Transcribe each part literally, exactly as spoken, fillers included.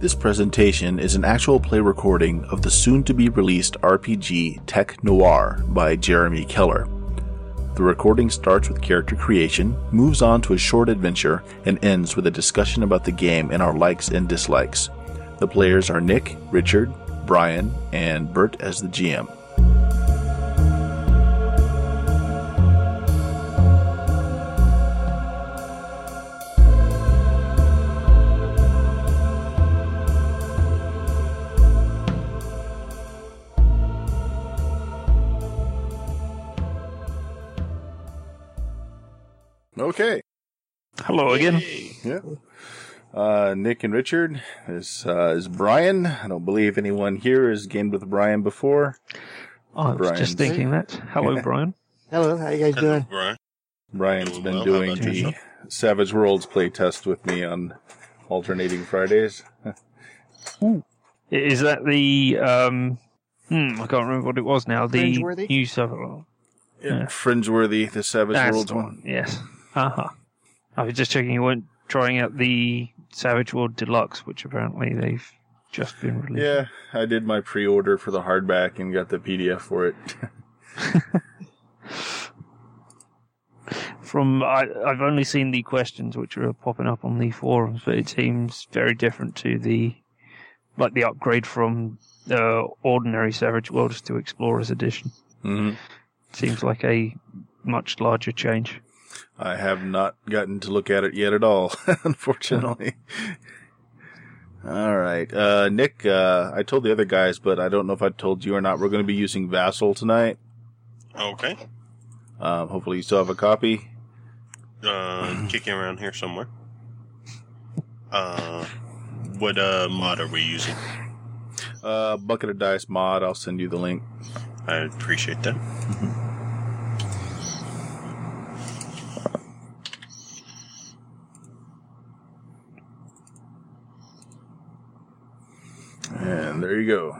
This presentation is an actual play recording of the soon-to-be-released R P G Tech Noir by Jeremy Keller. The recording starts with character creation, moves on to a short adventure, and ends with a discussion about the game and our likes and dislikes. The players are Nick, Richard, Brian, and Bert as the G M. Okay. Hello again. Yeah. Uh, Nick and Richard is uh, is Brian. I don't believe anyone here has gamed with Brian before. I was Brian's- just thinking that. Hello, Brian. Hello, how you guys Hello, doing? Brian. Brian's Doing been well. doing How about the yourself? Savage Worlds play test with me on alternating Fridays. Is that the, um, hmm, I can't remember what it was now. The Fringeworthy? new Savage. Yeah. Fringeworthy, the Savage That's Worlds the one. one. Yes. Uh-huh. I was just checking you weren't trying out the Savage World Deluxe, which apparently they've just been released. Yeah, I did my pre-order for the hardback and got the P D F for it. From, I, I've only seen the questions which are popping up on the forums, but it seems very different to the, like the upgrade from the ordinary Savage Worlds to Explorers Edition. Mm-hmm. Seems like a much larger change. I have not gotten to look at it yet at all, unfortunately. All right. Uh, Nick, uh, I told the other guys, but I don't know if I told you or not, we're going to be using Vassal tonight. Okay. Um, hopefully you still have a copy. Uh, kicking around here somewhere. Uh, what uh, mod are we using? Uh, Bucket of Dice mod, I'll send you the link. I appreciate that. And there you go.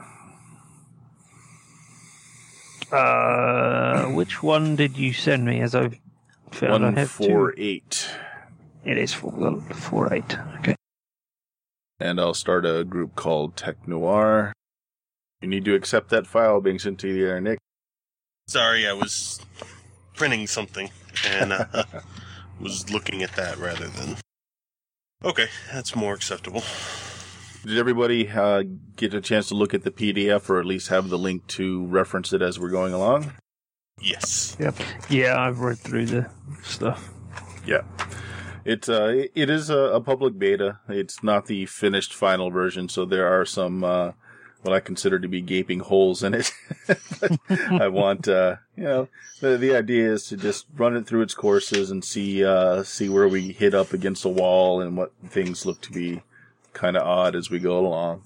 Uh, which one did you send me? As I've found, I One have four two. eight. It is four, four eight. Okay. And I'll start a group called Tech Noir. You need to accept that file being sent to you there, Nick. Sorry, I was printing something and uh, was looking at that rather than... Okay, that's more acceptable. Did everybody uh, get a chance to look at the P D F or at least have the link to reference it as we're going along? Yes. Yep. Yeah, I've read through the stuff. Yeah. It, uh, it is a, a public beta. It's not the finished final version, so there are some, uh, what I consider to be gaping holes in it. I want, uh, you know, the, the idea is to just run it through its courses and see, uh, see where we hit up against a wall and what things look to be kind of odd as we go along.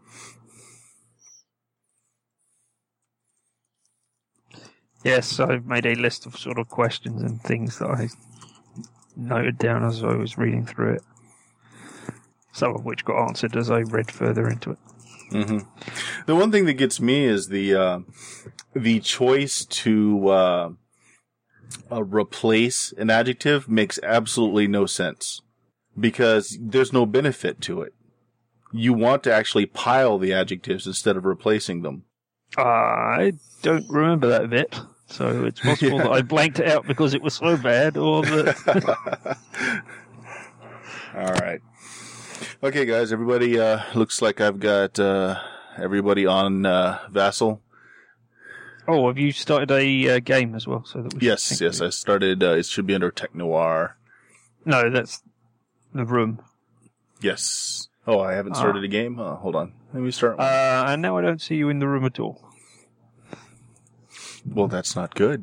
Yes, I've made a list of sort of questions and things that I noted down as I was reading through it. Some of which got answered as I read further into it. Mm-hmm. The one thing that gets me is the uh, the choice to uh, uh, replace an adjective makes absolutely no sense because there's no benefit to it. You want to actually pile the adjectives instead of replacing them. I don't remember that bit, so it's possible Yeah. that I blanked it out because it was so bad, or that... All right. Okay, guys. Everybody uh, looks like I've got uh, everybody on uh, Vassal. Oh, have you started a uh, game as well? So that we should Yes, think yes. of I started. Uh, it should be under Tech Noir. it? No, that's the room. Yes. Oh, I haven't started a game? Oh, hold on. Let me start. one. Uh, and now I don't see you in the room at all. Well, that's not good.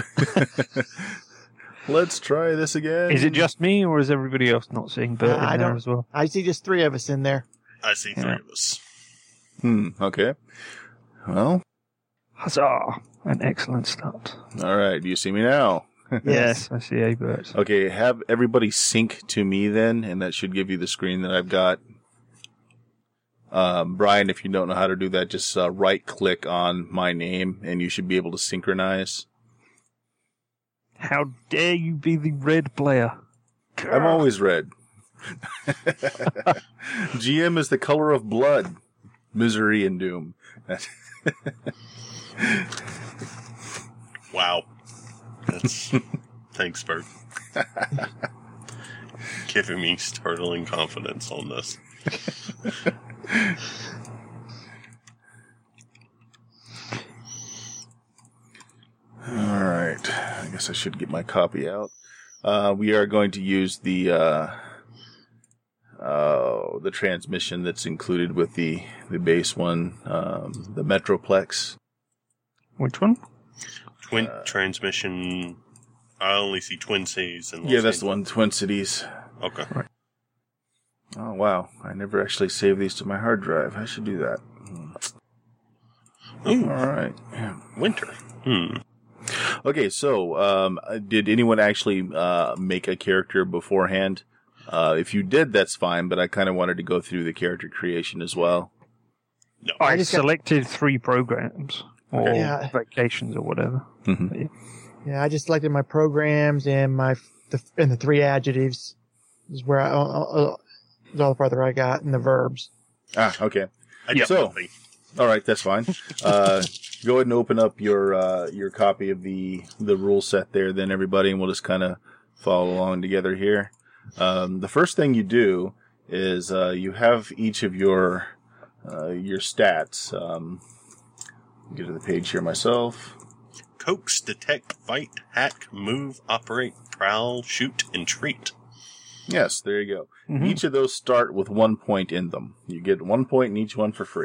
Let's try this again. Is it just me, or is everybody else not seeing Bert Uh, in I there don't- as well? I see just three of us in there. I see three Yeah. of us. Hmm, okay. Well, Huzzah! An excellent start. all right. Do you see me now? Yes, I see a Bert. Okay, have everybody sync to me then, and that should give you the screen that I've got. Um, Brian, if you don't know how to do that, just uh, right-click on my name, and you should be able to synchronize. How dare you be the red player? I'm always red. G M is the color of blood, misery, and doom. Wow. That's thanks, Bert. Giving me startling confidence on this. All right. I guess I should get my copy out. Uh, we are going to use the uh, uh, the transmission that's included with the, the base one, um, the Metroplex. Which one? Twin uh, transmission. I only see Twin Cities. And Los yeah, that's Angeles. the one, Twin Cities. Okay. Right. Oh, wow. I never actually saved these to my hard drive. I should do that. Ooh. All right. Yeah. Winter. Hmm. Okay, so um, did anyone actually uh, make a character beforehand? Uh, if you did, that's fine, but I kind of wanted to go through the character creation as well. No. I, I just got- selected three programs or Okay. Yeah. vacations or whatever. Mm-hmm. But yeah. Yeah, I just selected my programs and my the, and the three adjectives is where I uh, uh, is all the farther I got, and the verbs. Ah, okay. I Yeah. So- definitely. All right, that's fine. Uh, go ahead and open up your uh, your copy of the the rule set there, then everybody, and we'll just kind of follow along together here. Um, the first thing you do is uh, you have each of your uh, your stats. Um, get to the page here myself. Coax, detect, fight, hack, move, operate, prowl, shoot, and treat. Yes, there you go. Mhm. Each of those start with one point in them. You get one point in each one for free.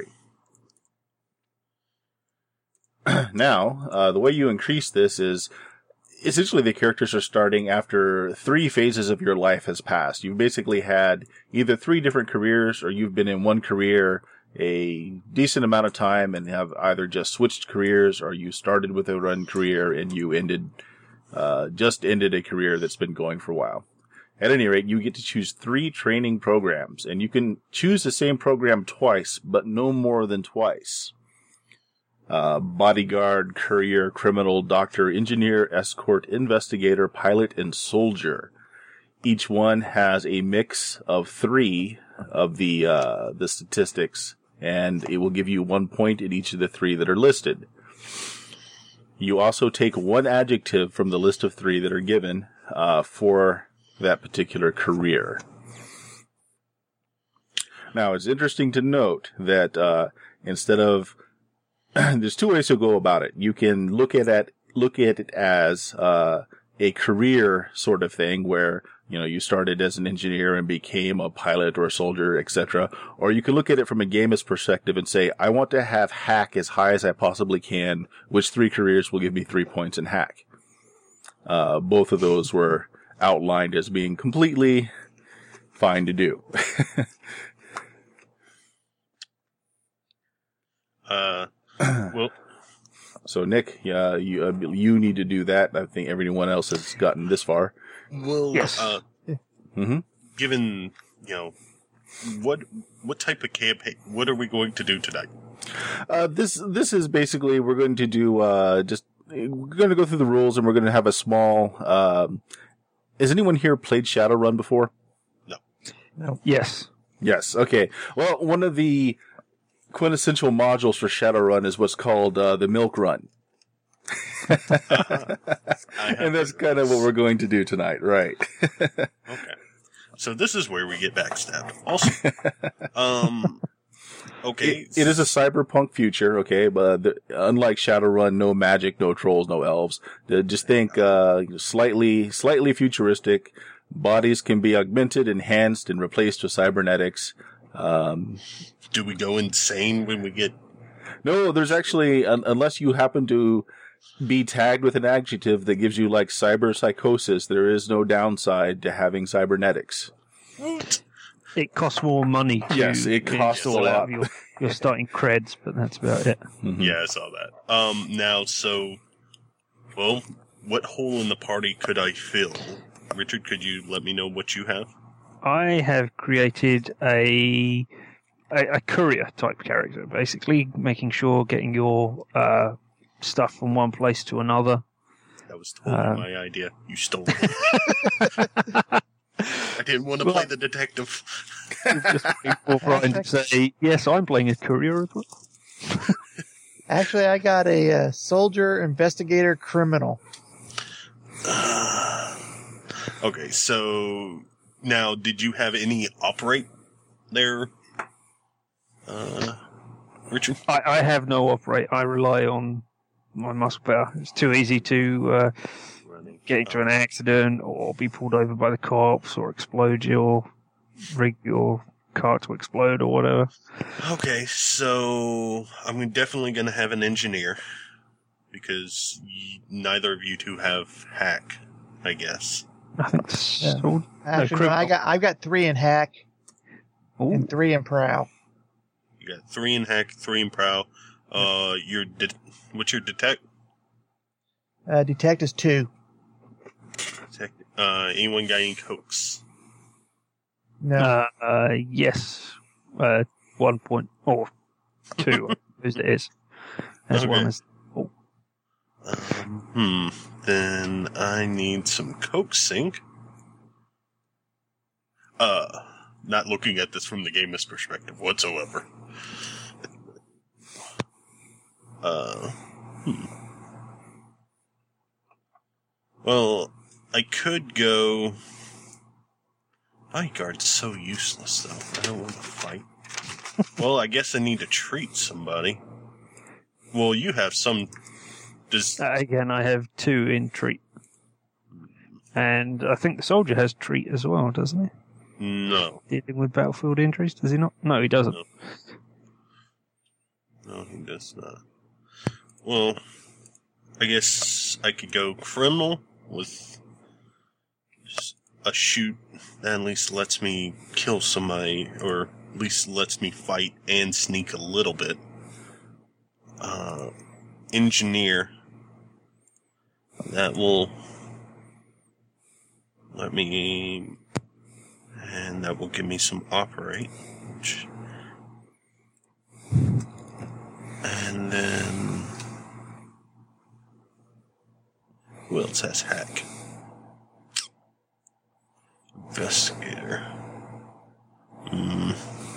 Now, uh, the way you increase this is essentially the characters are starting after three phases of your life has passed. You've basically had either three different careers or you've been in one career a decent amount of time and have either just switched careers or you started with a run career and you ended, uh, just ended a career that's been going for a while. At any rate, you get to choose three training programs and you can choose the same program twice, but no more than twice. Uh, bodyguard, courier, criminal, doctor, engineer, escort, investigator, pilot, and soldier. Each one has a mix of three of the uh, the statistics, and it will give you one point in each of the three that are listed. You also take one adjective from the list of three that are given uh, for that particular career. Now, it's interesting to note that uh, instead of there's two ways to go about it. You can look at it, look at it as uh, a career sort of thing, where you know you started as an engineer and became a pilot or a soldier, et cetera. Or you can look at it from a gamer's perspective and say, I want to have hack as high as I possibly can. Which three careers will give me three points in hack? Uh, both of those were outlined as being completely fine to do. Uh, well, So Nick, uh, you uh, you need to do that. I think everyone else has gotten this far. well, Yes. uh, Mm-hmm. given, you know, what, what type of campaign, what are we going to do tonight? Uh, this this is basically we're going to do uh, just we're going to go through the rules and we're going to have a small. Um, has anyone here played Shadowrun before? No, Yes. Yes. Okay. Well, one of the quintessential modules for Shadowrun is what's called uh, the Milk Run, I have and that's heard kind of this. what we're going to do tonight, right? Okay. So this is where we get backstabbed. Also, um, okay. It, it is a cyberpunk future, okay, but the, unlike Shadowrun, no magic, no trolls, no elves. Uh, Just think uh, slightly, slightly futuristic. Bodies can be augmented, enhanced, and replaced with cybernetics. Um, Do we go insane when we get? no, there's actually, un- unless you happen to be tagged with an adjective that gives you like cyber psychosis, there is no downside to having cybernetics. It costs more money to Yes, it costs a install out lot. Your, your starting creds, but that's about it. Mhm. Yeah, I saw that. Um, now, so, well, what hole in the party could I fill? Richard, could you let me know what you have? I have created a a, a courier type character, basically making sure getting your uh, stuff from one place to another. That was totally Um, my idea. You stole it. I didn't want to Well, play the detective. Just people trying to say, yes, I'm playing a courier as well. Actually, I got a uh, soldier, investigator, criminal. Uh, okay, so now, did you have any operate there, uh, Richard? I, I have no operate. I rely on my muscle power. It's too easy to uh, Running. get into an accident or be pulled over by the cops or explode your rig your car to explode or whatever. Okay, so I'm definitely going to have an engineer because y- neither of you two have hack, I guess. I think s- Yeah. so- Actually, no, I criminal. got I've got three in hack Ooh. and three in prowl. You got three in hack, three in prowl. Uh, your de- what's your detect? Uh, detectives two. detect? Uh, anyone got any cokes? No, Uh, uh, yes. Uh, one point or two, as it is. As Okay. one as Um, hmm. Then I need some coaxing. Uh, not looking at this from the gamer's perspective whatsoever. Uh, hmm. Well, I could go. Bodyguard's so useless, though. I don't want to fight. Well, I guess I need to treat somebody. Well, you have some. Does uh, again, I have two in treat, and I think the soldier has treat as well, doesn't he? no, Dealing with battlefield injuries, does he not? No, he doesn't. No. no, he does not. Well, I guess I could go criminal with a shoot that at least lets me kill somebody, or at least lets me fight and sneak a little bit. Uh, engineer. That will let me, and that will give me some operate. Which, and then, who else has hack? Investigator. Hmm.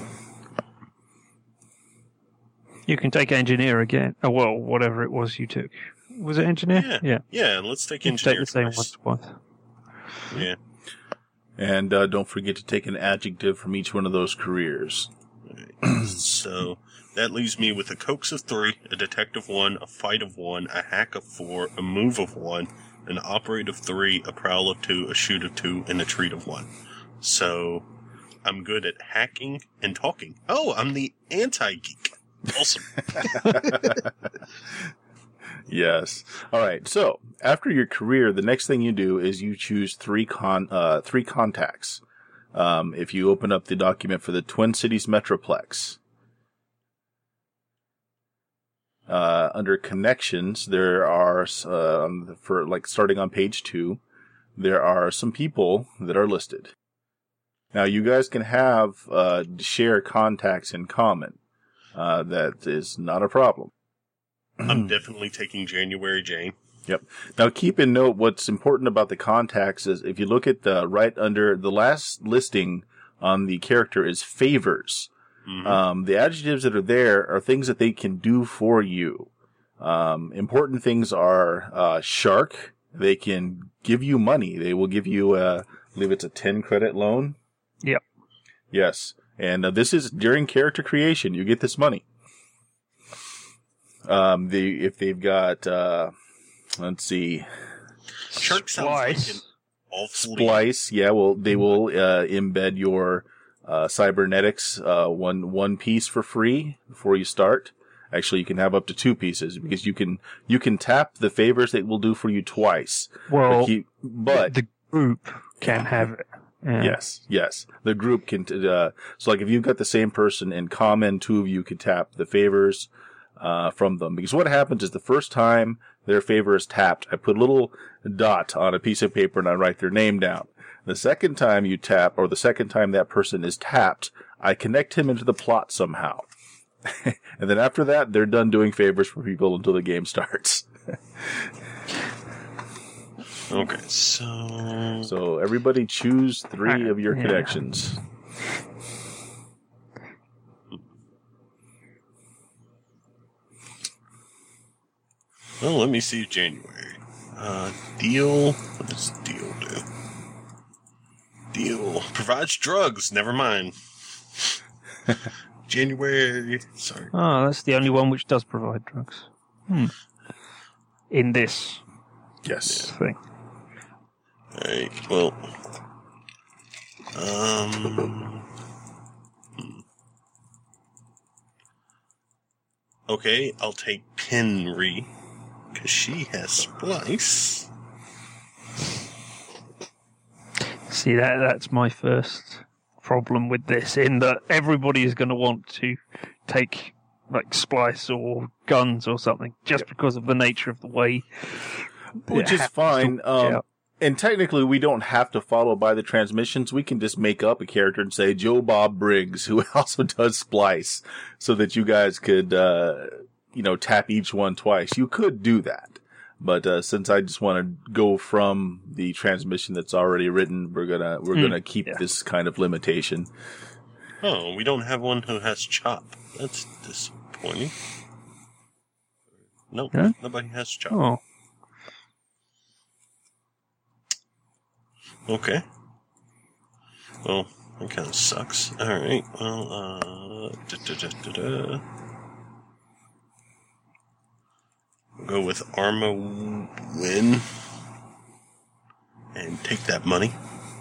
You can take engineer again. Oh, well, whatever it was you took. Was it engineer? Yeah. Yeah. Yeah, let's take You can engineer take the same first. one twice. Yeah. And uh, don't forget to take an adjective from each one of those careers. So that leaves me with a coax of three, a detective one, a fight of one, a hack of four, a move of one, an operate of three, a prowl of two, a shoot of two, and a treat of one. So I'm good at hacking and talking. Oh, I'm the anti-geek. Awesome. Yes. All right. So after your career, the next thing you do is you choose three con uh, three contacts. Um, if you open up the document for the Twin Cities Metroplex, uh, under connections, there are uh, for like starting on page two, there are some people that are listed. Now you guys can have uh, share contacts in common. Uh, that is not a problem. I'm definitely taking January Jane. Yep. Now keep in note what's important about the contacts is if you look at the right under the last listing on the character is favors. Mm-hmm. Um, the adjectives that are there are things that they can do for you. Um, important things are, uh, shark. They can give you money. They will give you, uh, I believe it's a ten credit loan. Yep. Yes. And uh, this is during character creation. You get this money. Um, the, if they've got, uh, let's see. Shark sounds like Splice. an awfully... Splice, yeah, well, they will, uh, embed your, uh, cybernetics, uh, one, one piece for free before you start. Actually, you can have up to two pieces because you can, you can tap the favors that will do for you twice. Well, But, keep, but the group can have it. Yeah. yes, yes, the group can, uh, so like if you've got the same person in common, two of you can tap the favors, uh, from them. Because what happens is the first time their favor is tapped, I put a little dot on a piece of paper and I write their name down. The second time you tap, or the second time that person is tapped, I connect him into the plot somehow. And then after that, they're done doing favors for people until the game starts. Okay, so So everybody choose three of your Yeah. connections. well, let me see January. Uh, deal. What does deal do? Deal provides drugs. Never mind. January. Sorry. Oh, that's the only one which does provide drugs. Hmm. In this Yes. thing. All right. Well. Um. hmm. Okay, I'll take Penry because she has splice. See, that that's my first problem with this, in that everybody is going to want to take like splice or guns or something just because of the nature of the way. Which it is happens to fine. work Um, out. and technically, we don't have to follow by the transmissions. We can just make up a character and say Joe Bob Briggs, who also does splice, so that you guys could, uh, you know, tap each one twice. You could do that. But uh, since I just want to go from the transmission that's already written, we're gonna we're Hmm, gonna keep yeah. this kind of limitation. Oh, we don't have one who has chop. That's disappointing. Nope, Huh? nobody has chop. Oh, Okay. Well, that kind of sucks. Alright, well, uh... Da, da, da, da, da. We'll go with Arma Win. And take that money.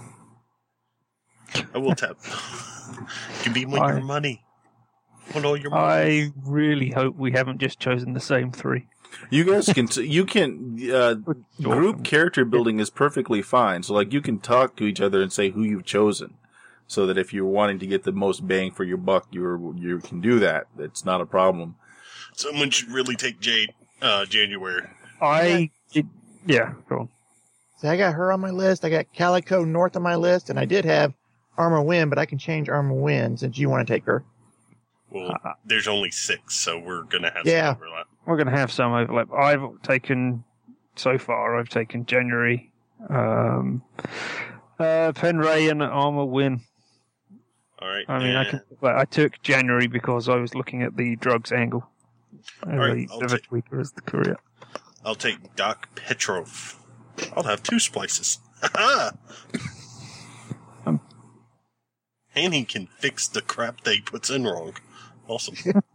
I will tap. Give me I- your money. I want all your money. I really hope we haven't just chosen the same three. You guys can t- you can uh, group character building is perfectly fine. So like you can talk to each other and say who you've chosen, so that if you're wanting to get the most bang for your buck, you you can do that. It's not a problem. Someone should really take Jade, uh, January. I did, yeah, go on. See, I got her on my list. I got Calico North on my list, and I did have Armor Win, but I can change Armor Win since you want to take her. Well, Uh, there's only six, so we're gonna have Yeah. some overlap. We're going to have some overlap. I've taken, so far, I've taken January, um, uh, Penray and Armor Win. Alright. I mean, I and- can. Well, I took January because I was looking at the drugs angle. And Alright, the I'll the take- Tweaker as the courier. I'll take Doc Petrov. I'll have two splices. Ha Um. And he can fix the crap that he puts in wrong. Awesome.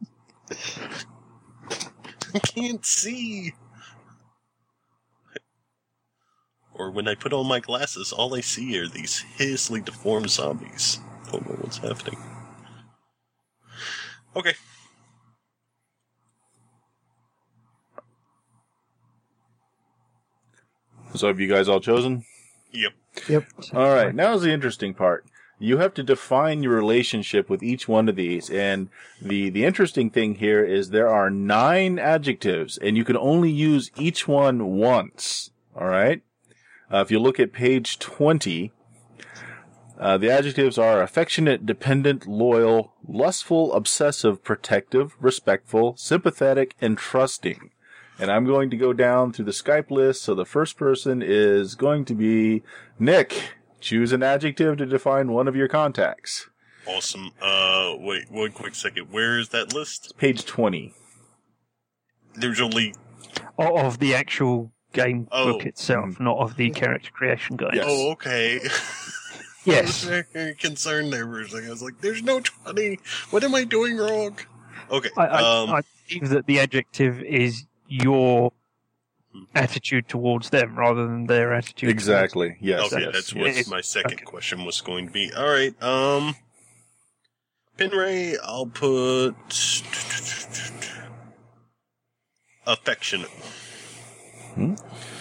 I can't see. Or when I put on my glasses, all I see are these hideously deformed zombies. Don't know what's happening. Okay. So have you guys all chosen? Yep. Yep. All right, now's the interesting part. You have to define your relationship with each one of these, and the the interesting thing here is there are nine adjectives, and you can only use each one once. All right. Uh, if you look at page twenty, uh, the adjectives are affectionate, dependent, loyal, lustful, obsessive, protective, respectful, sympathetic, and trusting. And I'm going to go down through the Skype list. So the first person is going to be Nick. Choose an adjective to define one of your contacts. Awesome. Uh, wait, one quick second. Where is that list? Page twenty. There's only. O- Of the actual game Oh. book itself, not of the character creation guide. Yes. Oh, okay. Yes. I was very concerned there for a second. I was like, there's no twenty. What am I doing wrong? Okay. I, I, um, I believe that the adjective is your attitude towards them rather than their attitude. Exactly. Yes. okay, yes, that's yes. what my second Okay. question was going to be. All right. Um, Penray, I'll put affectionate. Hmm?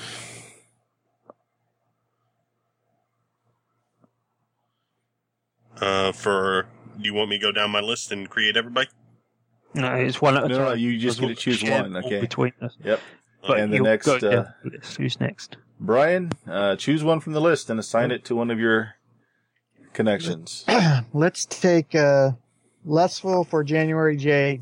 Uh, for do you want me to go down my list and create everybody? towards- No, it's one at a No, time. no, you just because get to choose we'll share one, all okay. Between us. Yep. But And the you'll next, go down uh, the list. Who's next? Brian, uh, choose one from the list and assign it to one of your connections. Let's take uh, Lustful for January J.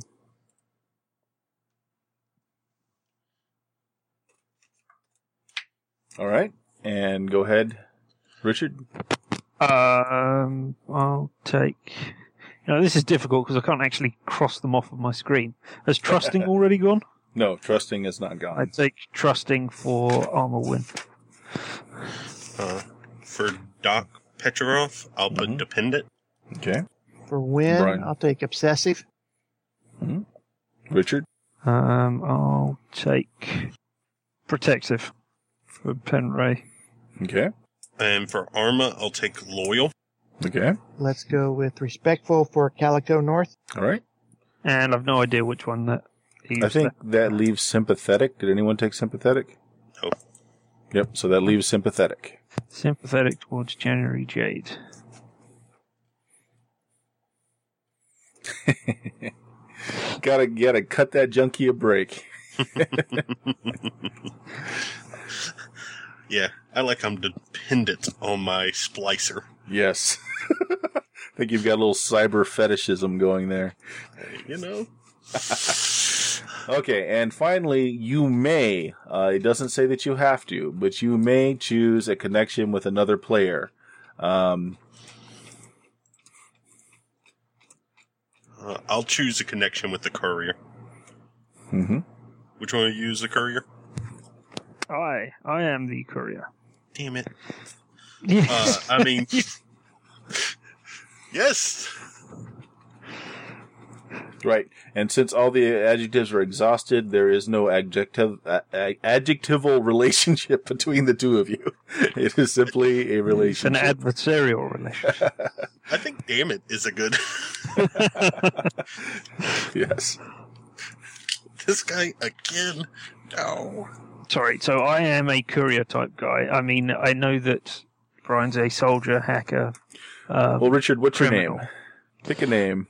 All right. And go ahead, Richard. Um, I'll take. You know, this is difficult because I can't actually cross them off of my screen. Has trusting already gone? No, trusting is not gone. I take trusting for armor win. Uh, for Doc Petrov, I'll put Mhm. dependent. Okay. For win, Brian. I'll take obsessive. Mhm. Richard. Um, I'll take protective for Penray. Okay. And for Arma, I'll take loyal. Okay. Let's go with respectful for Calico North. All right. And I've no idea which one that he I used think that leaves sympathetic. Did anyone take sympathetic? No. Yep. So that leaves sympathetic. there. Sympathetic towards January Jade. gotta gotta cut that junkie a break. Yeah, I like I'm dependent on my splicer. Yes. I think you've got a little cyber fetishism going there. You know? Okay, and finally, you may, uh, it doesn't say that you have to, but you may choose a connection with another player. Um, Uh, I'll choose a connection with the courier. mm-hmm. Which one will you use the courier? I, I am the courier. Damn it. Uh, I mean, yes. Right, and since all the adjectives are exhausted, there is no adjective, uh, adjectival relationship between the two of you. It is simply a It's an relationship. adversarial relationship. I think damn it is a good. Yes. This guy again. No. Sorry, so I am a courier type guy. I mean, I know that Brian's a soldier, hacker. Uh, Well, Richard, what's criminal. your name? Pick a name.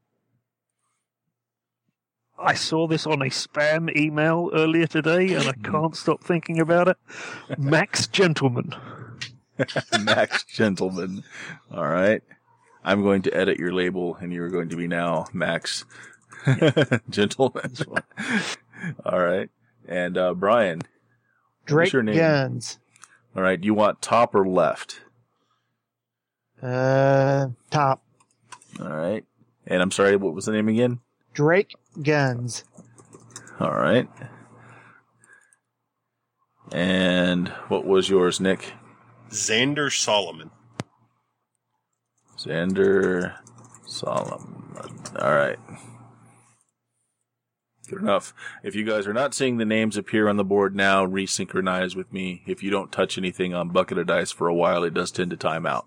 I saw this on a spam email earlier today, and I can't stop thinking about it. Max Gentleman. Max Gentleman. All right. I'm going to edit your label, and you're going to be now Max Gentleman. All right. And uh, Brian. Drake your name? Guns. All right. You want top or left? Uh, top. All right. And I'm sorry, what was the name again? Drake Guns. All right. And what was yours, Nick? Xander Solomon. Xander Solomon. All right. Good enough. If you guys are not seeing the names appear on the board now, resynchronize with me. If you don't touch anything on Bucket of Dice for a while, it does tend to time out.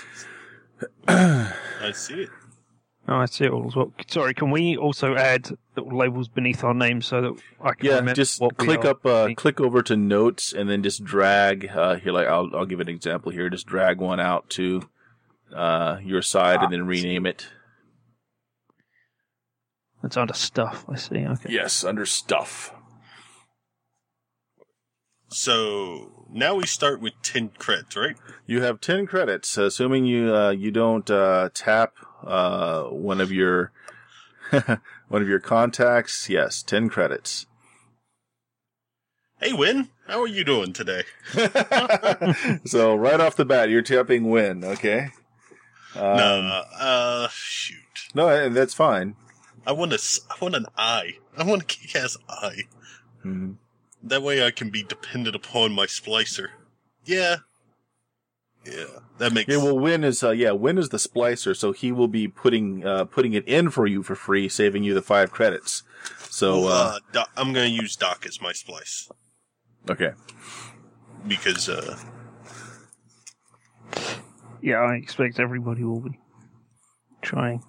I see it. Oh, I see it all as well. Sorry, can we also add little labels beneath our names so that I can Yeah, remember just what we click are? up, uh, click over to notes and then just drag, uh, here, like, I'll, I'll give an example here. Just drag one out to, uh, your side and then rename it. It's under stuff, I see. Okay. Yes, under stuff. So now we start with ten creds, right? You have ten credits, assuming you, uh, you don't, uh, tap, uh, one of your, one of your contacts. Yes, ten credits. Hey, Win, how are you doing today? So right off the bat, you're tapping win, okay? Um, no, uh, shoot. No, that's fine. I want a, I want an eye. I want a kick-ass eye. Mhm. That way I can be dependent upon my splicer. Yeah. Yeah, that makes Yeah, well, Win is, uh, yeah, Win is the splicer, so he will be putting, uh, putting it in for you for free, saving you the five credits. So, Well, uh, uh, Doc, I'm going to use Doc as my splice. okay. Because, uh, Yeah, I expect everybody will be trying.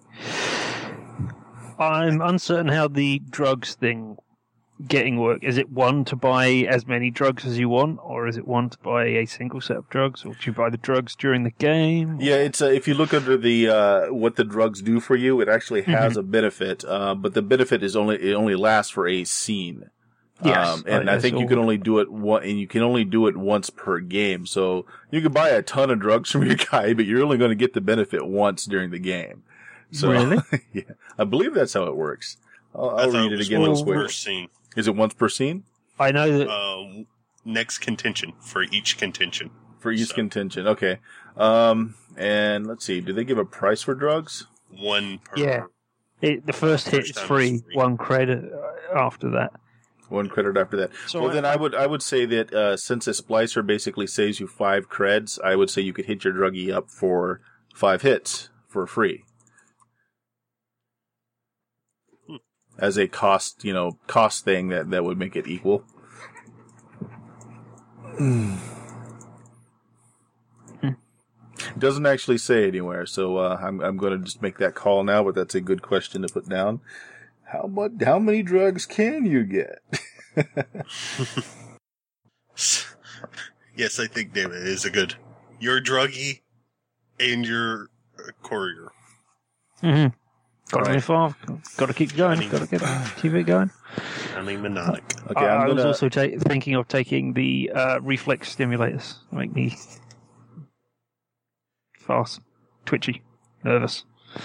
I'm uncertain how the drugs thing getting work. Is it one to buy as many drugs as you want, or is it one to buy a single set of drugs, or do you buy the drugs during the game? Yeah, it's, uh, if you look under the, uh, what the drugs do for you, it actually has a benefit, uh, but the benefit is only, it only lasts for a scene. Yes, Um, and I- I I think you saw- can only do it one, and you can only do it once per game. So you can buy a ton of drugs from your guy, but you're only going to get the benefit once during the game. So, Really? yeah, I believe that's how it works. I'll, I I'll thought read it it was again real once quick. per scene. Is it once per scene? I know that Um, next contention for each contention. For each So. contention, okay. Um, and let's see, do they give a price for drugs? One per. Yeah. It, the first hit First is time free, is free. one credit uh, after that. One credit after that. So well, I- then I would I would say that uh, since a splicer basically saves you five creds, I would say you could hit your druggie up for five hits for free. Hmm. As a cost, you know, cost thing that, that would make it equal. It doesn't actually say anywhere, so uh, I'm I'm going to just make that call now. But that's a good question to put down. How much? How many drugs can you get? Yes, I think David is a good. You're a druggie, and you're a courier. Mm-hmm. Got to Right. move far. Got to keep going. Johnny. Got to get keep it going. I mean, Mnemonic. Okay, I, I'm I was gonna. also ta- thinking of taking the uh, reflex stimulators. Make me fast, twitchy, nervous.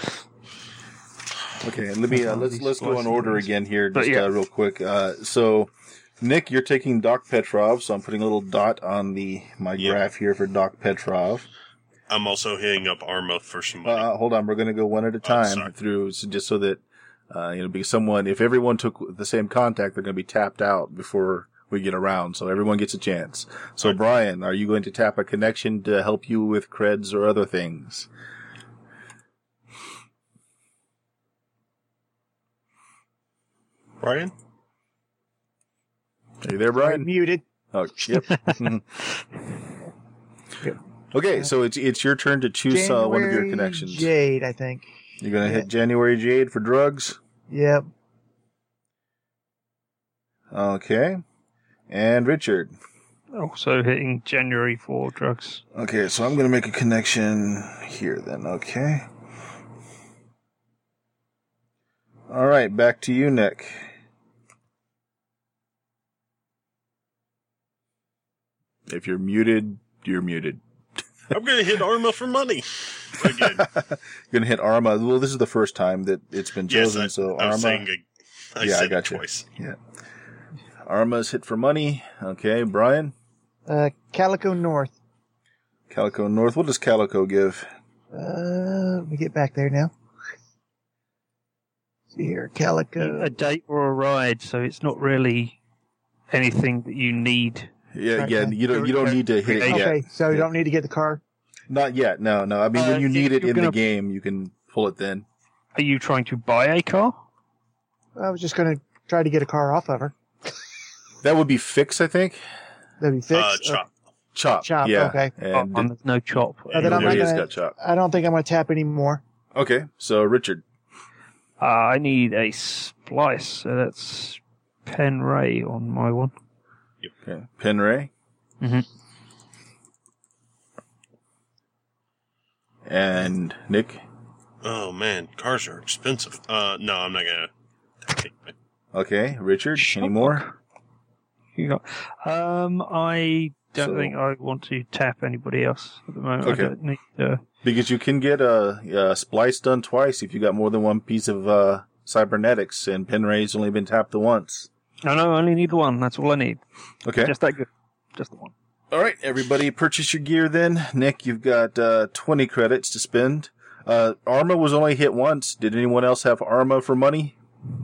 Okay, and let me uh, let's let's go in order again here, But just yeah. uh, real quick. Uh, so, Nick, you're taking Doc Petrov, so I'm putting a little dot on the my Yep. graph here for Doc Petrov. I'm also hitting up Arma for some money. Uh, hold on, we're going to go one at a Oh, time sorry. through, so just so that uh, you know, because someone, if everyone took the same contact, they're going to be tapped out before we get around. So everyone gets a chance. So, Right. Brian, are you going to tap a connection to help you with creds or other things? Brian? Are you there, Sorry, Brian? muted. Oh, yep. Yep. Okay, so it's it's your turn to choose uh, one of your January connections. Jade, I think. You're gonna Yeah. hit January Jade for drugs. Yep. Okay, and Richard. Also hitting January for drugs. Okay, so I'm gonna make a connection here then. Okay. All right, back to you, Nick. If you're muted, you're muted. I'm going to hit Arma for money. Again. You're gonna hit Arma. Well, this is the first time that it's been Yes, chosen, I, so I was Arma. saying a, I Yeah, I said got it you. twice. Arma's hit for money. Okay, Brian. Uh, Calico North. Calico North. What does Calico give? Uh, let me get back there now. See here, Calico. A date or a ride, so it's not really anything that you need. Yeah, Okay. yeah. You don't. You don't need to hit it Okay, yet. so you Yeah. don't need to get the car. Not yet. No, no. I mean, Uh, when you if need it you're in the gonna- game, you can pull it then. Are you trying to buy a car? I was just going to try to get a car off of her. That would be fix, I think. That'd be fixed. Uh, chop. Chop. Chop, Yeah. okay. And Oh, and there's no chop. Uh, then I'm there not he is, gonna- got chop. I don't think I'm going to tap anymore. Okay. So Richard. Uh, I need a splice, so that's Pen Ray on my one. Okay. Penray. Mm-hmm. And Nick. Oh, man. Cars are expensive. Uh, no, I'm not going to. Okay. Richard. Sure. Any more? You got, um, I don't So- think I want to tap anybody else at the moment. Okay. I don't need uh, Because you can get a, a splice done twice if you got more than one piece of uh, cybernetics, and Penray's only been tapped the once. No, no, I only need the one. That's all I need. Okay. Just that good. Just the one. All right, everybody, purchase your gear then. Nick, you've got uh, twenty credits to spend. Uh, Arma was only hit once. Did anyone else have Arma for money?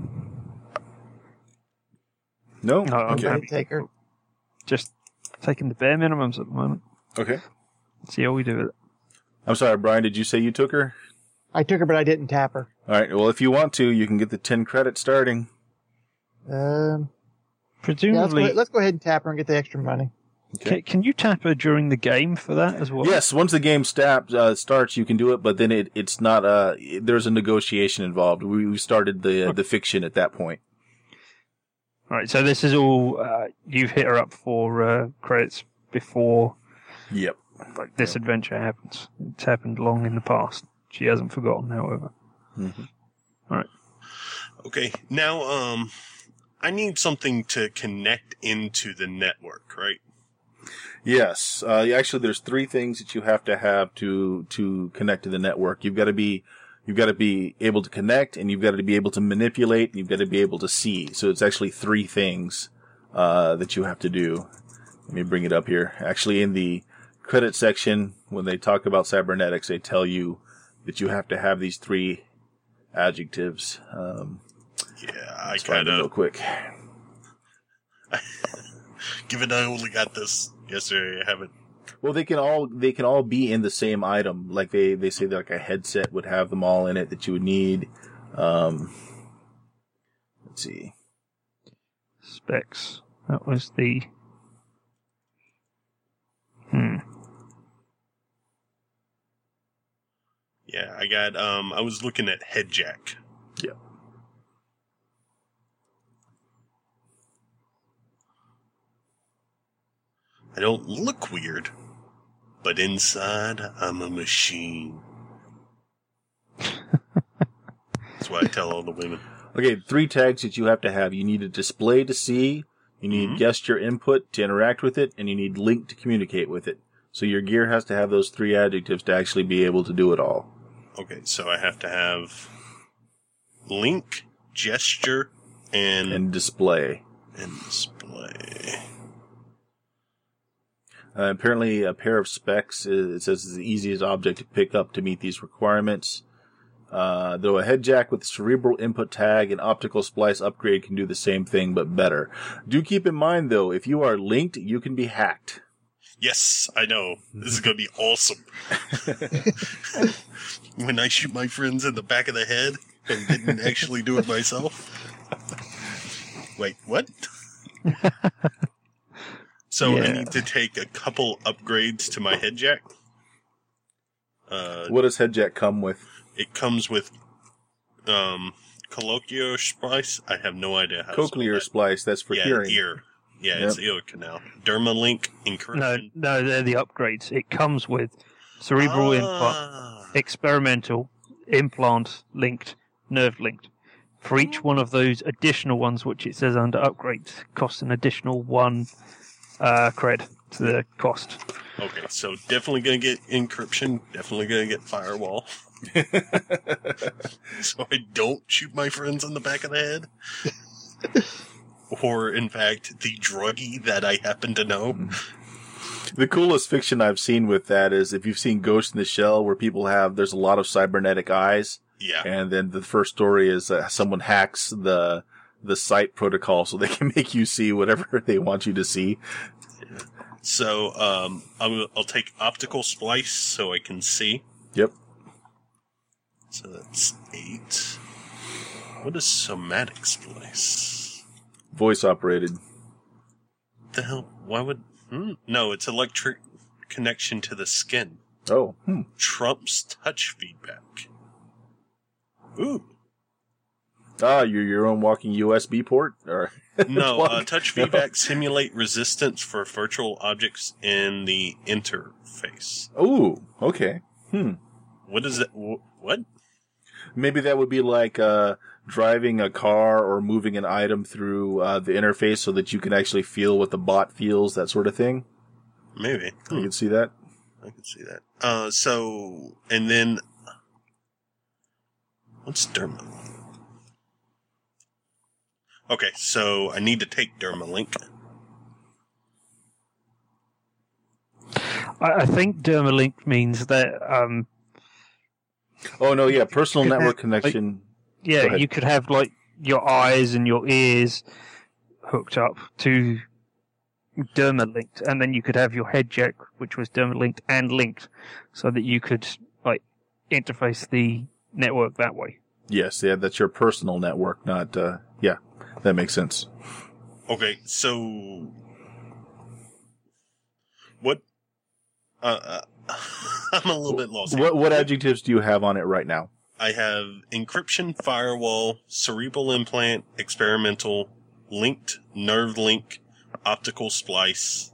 No? No, I'm okay. happy. Take her. Just taking the bare minimums at the moment. Okay. See how we do with it. I'm sorry, Brian, did you say you took her? I took her, but I didn't tap her. All right, well, if you want to, you can get the ten credits starting. Um, yeah, let's, go, Presumably, let's go ahead and tap her and get the extra money. Okay. can, can you tap her during the game for that as well? Yes, once the game stap, uh, starts, you can do it, but then it, it's not, uh, there's a negotiation involved. We, we started the uh, the fiction at that point. Right, so this is all, uh, you've hit her up for uh, credits before Yep. like this adventure happens. It's happened long in the past. She hasn't forgotten, however. Mm-hmm. Okay. Now, um, I need something to connect into the network, right? Yes. Uh, actually, there's three things that you have to have to to connect to the network. You've got to be you've got to be able to connect, and you've got to be able to manipulate, and you've got to be able to see. So it's actually three things uh, that you have to do. Let me bring it up here. Actually, in the credit section, when they talk about cybernetics, they tell you that you have to have these three adjectives. Um, Yeah, I let's find kind them real of. quick. Given I only got this yesterday, I haven't. Well, they can all they can all be in the same item. Like they, they say that like a headset would have them all in it that you would need. Um, let's see. Specs. That was the. Hmm. Yeah, I got. Um, I was looking at head jack. Yeah. I don't look weird, but inside I'm a machine. That's what I tell all the women. Okay, three tags that you have to have. You need a display to see, you need Mhm. gesture input to interact with it, and you need link to communicate with it. So your gear has to have those three adjectives to actually be able to do it all. Okay, so I have to have link, gesture, and And display. and display. Uh, apparently, a pair of specs, is, it says, is the easiest object to pick up to meet these requirements. Uh, though a head jack with cerebral input tag and optical splice upgrade can do the same thing, but better. Do keep in mind, though, if you are linked, you can be hacked. Yes, I know. This is going to be awesome. When I shoot my friends in the back of the head and didn't actually do it myself. Wait, what? So I Yeah. need to take a couple upgrades to my head jack. Uh, What does head jack come with? it comes with um, cochlear splice. I have no idea how to spell Cochlear that. splice, that's for yeah, hearing. ear. Yeah, it's ear canal. Dermalink No, encryption. no, they're the upgrades. It comes with cerebral input, Ah. experimental, implant linked, nerve linked. For each one of those additional ones, which it says under upgrades, costs an additional one uh, cred to the cost. Okay, so definitely gonna get encryption. Definitely gonna get firewall. So I don't shoot my friends in the back of the head. Or, in fact, the druggie that I happen to know. The coolest fiction I've seen with that is if you've seen Ghost in the Shell, where people have, there's a lot of cybernetic eyes. Yeah. And then the first story is uh, someone hacks the the site protocol so they can make you see whatever they want you to see. So, um, I'll, I'll take optical splice so I can see. Yep. So that's eight. What is somatic splice? Voice operated. The hell? Why would... Hmm? No, it's electric connection to the skin. Oh, hmm. Trumps touch feedback. Ooh. Ah, you're your own walking U S B port? Or No, plug? uh, touch No. feedback simulate resistance for virtual objects in the interface. Ooh, okay. Hmm. What is it? Wh- What? Maybe that would be like uh, driving a car or moving an item through uh, the interface so that you can actually feel what the bot feels, that sort of thing. Maybe. You Hmm, can see that. I can see that. Uh, so, and then, what's Dermalink? Okay, so I need to take Dermalink. I, I think Dermalink means that, um, Oh, no, yeah, personal Could network have, connection. Go yeah, ahead. you could have like your eyes and your ears hooked up to Dermalinked, and then you could have your head jack, which was Dermalinked and linked, so that you could like interface the network that way. Yes, yeah, that's your personal network, not, uh, yeah, that makes sense. Okay, so what? Uh, uh, I'm a little bit lost. here. What, what adjectives do you have on it right now? I have encryption, firewall, cerebral implant, experimental, linked, nerve link, optical splice.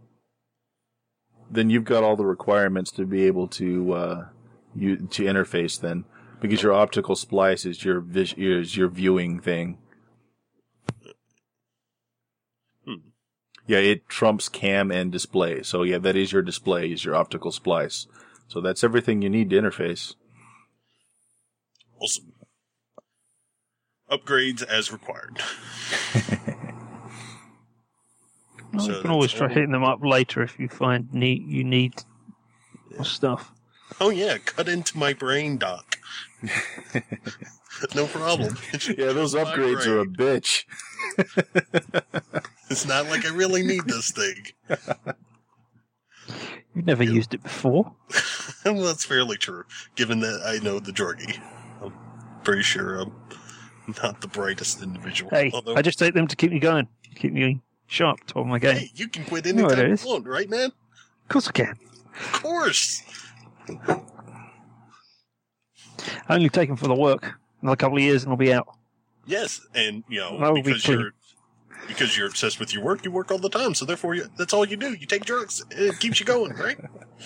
Then you've got all the requirements to be able to, uh, you, to interface then. Because your optical splice is your vis- is your viewing thing. Hmm. Yeah, it trumps cam and display. So yeah, that is your display, is your optical splice. So that's everything you need to interface. Awesome. Upgrades as required. Well, So you can always that's try all- hitting them up later if you find need you need more stuff. Oh yeah, cut into my brain, Doc. No problem. Yeah, those My upgrades are a brain. bitch. It's not like I really need this thing. You've never used it before. Well, that's fairly true, given that I know the druggie. I'm pretty sure I'm not the brightest individual. Hey, Although, I just take them to keep me going, keep me sharp, top of my game. hey, you can quit You know what anytime it you is. want, right, man? Of course I can. Of course. I only take them for the work. Another couple of years and I'll be out. Yes, and you know That would be because clean. you're because you're obsessed with your work, you work all the time. So therefore, you, that's all you do. You take drugs. It keeps you going, right?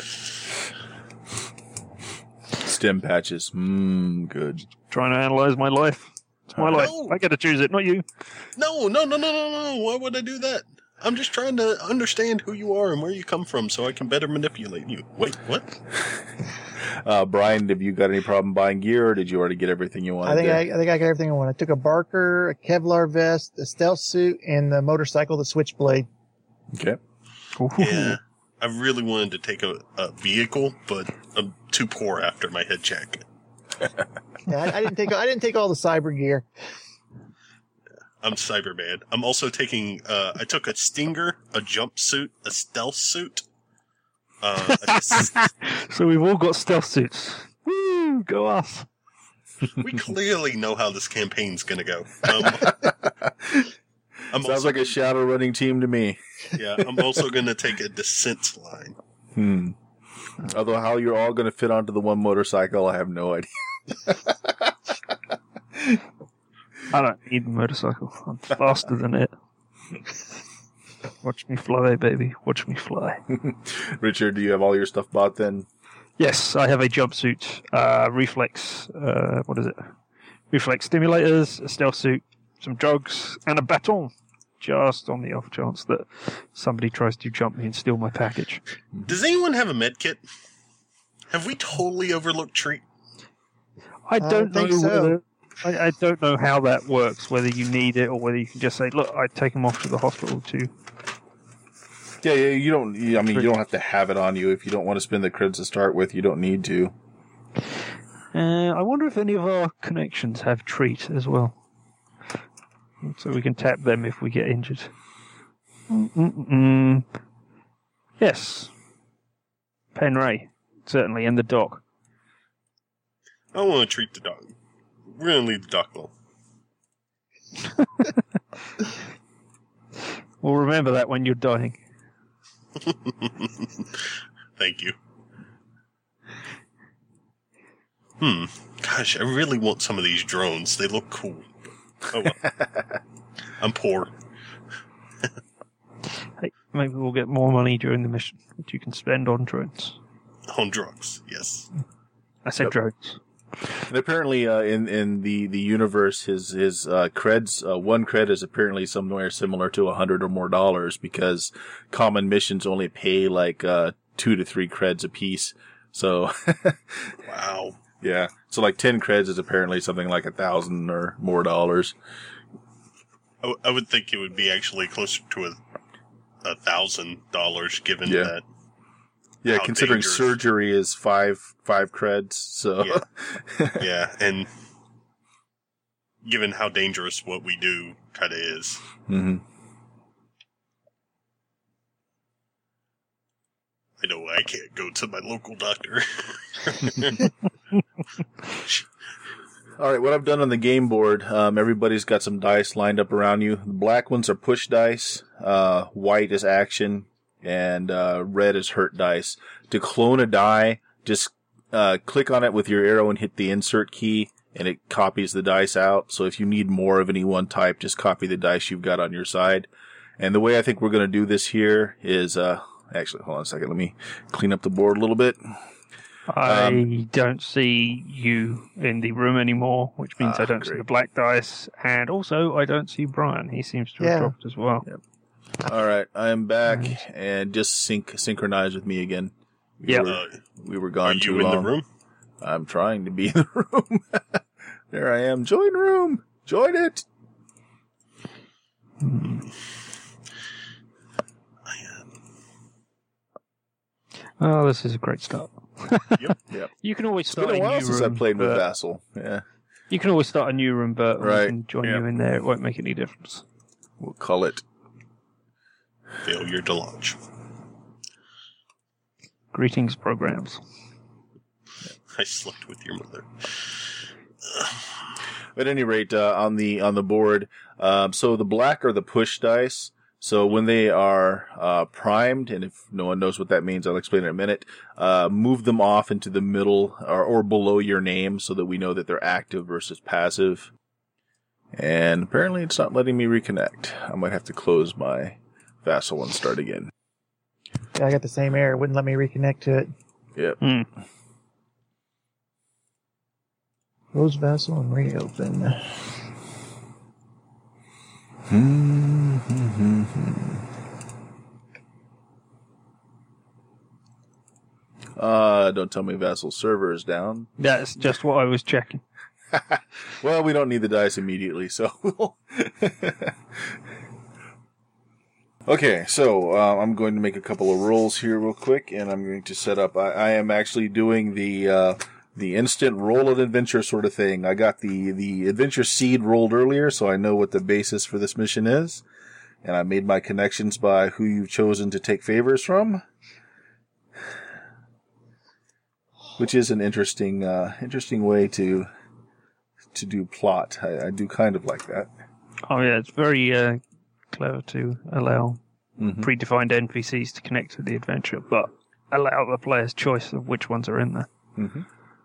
Stem patches. Mmm, good. Trying to analyze my life. It's my life. No. I get to choose it, not you. No, no, no, no, no, no. Why would I do that? I'm just trying to understand who you are and where you come from, so I can better manipulate you. Wait, what? Uh, Brian, have you got any problem buying gear, or did you already get everything you wanted? I think there? I, I think I got everything I want. I took a Barker, a Kevlar vest, a stealth suit, and the motorcycle, the Switchblade. Okay. Ooh. Yeah, I really wanted to take a, a vehicle, but I'm too poor after my head check. Yeah, I, I didn't take I didn't take all the cyber gear. I'm Cyberman. I'm also taking. Uh, I took a Stinger, a jumpsuit, a stealth suit. Uh, a, So we've all got stealth suits. Woo! Go us. we clearly know how this campaign's gonna go. Um, I'm Sounds also, like a shadow running team to me. yeah. I'm also gonna take a descent line. Hmm. Although how you're all going to fit onto the one motorcycle, I have no idea. I don't need a motorcycle. I'm faster than it. Watch me fly, baby. Watch me fly. Richard, do you have all your stuff bought then? Yes, I have a jumpsuit, uh, reflex, uh, what is it? Reflex stimulators, a stealth suit, some drugs, and a baton. Just on the off chance that somebody tries to jump me and steal my package. Does anyone have a med kit? Have we totally overlooked Treat? I I don't, don't think know so. whether, I, I don't know how that works, whether you need it or whether you can just say, look, I take him off to the hospital too. Yeah, yeah. You don't. I mean, you don't have to have it on you if you don't want to spend the creds to start with. You don't need to. Uh, I wonder if any of our connections have treat as well. So we can tap them if we get injured. Mm-mm-mm. Yes. Penray, certainly, and the doc. I want to treat the dog. We're gonna leave the doc alone. We'll remember that when you're dying. Thank you. Hmm. Gosh, I really want some of these drones. They look cool. Oh well. I'm poor. Hey, maybe we'll get more money during the mission, which you can spend on drones. On drugs, yes. I said Yep. drones. And apparently, uh, in in the, the universe, his his uh, creds, uh, one cred is apparently somewhere similar to a hundred or more dollars because common missions only pay like uh, two to three creds a piece. So, Wow. yeah, so like ten creds is apparently something like a thousand or more dollars. I, w- I would think it would be actually closer to a a thousand dollars, given Yeah. that. Yeah, How considering dangerous. surgery is five five creds, so Yeah. Yeah, and given how dangerous what we do kind of is. hmm I know I can't go to my local doctor. All right, what I've done on the game board, um, everybody's got some dice lined up around you. The black ones are push dice, uh, white is action, and uh, red is hurt dice. To clone a die, just uh, click on it with your arrow and hit the insert key, and it copies the dice out. So if you need more of any one type, just copy the dice you've got on your side. And the way I think we're going to do this here is, uh, actually, hold on a second, let me clean up the board a little bit. I Um, don't see you in the room anymore, which means Ah, I don't see great. the black dice, and also I don't see Brian. He seems to have Yeah. dropped as well. All right, I am back, Nice. and just sync synchronize with me again. We Yeah. were, Uh, we were are gone you too in long. the room? I'm trying to be in the room. There I am. Join room. Join it. Oh, this is a great start. Yep. Yep. You can always It's start been a a while new since room. I played with but- Vassal. Yeah. You can always start a new room, but Right, we can join yeah. you in there. It won't make any difference. We'll call it. Failure to launch. Greetings, programs. I slept with your mother. At any rate, uh, on the on the board, um, so the black are the push dice. So when they are uh, primed, and if no one knows what that means, I'll explain in a minute. Uh, move them off into the middle or, or below your name, so that we know that they're active versus passive. And apparently, it's not letting me reconnect. I might have to close my Vassal and start again. Yeah, I got the same error. It wouldn't let me reconnect to it. Yep. Hmm. Close Vassal and reopen. Uh, don't tell me Vassal server is down. That's just what I was checking. Well, we don't need the dice immediately, so we'll. Okay, so uh, I'm going to make a couple of rolls here real quick, and I'm going to set up. I, I am actually doing the uh, the instant roll of adventure sort of thing. I got the the adventure seed rolled earlier, so I know what the basis for this mission is, and I made my connections by who you've chosen to take favors from, which is an interesting uh, interesting way to. to do plot. I, I do kind of like that. Oh yeah, it's very uh, clever to allow Mm-hmm. predefined N P Cs to connect to the adventure, but allow the player's choice of which ones are in there. Mm-hmm.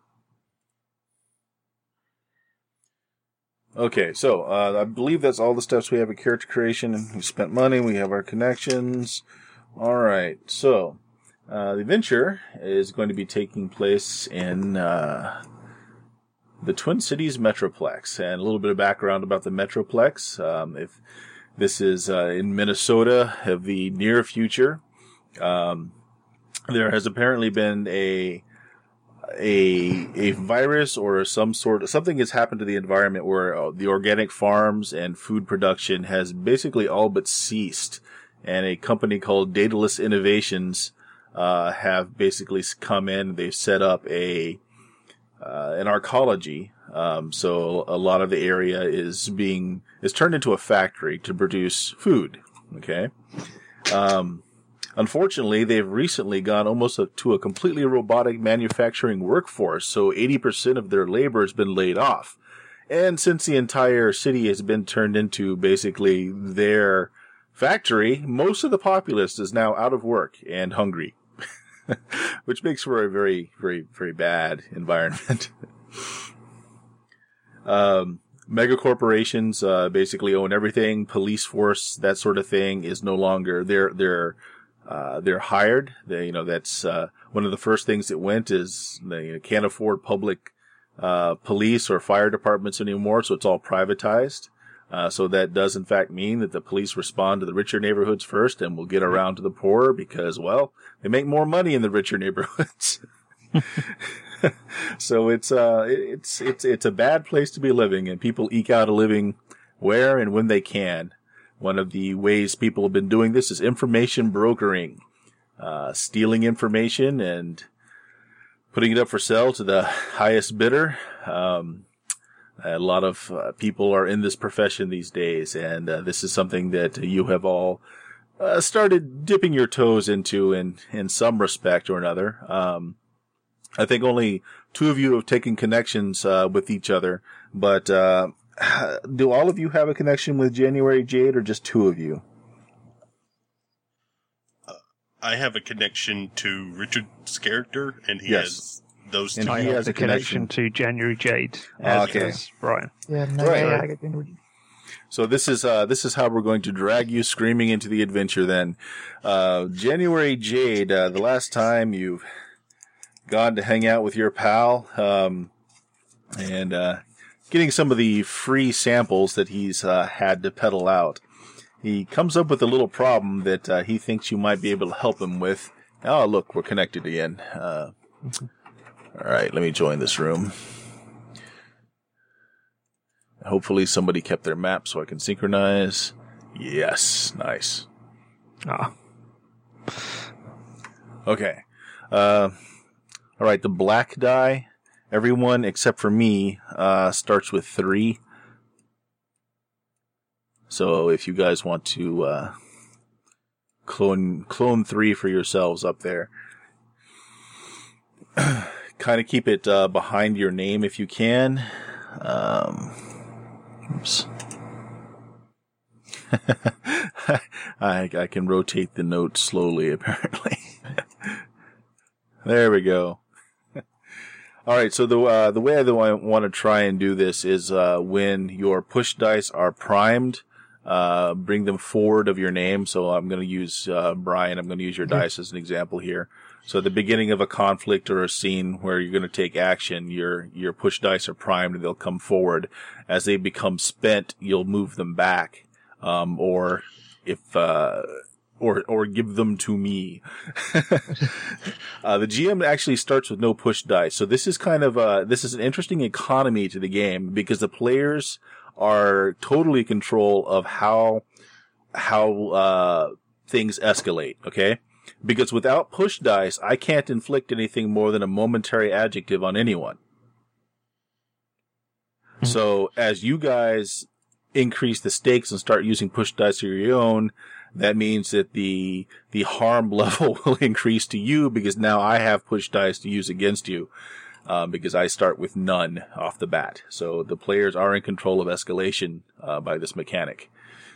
Okay, so uh, I believe that's all the steps we have in character creation. And we spent money. We have our connections. All right, so uh, the adventure is going to be taking place in uh, the Twin Cities Metroplex, and a little bit of background about the Metroplex. Um, if this is uh, in Minnesota of the near future, um, there has apparently been a a a virus or some sort of something has happened to the environment where uh, the organic farms and food production has basically all but ceased, and a company called Daedalus Innovations uh, have basically come in. They've set up a uh, an arcology. Um, so a lot of the area is being is turned into a factory to produce food. Okay. Um, unfortunately, they've recently gone almost a, to a completely robotic manufacturing workforce. So eighty percent of their labor has been laid off. And since the entire city has been turned into basically their factory, most of the populace is now out of work and hungry, which makes for a very, very, very bad environment. Um, mega corporations, uh, basically own everything. Police force, that sort of thing is no longer, they're, they're, uh, they're hired. They, you know, that's, uh, one of the first things that went is they you know, can't afford public, uh, police or fire departments anymore. So it's all privatized. Uh, so that does in fact mean that the police respond to the richer neighborhoods first and will get around to the poorer because, well, they make more money in the richer neighborhoods. So it's uh it's it's it's a bad place to be living, and people eke out a living where and when they can. One of the ways people have been doing this is information brokering, uh, stealing information and putting it up for sale to the highest bidder. Um, a lot of uh, people are in this profession these days, and uh, this is something that you have all uh, started dipping your toes into in in some respect or another. Um, I think only two of you have taken connections uh, with each other, but uh, do all of you have a connection with January Jade, or just two of you? Uh, I have a connection to Richard's character, and he Yes. has those And two. I he have has the a connection. connection to January Jade, as Okay. does Brian. Yeah, no, Right, yeah, right. I get into So this is uh, this is how we're going to drag you screaming into the adventure. Then, uh, January Jade, uh, the last time you've gone to hang out with your pal, um, and uh, getting some of the free samples that he's uh, had to peddle out, he comes up with a little problem that uh, he thinks you might be able to help him with. Oh, look, we're connected again. Uh, all right, let me join this room. Hopefully somebody kept their map so I can synchronize. Yes, nice. Ah, Okay. Uh, all right, the black die, everyone except for me, uh, starts with three. So if you guys want to uh, clone clone three for yourselves up there, kind of keep it uh, behind your name if you can. Um, oops. I, I can rotate the note slowly, apparently. There we go. All right, so the uh, the way I want to try and do this is uh, when your push dice are primed, uh, bring them forward of your name. So I'm going to use uh, Brian. I'm going to use your dice as an example here. So at the beginning of a conflict or a scene where you're going to take action, your your push dice are primed and they'll come forward. As they become spent, you'll move them back. Um, or if, uh, or, or give them to me. uh, the G M actually starts with no push dice. So this is kind of, uh, this is an interesting economy to the game because the players are totally in control of how, how, uh, things escalate. Okay. Because without push dice, I can't inflict anything more than a momentary adjective on anyone. Mm-hmm. So as you guys increase the stakes and start using push dice of your own, that means that the the harm level will increase to you because now I have push dice to use against you, um, because I start with none off the bat. So the players are in control of escalation uh, by this mechanic.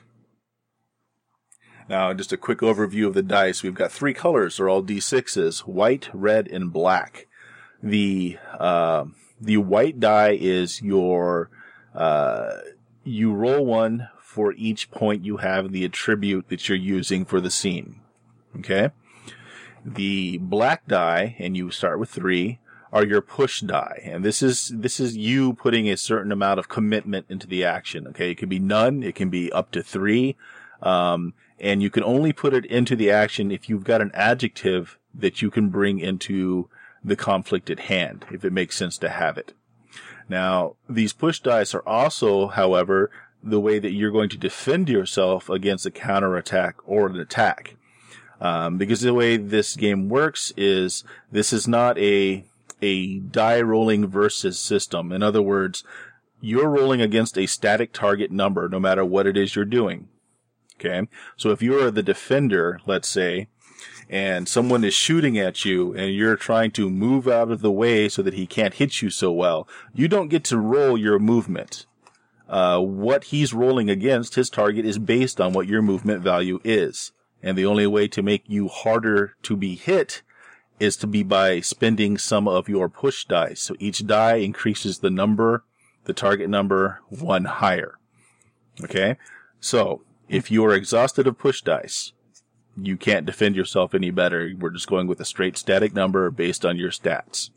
Now, just a quick overview of the dice. We've got three colors. They're all D sixes, white, red, and black. The uh, the white die is your uh you roll one for each point you have the attribute that you're using for the scene. Okay? The black die, and you start with three, are your push die. And this is, this is you putting a certain amount of commitment into the action. Okay? It can be none. It can be up to three. Um, and you can only put it into the action if you've got an adjective that you can bring into the conflict at hand, if it makes sense to have it. Now, these push dice are also, however, the way that you're going to defend yourself against a counterattack or an attack. Um, because the way this game works is this is not a, a die rolling versus system. In other words, you're rolling against a static target number no matter what it is you're doing. Okay? So if you're the defender, let's say, and someone is shooting at you and you're trying to move out of the way so that he can't hit you so well, you don't get to roll your movement. Uh, what he's rolling against, his target, is based on what your movement value is. And the only way to make you harder to be hit is to be by spending some of your push dice. So each die increases the number, the target number, one higher. Okay? So, if you're exhausted of push dice, you can't defend yourself any better. We're just going with a straight static number based on your stats.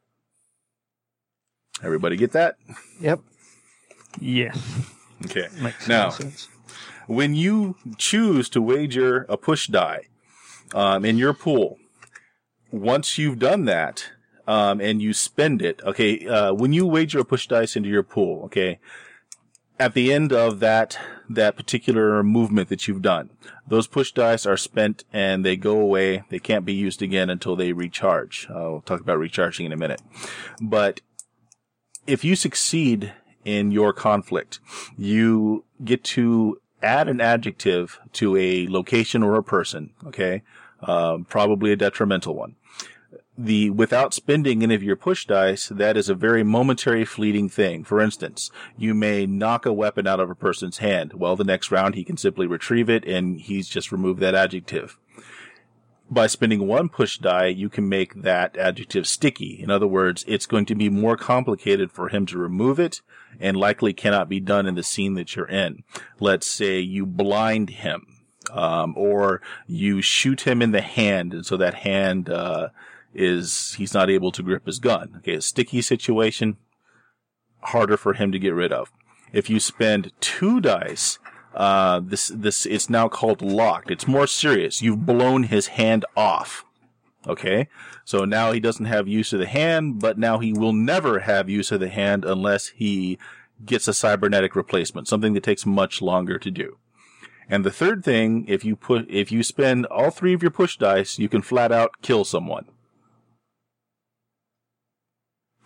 Everybody get that? Yep. Yes. Okay. Makes now, sense. when you choose to wager a push die um, in your pool, once you've done that um, and you spend it, okay, uh, when you wager a push dice into your pool, okay, at the end of that that particular movement that you've done, those push dice are spent and they go away. They can't be used again until they recharge. Uh, we'll talk about recharging in a minute. But if you succeed in your conflict, you get to add an adjective to a location or a person, okay? Um, probably a detrimental one. The, without spending any of your push dice, that is a very momentary fleeting thing. For instance, you may knock a weapon out of a person's hand. Well, the next round he can simply retrieve it and he's just removed that adjective. By spending one push die, you can make that adjective sticky. In other words, it's going to be more complicated for him to remove it and likely cannot be done in the scene that you're in. Let's say you blind him, um, or you shoot him in the hand, and so that hand, uh, is he's not able to grip his gun. Okay, a sticky situation, harder for him to get rid of. If you spend two dice, uh, this, this, it's now called locked. It's more serious. You've blown his hand off. Okay? So now he doesn't have use of the hand, but now he will never have use of the hand unless he gets a cybernetic replacement, something that takes much longer to do. And the third thing, if you put, if you spend all three of your push dice, you can flat out kill someone.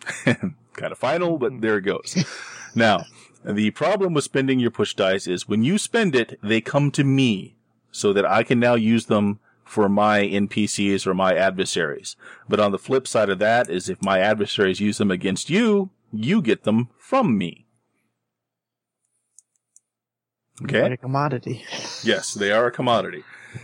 Kind of final, but there it goes. Now, the problem with spending your push dice is when you spend it, they come to me so that I can now use them for my N P Cs or my adversaries. But on the flip side of that is if my adversaries use them against you, you get them from me. Okay? Like a commodity. Yes, they are a commodity.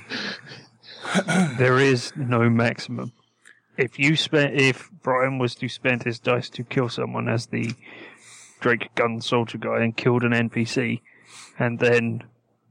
There is no maximum. If you spend, if Brian was to spend his dice to kill someone as the Drake gun soldier guy and killed an N P C, and then,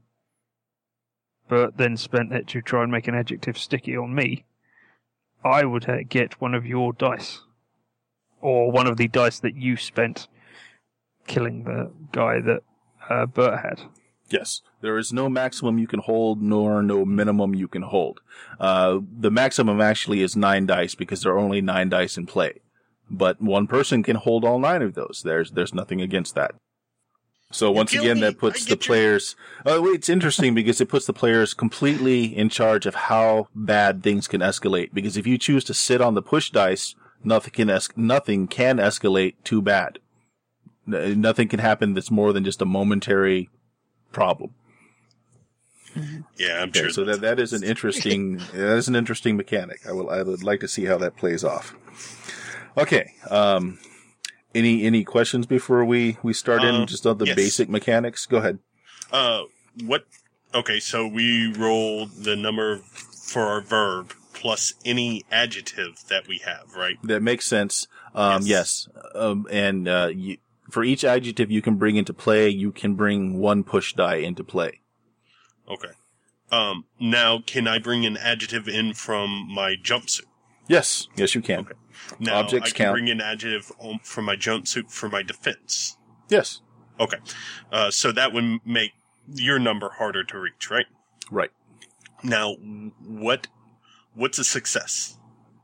but then spent it to try and make an adjective sticky on me, I would uh, get one of your dice, or one of the dice that you spent killing the guy that uh, Bert had. Yes, there is no maximum you can hold, nor no minimum you can hold. Uh, the maximum actually is nine dice because there are only nine dice in play. But one person can hold all nine of those. There's there's nothing against that. So once again, me. that puts I the get players... Uh, it's interesting because it puts the players completely in charge of how bad things can escalate. Because if you choose to sit on the push dice, nothing can es- nothing can escalate too bad. N- nothing can happen that's more than just a momentary problem. Yeah, I'm Okay, sure. so that that is an interesting that is an interesting mechanic. I will I would like to see how that plays off. Okay. Um, any any questions before we, we start in Uh, just on the yes. basic mechanics? Go ahead. Uh, what? Okay, so we roll the number for our verb plus any adjective that we have, right? That makes sense. Um, yes. Yes. Um, and uh, you, for each adjective you can bring into play, you can bring one push die into play. Okay. Um, now, can I bring an adjective in from my jumpsuit? Yes. Yes, you can. Okay. Now, Objects I can count. bring an adjective on, from my jumpsuit for my defense. Yes. Okay. Uh, so that would make your number harder to reach, right? Right. Now, what what's a success?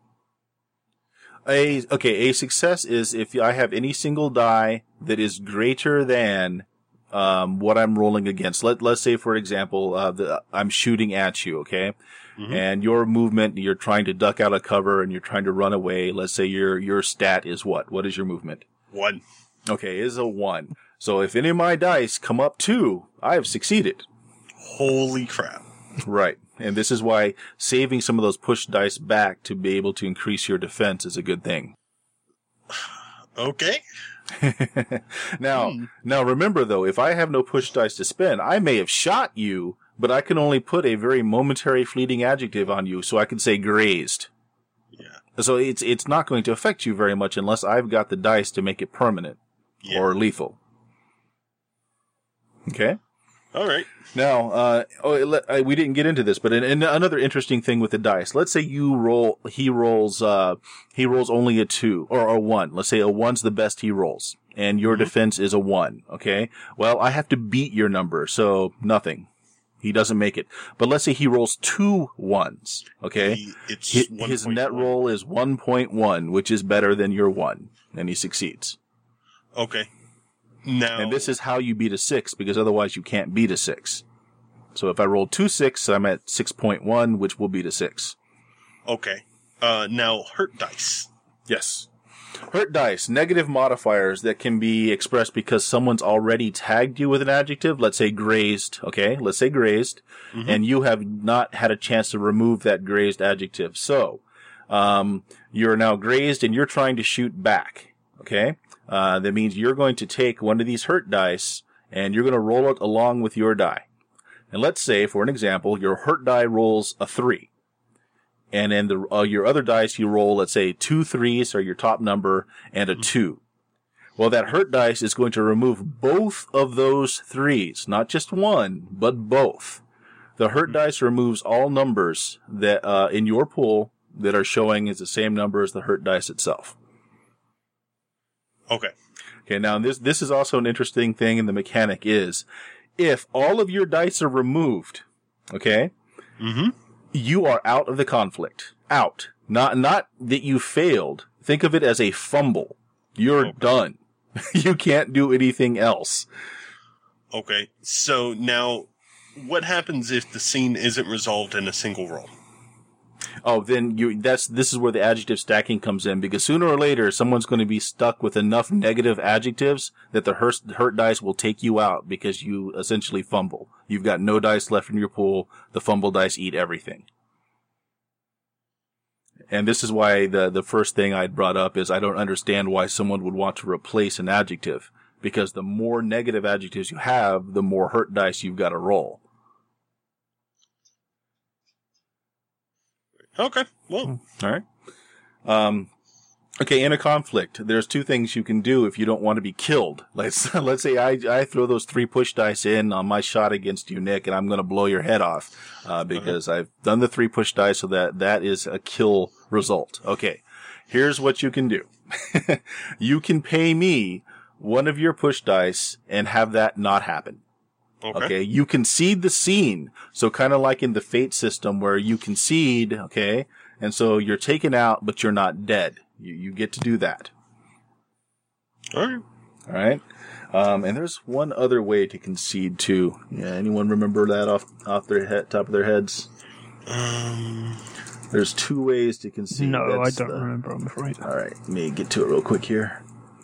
A okay. A success is if I have any single die that is greater than um, what I'm rolling against. Let Let's say, for example, uh, the, I'm shooting at you. Okay. Mhm. And your movement, you're trying to duck out of cover and you're trying to run away. Let's say your your stat is what? What is your movement? One. Okay, is a one. So if any of my dice come up two, I have succeeded. Holy crap. Right. And this is why saving some of those push dice back to be able to increase your defense is a good thing. Okay. now, Hmm. now remember though, if I have no push dice to spend, I may have shot you, but I can only put a very momentary fleeting adjective on you, so I can say grazed. Yeah. So it's it's not going to affect you very much unless I've got the dice to make it permanent Yeah. or lethal. Okay? All right. Now, uh, oh, it let- I, we didn't get into this, but in, in another interesting thing with the dice, let's say you roll, he rolls, uh, he rolls only a two or a one. Let's say a one's the best he rolls, and your Mhm. defense is a one. Okay, well, I have to beat your number, so nothing. He doesn't make it. But let's say he rolls two ones. Okay, He- it's his, one his point net one. roll is one point one, which is better than your one, and he succeeds. Okay. Now, And this is how you beat a six, because otherwise you can't beat a six. So if I roll two six, I'm at six point one, which will beat a six. okay. Uh, now hurt dice. Yes. Hurt dice, negative modifiers that can be expressed because someone's already tagged you with an adjective. Let's say grazed, okay? Let's say grazed. Mhm. And you have not had a chance to remove that grazed adjective. So, um, you're now grazed and you're trying to shoot back, okay? Uh, that means you're going to take one of these hurt dice and you're going to roll it along with your die. And let's say, for an example, your hurt die rolls a three. And then the, uh, your other dice, you roll, let's say, two threes are your top number and a two. Well, that hurt dice is going to remove both of those threes, not just one, but both. The hurt dice removes all numbers that, uh, in your pool that are showing as the same number as the hurt dice itself. Okay. Okay, now this, this is also an interesting thing in the mechanic is, if all of your dice are removed, okay, Mm-hmm. you are out of the conflict. Out. Not, not that you failed. Think of it as a fumble. You're Okay. done. You can't do anything else. Okay. So now, what happens if the scene isn't resolved in a single roll? Oh, then you. That's this is where the adjective stacking comes in, because sooner or later someone's going to be stuck with enough negative adjectives that the hurt, hurt dice will take you out because you essentially fumble. You've got no dice left in your pool. The fumble dice eat everything. And this is why the the first thing I'd brought up is I don't understand why someone would want to replace an adjective, because the more negative adjectives you have, the more hurt dice you've got to roll. Okay, well. All right. Um, okay, in a conflict, there's two things you can do if you don't want to be killed. Let's let's say I I throw those three push dice in on my shot against you, Nick, and I'm going to blow your head off uh, because uh-huh. I've done the three push dice, so that that is a kill result. Okay, here's what you can do. You can pay me one of your push dice and have that not happen. Okay. okay, you concede the scene. So kind of like in the Fate system where you concede, okay, and so you're taken out, but you're not dead. You you get to do that. All right. All right. Um, and there's one other way to concede too. Yeah, anyone remember that off off their head, top of their heads? Um, there's two ways to concede. No, That's I don't the, remember, I'm afraid. All right, let me get to it real quick here.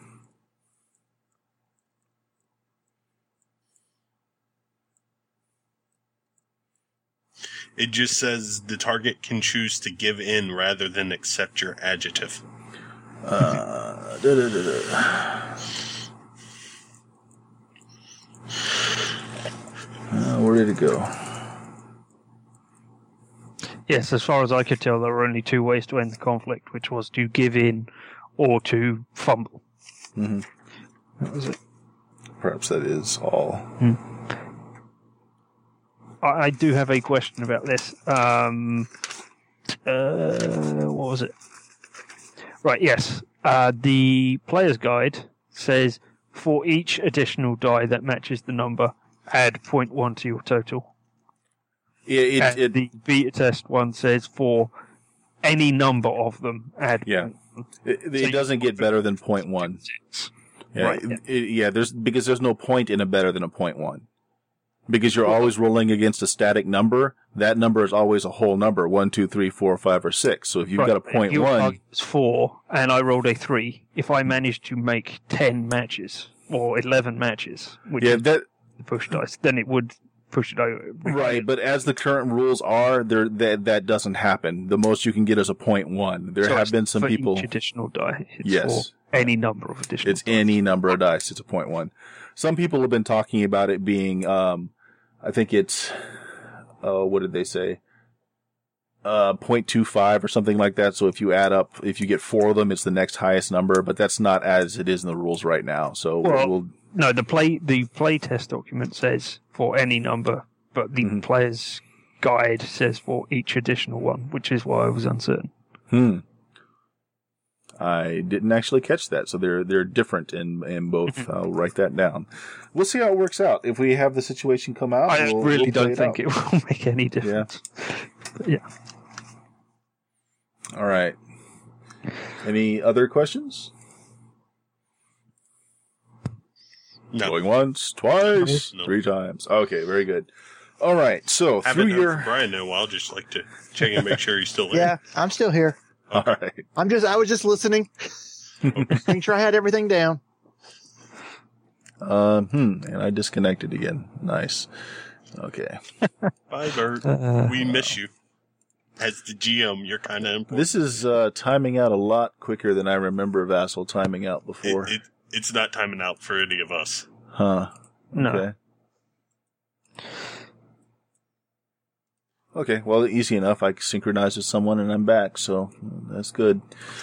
It just says the target can choose to give in rather than accept your adjective. Uh, da, da, da, da. Uh, where did it go? Yes, as far as I could tell, there were only two ways to end the conflict, which was to give in or to fumble. Mm-hmm. That was it. Perhaps that is all. Hmm. I do have a question about this. Um, uh, what was it? Right, yes. Uh, the player's guide says for each additional die that matches the number, add zero point one to your total. Yeah, it, and it, the beta test one says for any number of them, add. Yeah, it, it so doesn't get better than zero point one. Yeah, right. Yeah. It, yeah, there's because there's no point in a better than a zero point one. Because you're always rolling against a static number, that number is always a whole number, one, two, three, four, five, or six. So if you've right. got a point your one, target was four, and I rolled a three. If I managed to make ten matches or eleven matches, which yeah, is that the push dice, then it would push it over. Right, but as the current rules are, there that that doesn't happen. The most you can get is a point one. There so have been some for people. Each additional die. It's yes, for any number of additional. It's dice. any number of dice. It's a point one. Some people have been talking about it being. Um, I think it's, uh, what did they say? Uh, zero point two five or something like that. So if you add up, if you get four of them, it's the next highest number, but that's not as it is in the rules right now. So well, we'll, no, the play, the play test document says for any number, but the mm-hmm. player's guide says for each additional one, which is why I was uncertain. Hmm. I didn't actually catch that, so they're they're different in in both. I'll write that down. We'll see how it works out. If we have the situation come out, I we'll, really we'll don't it think out. it will make any difference. Yeah. yeah. All right. Any other questions? No. Going once, twice, no. three times. Okay, very good. All right. So haven't through heard your from Brian in a while. Just like to check and make sure he's still there. Yeah, I'm still here. All right. I'm just, I was just listening. Making sure I had everything down. Um, hmm, and I disconnected again. Nice. Okay. Bye, Bert. Uh, we miss you. As the G M, you're kind of important. This is uh, timing out a lot quicker than I remember Vassal timing out before. It, it, it's not timing out for any of us. Huh. No. Okay. Okay, well, easy enough. I synchronize with someone and I'm back, so that's good.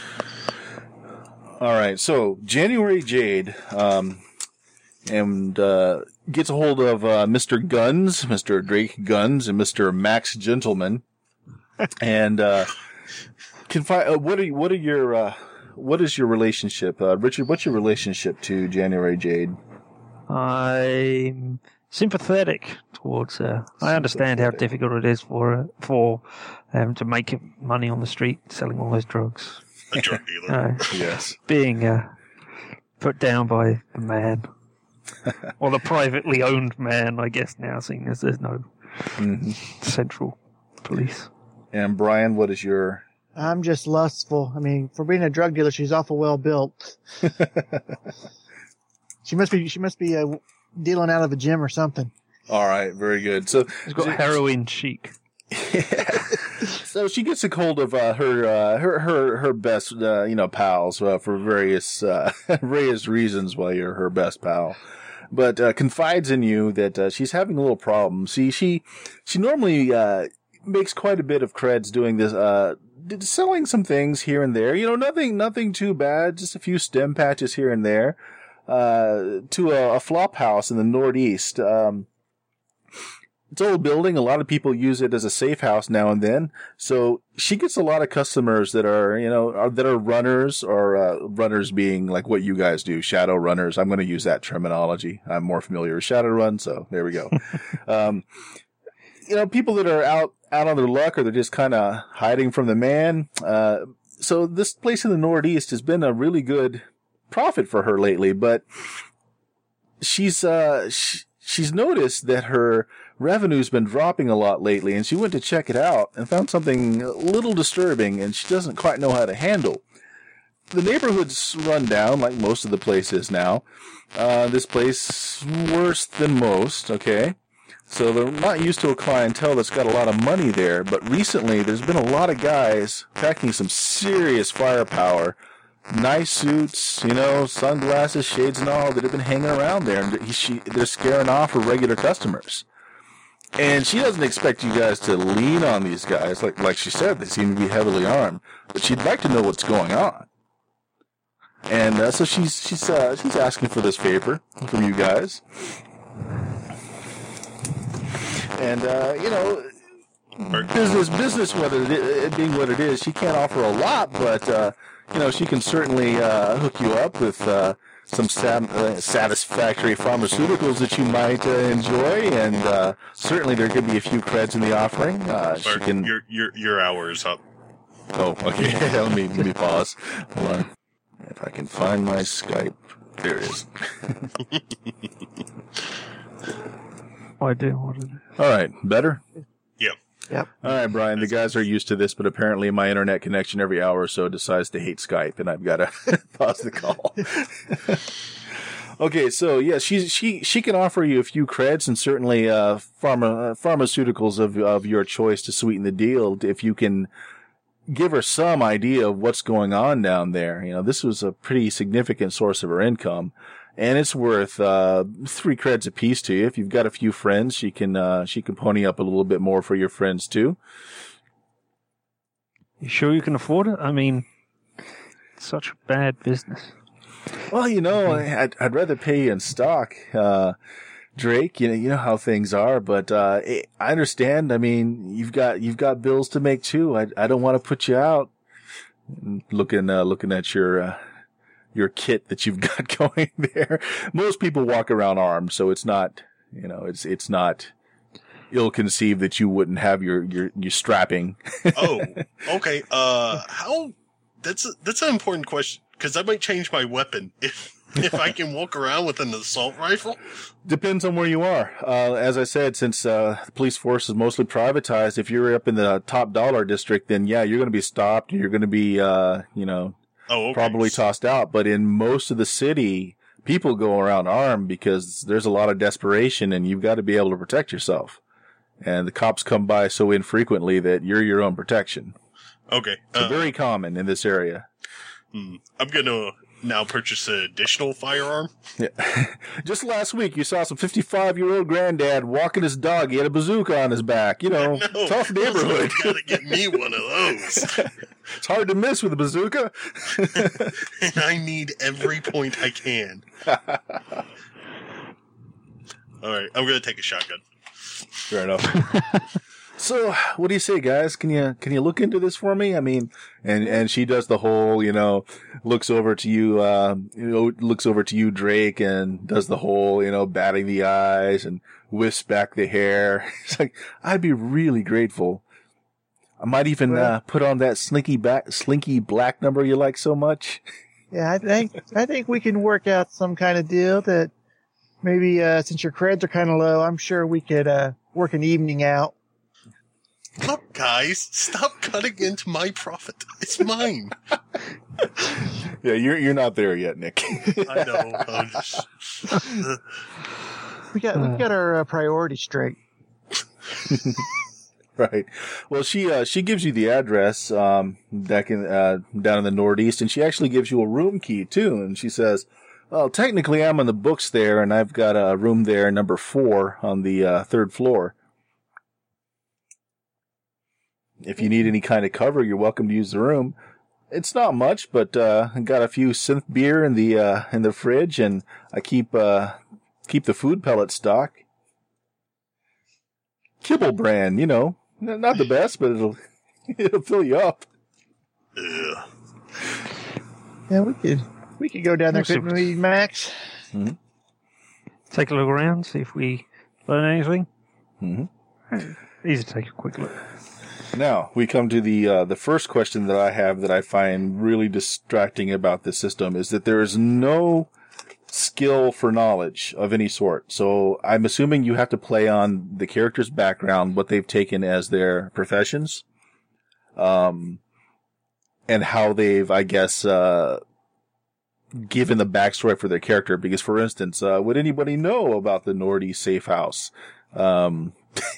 All right, so January Jade um, and uh, gets a hold of uh, Mister Guns, Mister Drake Guns, and Mister Max Gentleman, and uh, confi- uh, what are what are your uh, what is your relationship, uh, Richard? What's your relationship to January Jade? I'm sympathetic towards her. I understand how difficult it is for her, for um, to make money on the street selling all those drugs. A drug dealer. Uh, Yes. Being uh, put down by the man. Or the privately owned man, I guess now, seeing as there's no Mm-hmm. central police. And Brian, what is your... I'm just lustful. I mean, for being a drug dealer, she's awful well built. she must be, she must be uh, dealing out of a gym or something. All right, very good. So she's got heroin chic. Yeah. So she gets a hold of uh, her, uh, her her her best uh, you know pals uh, for various uh, various reasons why you're her best pal, but uh, confides in you that uh, she's having a little problem. See, she she normally uh, makes quite a bit of creds doing this, uh, selling some things here and there. You know, nothing nothing too bad, just a few stem patches here and there. Uh, to a, a flop house in the Northeast. Um, It's an old building. A lot of people use it as a safe house now and then. So she gets a lot of customers that are, you know, are, that are runners, or uh, runners being like what you guys do, shadow runners. I'm going to use that terminology. I'm more familiar with Shadowrun, so there we go. um, you know, people that are out out on their luck, or they're just kind of hiding from the man. Uh, so this place in the Northeast has been a really good profit for her lately, but she's uh, sh- she's noticed that her revenue's been dropping a lot lately, and she went to check it out and found something a little disturbing, and she doesn't quite know how to handle. The neighborhood's run down, like most of the places now. Uh, this place, worse than most, okay? So they're not used to a clientele that's got a lot of money there, but recently there's been a lot of guys packing some serious firepower, nice suits, you know, sunglasses, shades and all, that have been hanging around there, and he, she, they're scaring off her regular customers. And she doesn't expect you guys to lean on these guys. Like like she said, they seem to be heavily armed. But she'd like to know what's going on. And uh, so she's she's uh, she's asking for this favor from you guys. And, uh, you know, business, business, whether it, it being what it is, she can't offer a lot, but, uh, you know, she can certainly uh, hook you up with uh, some sat- uh, satisfactory pharmaceuticals that you might uh, enjoy, and uh, certainly there could be a few creds in the offering. Uh, she Sorry, can. Your your your hour is up. Oh, okay. let me let me pause. Hold on. If I can find my Skype, there it is. I do. What is it? All right, better. Yep. Yep. All right, Brian, the guys are used to this, but apparently my internet connection every hour or so decides to hate Skype, and I've got to pause the call. Okay, so yeah, she's, she she can offer you a few creds, and certainly uh, pharma, uh, pharmaceuticals of of your choice to sweeten the deal if you can give her some idea of what's going on down there. You know, this was a pretty significant source of her income. And it's worth uh, three creds a piece to you. If you've got a few friends, she can uh, she can pony up a little bit more for your friends too. You sure you can afford it? I mean, it's such a bad business. Well, you know, I'd, I'd rather pay you in stock, uh, Drake. You know, you know how things are. But uh, I understand. I mean, you've got you've got bills to make too. I I don't want to put you out. Looking uh, looking at your. Uh, your kit that you've got going there. Most people walk around armed, so it's not, you know, it's, it's not ill-conceived that you wouldn't have your, your, your strapping. Oh, okay. Uh, how, that's, a, that's an important question, because I might change my weapon if, if I can walk around with an assault rifle. Depends on where you are. Uh, as I said, since, uh, the police force is mostly privatized, if you're up in the top dollar district, then yeah, you're going to be stopped. You're going to be, uh, you know, Oh, okay. Probably tossed out. But in most of the city, people go around armed because there's a lot of desperation, and you've got to be able to protect yourself. And the cops come by so infrequently that you're your own protection. Okay. So Uh, very common in this area. hmm. I'm gonna now purchase an additional firearm. Yeah. Just last week, you saw some fifty-five-year-old granddad walking his dog. He had a bazooka on his back. You know, No, tough neighborhood. You gotta get me one of those. It's hard to miss with a bazooka. And I need every point I can. Alright, I'm gonna take a shotgun. Fair enough. So, what do you say, guys? Can you can you look into this for me? I mean, and and she does the whole, you know, looks over to you, uh, you know, looks over to you, Drake, and does the whole, you know, batting the eyes and whisks back the hair. It's like, I'd be really grateful. I might even Well- uh, put on that slinky back, slinky black number you like so much. Yeah, I think I think we can work out some kind of deal that maybe uh, since your creds are kind of low, I'm sure we could uh, work an evening out. Look, guys, stop cutting into my profit. It's mine. Yeah, you're you're not there yet, Nick. I know. I'm just, uh, We got we got our uh, priorities straight. Right. Well, she uh, she gives you the address um, back in uh, down in the Northeast, and she actually gives you a room key too. And she says, "Well, technically, I'm on the books there, and I've got a room there, number four, on the uh, third floor. If you need any kind of cover, you're welcome to use the room. It's not much, but uh, I got a few synth beer in the uh, in the fridge, and I keep uh, keep the food pellet stock. Kibble brand, you know." Not the best, but it'll it'll fill you up. ugh. Yeah, we could we could go down there, Awesome. couldn't we, Max? Mm-hmm. Take a look around, see if we learn anything. Mm-hmm. Easy to take a quick look. Now we come to the uh, the first question that I have that I find really distracting about this system is that there is no skill for knowledge of any sort. So I'm assuming you have to play on the character's background, what they've taken as their professions, um, and how they've, I guess, uh, given the backstory for their character. Because, for instance, uh, would anybody know about the Northeast Safe House? Um,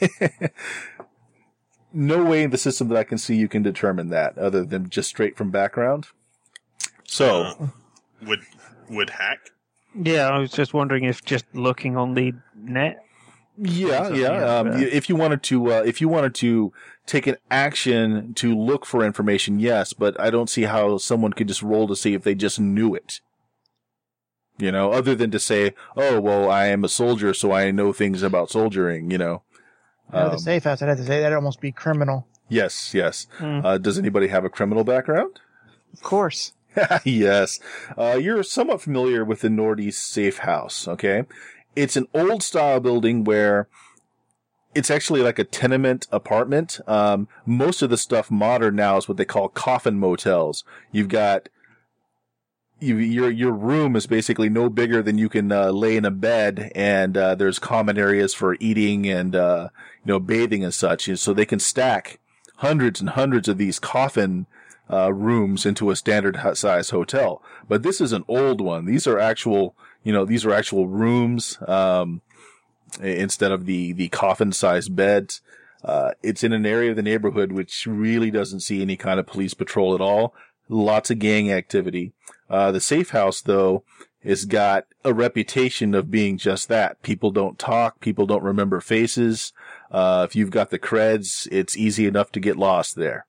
no way in the system that I can see you can determine that other than just straight from background. So, Uh, would would hack? Yeah, I was just wondering if just looking on the net. yeah, something yeah. else, Um, yeah. if you wanted to, uh, if you wanted to take an action to look for information, yes, but I don't see how someone could just roll to see if they just knew it. You know, other than to say, "Oh, well, I am a soldier, so I know things about soldiering." You know. No, Um, the safe house. I'd have to say that'd almost be criminal. yes, yes. Mm. Uh, does anybody have a criminal background? Of course. Yes. Uh, you're somewhat familiar with the Northeast Safe House, okay? It's an old style building where it's actually like a tenement apartment. Um, most of the stuff modern now is what they call coffin motels. You've got, you, your, your room is basically no bigger than you can, uh, lay in a bed, and, uh, there's common areas for eating and, uh, you know, bathing and such. And so they can stack hundreds and hundreds of these coffin Uh, rooms into a standard size hotel. But this is an old one. These are actual, you know, these are actual rooms, um, instead of the, the coffin sized beds. Uh, it's in an area of the neighborhood which really doesn't see any kind of police patrol at all. Lots of gang activity. Uh, the safe house, though, has got a reputation of being just that. People don't talk. People don't remember faces. Uh, if you've got the creds, it's easy enough to get lost there.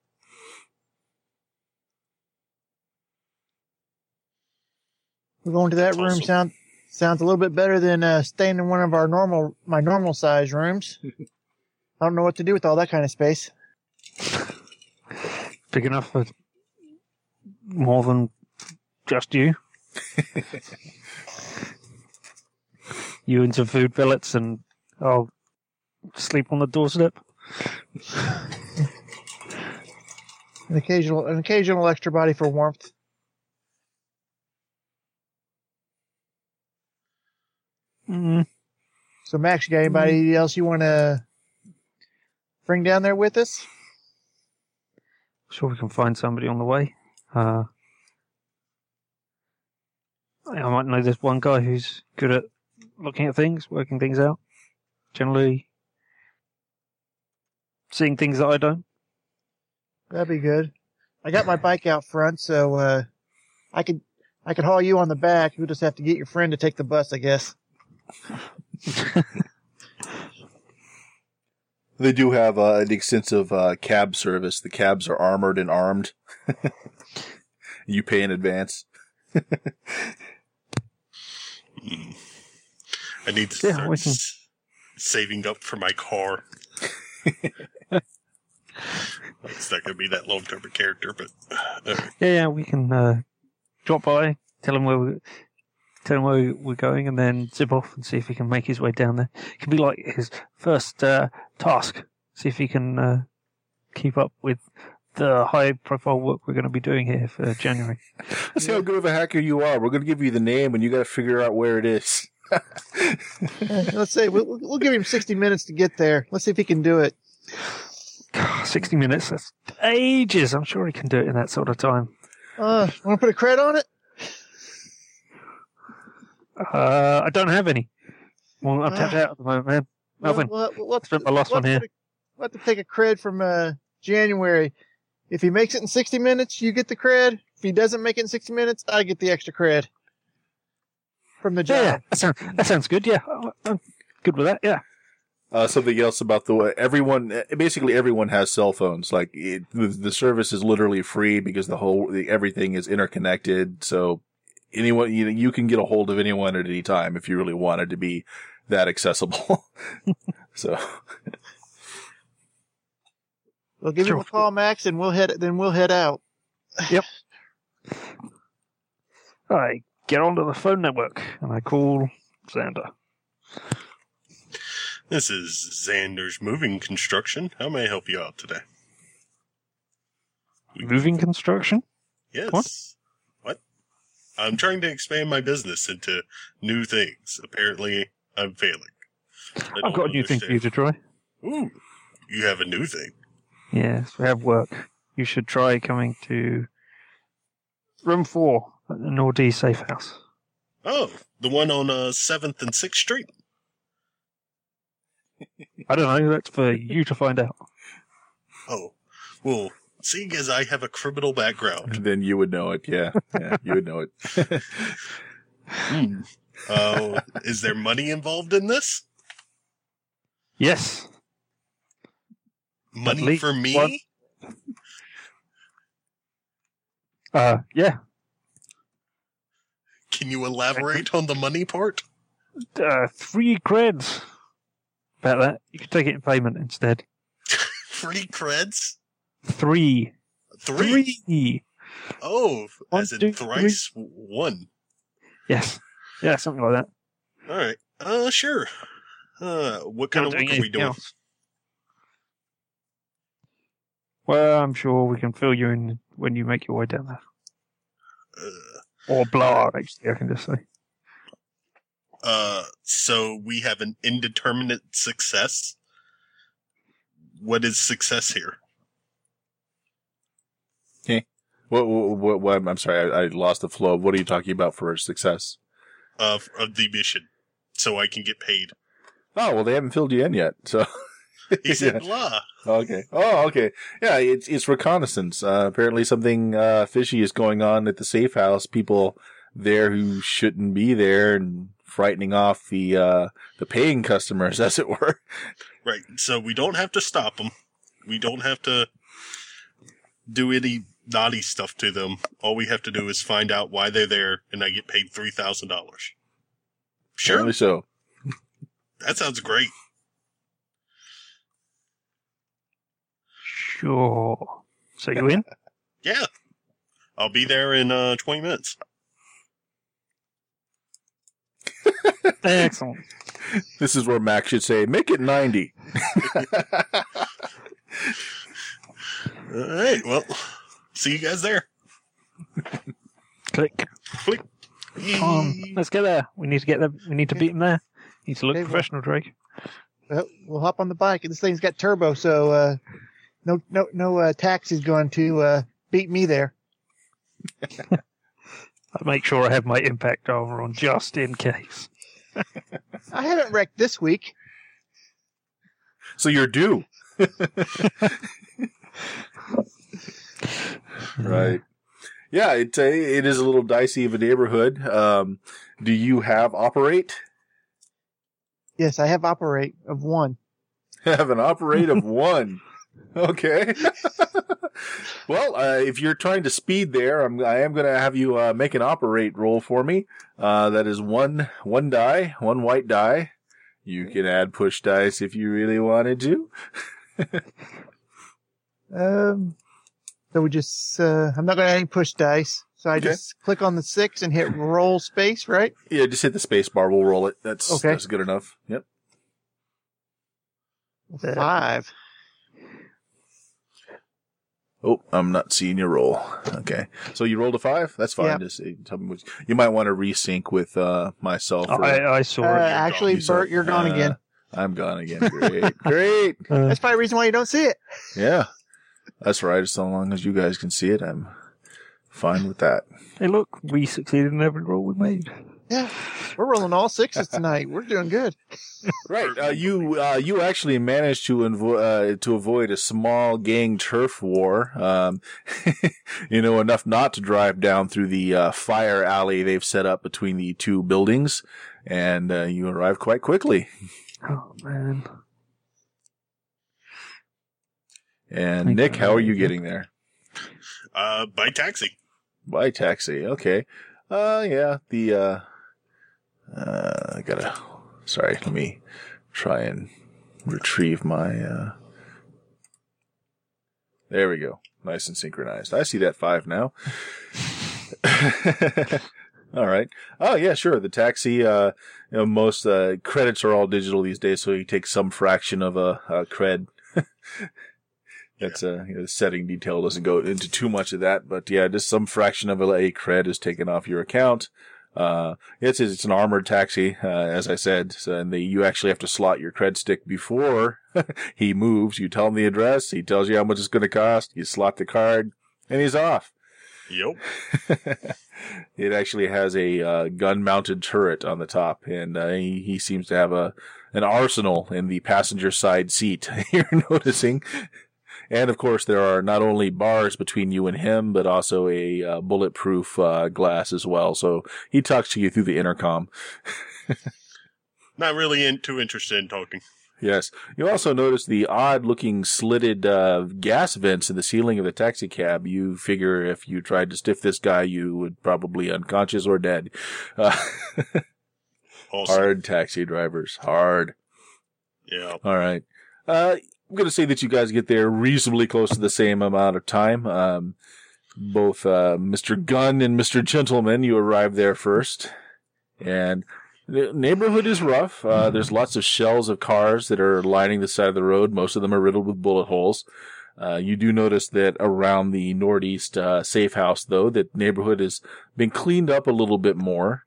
We're going to that That's room. awesome. Sound sounds a little bit better than uh, staying in one of our normal, my normal size rooms. I don't know what to do with all that kind of space. Big enough for more than just you. You and some food pellets, and I'll sleep on the doorstep. An occasional, an occasional extra body for warmth. Mm. So, Max, you got anybody else you want to bring down there with us? Sure, we can find somebody on the way. Uh, I might know there's one guy who's good at looking at things, working things out. Generally, seeing things that I don't. That'd be good. I got my bike out front, so uh, I could I could haul you on the back. You'll just have to get your friend to take the bus, I guess. They do have uh, an extensive uh, cab service. The cabs are armored and armed. You pay in advance. I need to Yeah, start we can- s- saving up for my car. It's not going to be that long term a character, but uh, Yeah, yeah, we can uh, drop by, tell him where we, tell him where we're going, and then zip off and see if he can make his way down there. It can be like his first uh, task. See if he can uh, keep up with the high-profile work we're going to be doing here for January. Let's see how good of a hacker you are. We're going to give you the name, and you got to figure out where it is. Eh, Let's say we'll, we'll give him sixty minutes to get there. Let's see if he can do it. God, sixty minutes, that's ages. I'm sure he can do it in that sort of time. Uh, want to put a cred on it? Uh, I don't have any. Well, I'm tapped Ah. out at the moment, man. Nothing. We'll, we'll, we'll, Spent my last we'll one here. put a- We'll have to take a cred from uh, January. If he makes it in sixty minutes, you get the cred. If he doesn't make it in sixty minutes, I get the extra cred from the Yeah, yeah, job. that sounds, that sounds good, yeah. I'm good with that, yeah. Uh, something else about the way everyone, basically everyone has cell phones. Like it, the, the service is literally free because the whole, the, everything is interconnected. So anyone, you, you can get a hold of anyone at any time if you really wanted to be that accessible. So We'll give him a call, Max, and we'll head. Then we'll head out. I get onto the phone network and I call Xander. This is Xander's Moving Construction. How may I help you out today? Moving construction? Yes. What? What? I'm trying to expand my business into new things. Apparently, I'm failing. I I've don't got a new thing for you to try. Ooh, you have a new thing. Yes, we have work. You should try coming to room four at the Nordee Safe House. Oh, the one on uh, seventh and sixth Street. I don't know, that's for you to find out. Oh, well, seeing as I have a criminal background, then you would know it. Yeah. Yeah. You would know it. hmm, uh, is there money involved in this? Yes. Money least for me? one. Uh, yeah. Can you elaborate on the money part? Uh, three creds. About that. You can take it in payment instead. Free creds? Three. Three? Three. Oh, One, as in two, thrice one. Yes. Yeah, something like that. All right. Uh, sure. Uh, what kind Not of work doing are we anything doing? else. Well, I'm sure we can fill you in when you make your way down there. Uh, Or blah, actually, I can just say. uh, so we have an indeterminate success. What is success here? What, what, what, what I'm sorry, I, I lost the flow. What are you talking about for success? Of of the mission, so I can get paid. Oh, well, they haven't filled you in yet. So, He said Yeah. blah. Okay. Oh, okay. Yeah, it's it's reconnaissance. Uh, apparently, something uh, fishy is going on at the safe house. People there who shouldn't be there, and frightening off the uh, the paying customers, as it were. Right. So we don't have to stop them. We don't have to do any naughty stuff to them. All we have to do is find out why they're there, and I get paid three thousand dollars. Sure, Apparently so. that sounds great. Sure. So you in? Yeah, I'll be there in uh, twenty minutes. Excellent. This is where Max should say, "Make it ninety." All right. Well, see you guys there. Click. Click. Come on, let's get there. We need to get there. We need to beat him there. Need to look Okay, well- professional, Drake. Well, we'll hop on the bike. This thing's got turbo, so uh, no, no, no uh, taxi's going to uh, beat me there. I'll make sure I have my impact armor on just in case. I haven't wrecked this week. So you're due. Right. Yeah, it uh, it is a little dicey of a neighborhood. Um, do you have operate? Yes, I have operate of one. Have an operate of one. Okay. Well, uh, if you're trying to speed there, I'm, I am going to have you uh, make an operate roll for me. Uh, that is one one die, one white die. You can add push dice if you really wanted to. Um, so we just, uh, I'm not going to add any push dice. So I Okay. just click on the six and hit roll space, right? Yeah, just hit the space bar. We'll roll it. That's Okay. that's good enough. Yep. Five. Oh, I'm not seeing your roll. Okay. So you rolled a five? That's fine. Yeah. Just uh, tell me what you might want to resync with uh, myself. Oh, or- I, I saw Uh, it. actually, you saw Bert, it. you're gone Uh, again. I'm gone again. Great. Great. Uh, That's probably the reason why you don't see it. Yeah. That's right. As long as you guys can see it, I'm fine with that. hey, look, we succeeded in every roll we made. Yeah. We're rolling all sixes tonight. We're doing good. Right. Uh, you uh, you actually managed to invo- uh, to avoid a small gang turf war. Um, you know, enough not to drive down through the uh, fire alley they've set up between the two buildings, and uh, you arrive quite quickly. Oh, man. And Thank Nick, you. how are you getting there? Uh, by taxi. By taxi. Okay. Uh, yeah. The uh, uh, I gotta. Sorry. Let me try and retrieve my. Uh... There we go. Nice and synchronized. I see that five now. All right. Oh yeah, sure. The taxi. Uh, you know, most uh, credits are all digital these days, so you take some fraction of a, a cred. That's uh, you know, the setting detail doesn't go into too much of that, but yeah, just some fraction of a cred is taken off your account. Uh, it's it's an armored taxi, uh, as I said, so, and the, you actually have to slot your cred stick before he moves. You tell him the address, he tells you how much it's going to cost. You slot the card, and he's off. Yep. It actually has a uh, gun-mounted turret on the top, and uh, he, he seems to have a an arsenal in the passenger side seat. You're noticing. And, of course, there are not only bars between you and him, but also a uh, bulletproof uh, glass as well. So he talks to you through the intercom. Not really in, too interested in talking. Yes. You also notice the odd-looking slitted uh, gas vents in the ceiling of the taxi cab. You figure if you tried to stiff this guy, you would probably unconscious or dead. Uh, Awesome. Hard taxi drivers. Hard. Yeah. All right. Uh, I'm going to say that you guys get there reasonably close to the same amount of time. Um, both uh, Mister Gunn and Mister Gentleman, you arrive there first. And the neighborhood is rough. Uh, there's lots of shells of cars that are lining the side of the road. Most of them are riddled with bullet holes. Uh, you do notice that around the northeast uh, safe house, though, that neighborhood has been cleaned up a little bit more.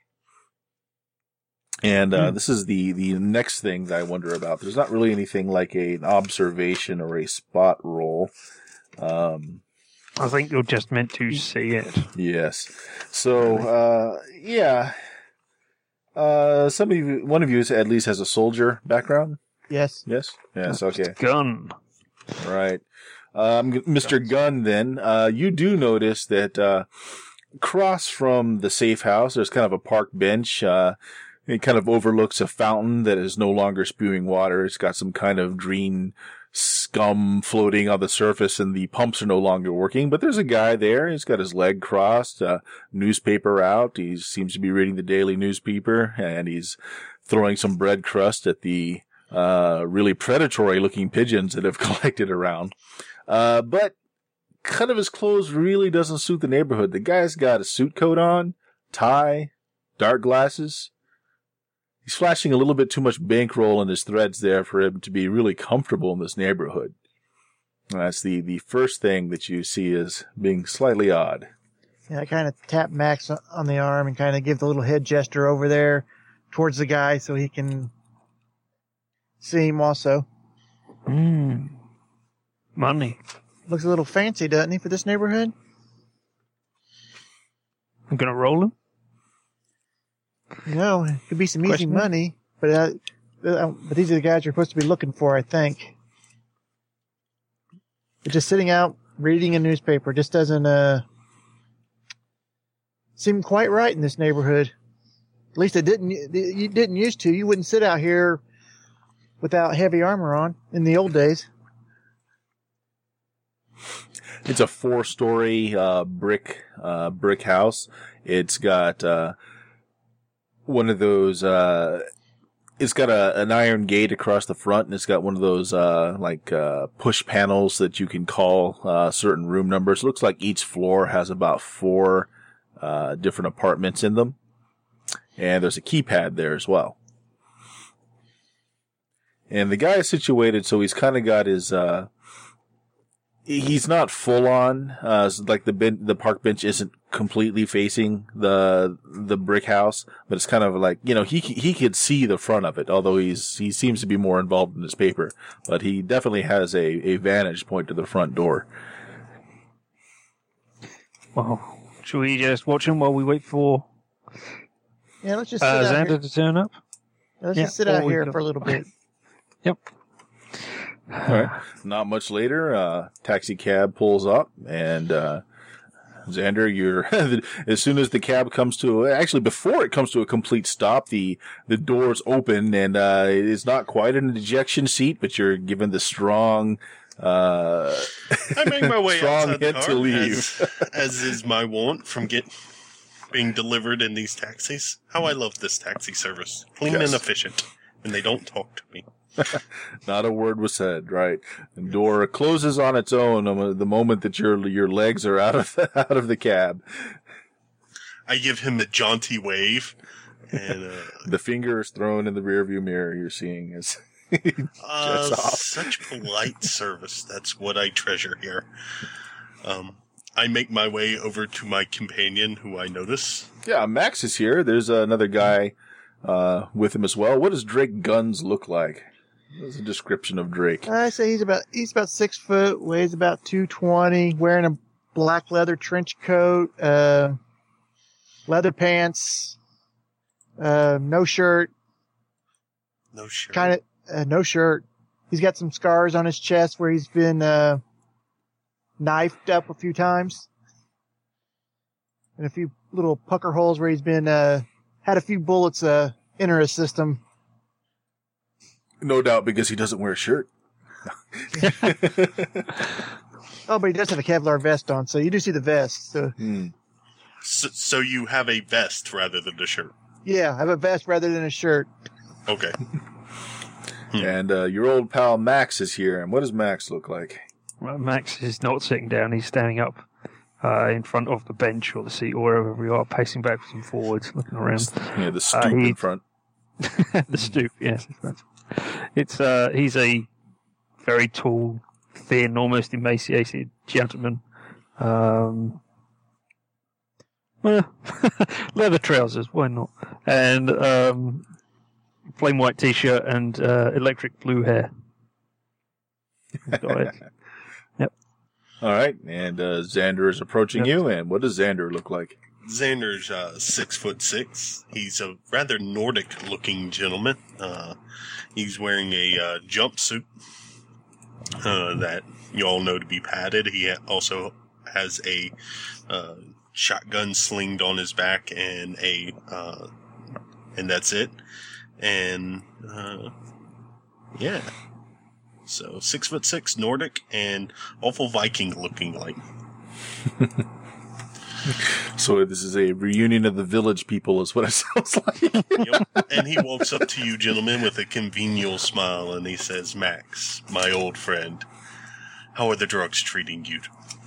And uh, Hmm. this is the, the next thing that I wonder about. There's not really anything like a, an observation or a spot roll. Um, I think you're just meant to see it. yes. So, uh, yeah. Uh, some of you, one of you at least has a soldier background. Yes. Yes? Yes, okay. Gun. Right. Um, Mister Gunn, then, uh, you do notice that, uh, across from the safe house, there's kind of a park bench, uh, it kind of overlooks a fountain that is no longer spewing water. It's got some kind of green scum floating on the surface, and the pumps are no longer working. But there's a guy there. He's got his leg crossed, uh, newspaper out. He seems to be reading the daily newspaper, and he's throwing some bread crust at the uh, really predatory-looking pigeons that have collected around. Uh, but cut of his clothes really doesn't suit the neighborhood. The guy's got a suit coat on, tie, dark glasses. He's flashing a little bit too much bankroll in his threads there for him to be really comfortable in this neighborhood. That's the, the first thing that you see as being slightly odd. Yeah, I kind of tap Max on the arm and kind of give the little head gesture over there towards the guy so he can see him also. Hmm. Money. Looks a little fancy, doesn't he, for this neighborhood? I'm going to roll him. You know, it could be some easy Question? money, but uh, uh, but these are the guys you're supposed to be looking for, I think. But just sitting out reading a newspaper just doesn't uh seem quite right in this neighborhood. At least it didn't. You didn't used to. You wouldn't sit out here without heavy armor on in the old days. It's a four-story uh, brick uh, brick house. It's got uh, one of those. Uh, it's got a, an iron gate across the front, and it's got one of those uh, like uh, push panels that you can call uh, certain room numbers. It looks like each floor has about four uh, different apartments in them, and there's a keypad there as well. And the guy is situated, so he's kind of got his. Uh, he's not full on. Uh, so like the ben- the park bench isn't completely facing the the brick house, but it's kind of like, you know, he he could see the front of it. Although he's he seems to be more involved in his paper, but he definitely has a, a vantage point to the front door. Well, should we just watch him while we wait for Yeah, let's just sit uh, out Xander here. to turn up? Let's yeah, just sit or out we here can- for a little bit. Yep. All right. Not much later, uh, taxi cab pulls up, and uh, Xander, you're as soon as the cab comes to actually before it comes to a complete stop, the the doors open, and uh, it's not quite an ejection seat, but you're given the strong. Uh, I make my way strong outside the hint car, to leave. As, as is my wont from get being delivered in these taxis. How I love this taxi service. Clean Yes. and efficient. And they don't talk to me. Not a word was said, right? The door closes on its own um, the moment that your your legs are out of the, out of the cab. I give him the jaunty wave. And, uh, The finger is thrown in the rearview mirror. You're seeing as he uh, jets off. such polite service. That's what I treasure here. Um, I make my way over to my companion, who I notice. Yeah, Max is here. There's another guy uh, with him as well. What does Drake Guns look like? What's a description of Drake? I say he's about he's about six foot, weighs about two twenty, wearing a black leather trench coat, uh, leather pants, uh, no shirt, No shirt. kind of uh, no shirt. He's got some scars on his chest where he's been uh, knifed up a few times, and a few little pucker holes where he's been uh, had a few bullets uh, enter his system. No doubt because he doesn't wear a shirt. Oh, but he does have a Kevlar vest on, so you do see the vest. So Hmm. So, so you have a vest rather than a shirt. yeah, I have a vest rather than a shirt. Okay. And uh, your old pal Max is here. And what does Max look like? Well, Max is not sitting down, he's standing up uh, in front of the bench or the seat or wherever we are, pacing backwards and forwards, looking around. Yeah, the stoop Uh, he- in front. The stoop, yes. It's uh, he's a very tall, thin, almost emaciated gentleman. Um, well, leather trousers, why not? And um, plain white t-shirt and uh, electric blue hair. Got it. All right. And uh, Xander is approaching Yep. you. And what does Xander look like? Xander's uh, six foot six. He's a rather Nordic-looking gentleman. Uh, he's wearing a uh, jumpsuit uh, that you all know to be padded. He ha- also has a uh, shotgun slinged on his back, and a uh, and that's it. And uh, yeah, so six foot six, Nordic, and awful Viking-looking like. So this is a reunion of the village people is what it sounds like. Yep. And he walks up to you, gentlemen, with a congenial smile, and he says, "Max, my old friend, how are the drugs treating you?"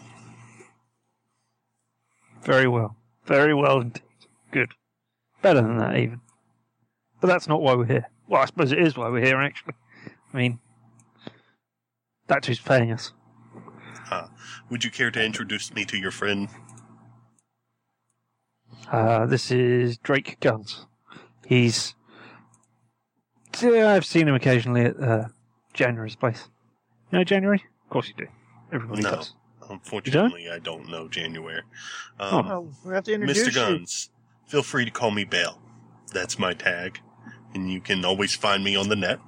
Very well. Very well indeed. Good. Better than that, even. But that's not why we're here. Well, I suppose it is why we're here, actually. I mean, that's who's paying us. Uh, would you care to introduce me to your friend? Uh, this is Drake Guns. He's... Yeah, I've seen him occasionally at uh, January's place. You know January? Of course you do. Everybody No. does. Unfortunately, I don't know January. Um, Oh, we have to introduce Mister you. Guns, feel free to call me Bale. That's my tag. And you can always find me on the net.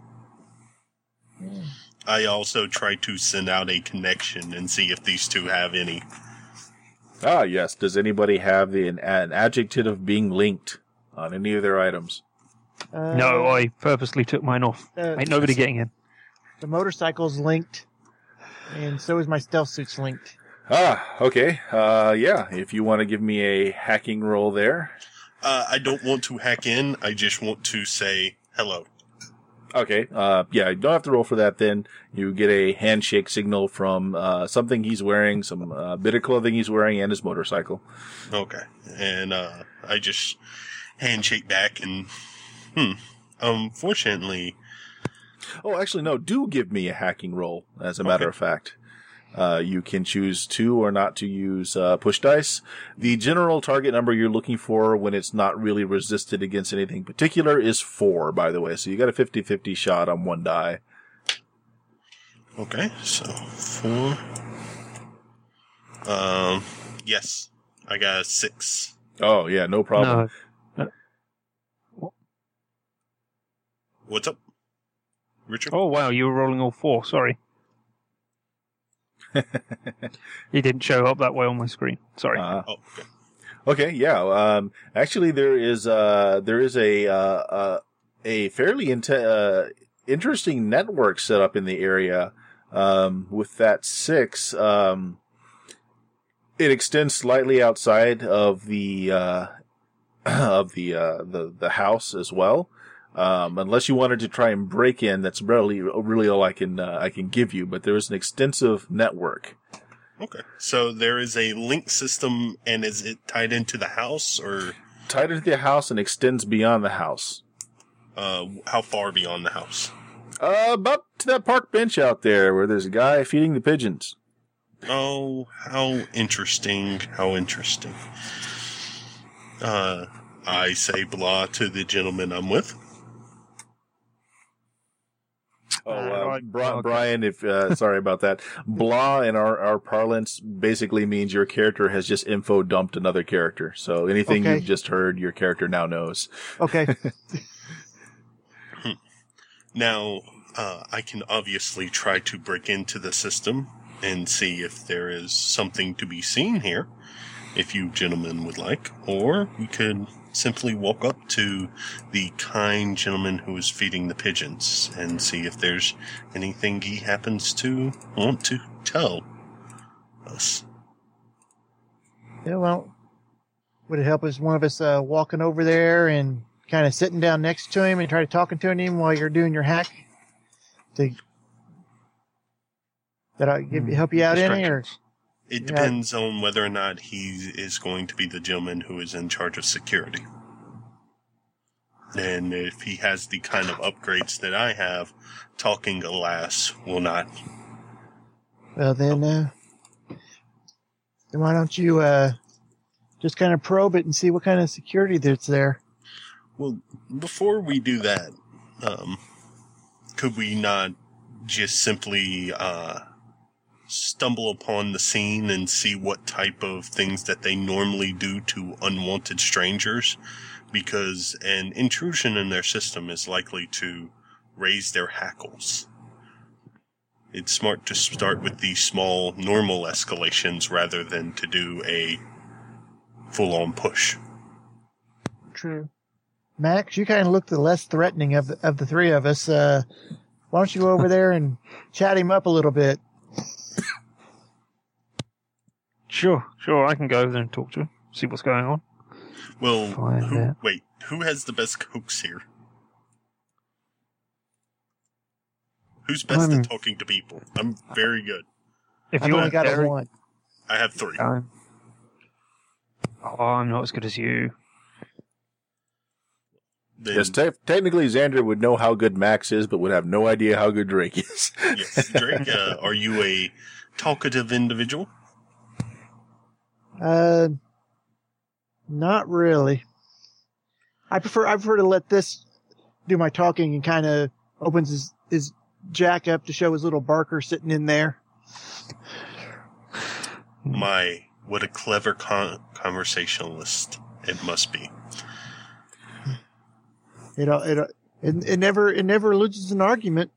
I also try to send out a connection and see if these two have any. Ah, yes. Does anybody have the, an, an adjective of being linked on any of their items? Uh, No, I purposely took mine off. uh, Ain't nobody getting in. The motorcycle's linked, and so is my stealth suit's linked. Ah, okay. Uh, yeah. If you want to give me a hacking roll there. Uh, I don't want to hack in. I just want to say hello. Okay. Uh, yeah, you don't have to roll for that then. You get a handshake signal from, uh, something he's wearing, some, uh, bit of clothing he's wearing, and his motorcycle. Okay. And uh, I just handshake back and, hmm, unfortunately, Oh, actually, no. Do give me a hacking roll, as a matter Okay. of fact. Uh, you can choose to or not to use uh, push dice. The general target number you're looking for when it's not really resisted against anything particular is four, by the way. So you got a fifty-fifty shot on one die. Okay, so four. Um, yes, I got a six. Oh, yeah, no problem. No. What's up, Richard? Oh, wow, you were rolling all four. Sorry. He didn't show up that way on my screen. Sorry. Uh, Oh, okay. Okay, yeah. Um, actually, there is uh, there is a uh, uh, a fairly inte- uh, interesting network set up in the area. Um, with that six, um, it extends slightly outside of the uh, of the uh, the the house as well. Um, unless you wanted to try and break in, that's really really all I can uh, I can give you. But there is an extensive network. Okay. So there is a link system, and is it tied into the house, or Tied into the house and extends beyond the house. uh, how far beyond the house? Uh, about to that park bench out there where there's a guy feeding the pigeons. Oh, how interesting! How interesting. Uh, I say blah to the gentleman I'm with. Oh, Uh, uh, right. Bri- Okay. Brian, if uh, sorry about that. Blah in our, our parlance basically means your character has just info dumped another character. So anything Okay. you've just heard, your character now knows. Okay. Now, uh, I can obviously try to break into the system and see if there is something to be seen here, if you gentlemen would like, or we could simply walk up to the kind gentleman who is feeding the pigeons and see if there's anything he happens to want to tell us. Yeah, well, would it help us one of us uh, walking over there and kind of sitting down next to him and try to talking to him while you're doing your hack? To that I give help you out any or Distractions. It Yeah. depends on whether or not he is going to be the gentleman who is in charge of security. And if he has the kind of upgrades that I have, talking alas will not. well then uh, then why don't you uh, just kind of probe it and see what kind of security that's there? Well, before we do that, um, could we not just simply uh, stumble upon the scene and see what type of things that they normally do to unwanted strangers? Because an intrusion in their system is likely to raise their hackles. It's smart to start with the small, normal escalations rather than to do a full-on push. True. Max, you kind of look the less threatening of the, of the three of us. Uh, why don't you go over there and chat him up a little bit? Sure, sure, I can go over there and talk to him, see what's going on. Well, Find who, out. wait, who has the best cooks here? Who's best I'm- at talking to people? I'm very good. If I've you're only got a very- one. I have three. Um, oh, I'm not as good as you. Then, Yes, te- technically Xander would know how good Max is, but would have no idea how good Drake is. yes, Drake, uh, are you a talkative individual? Uh, not really. I prefer I prefer to let this do my talking and kind of opens his, his jack up to show his little barker sitting in there. My, what a clever con- conversationalist it must be. It it it, it never it never loses an argument.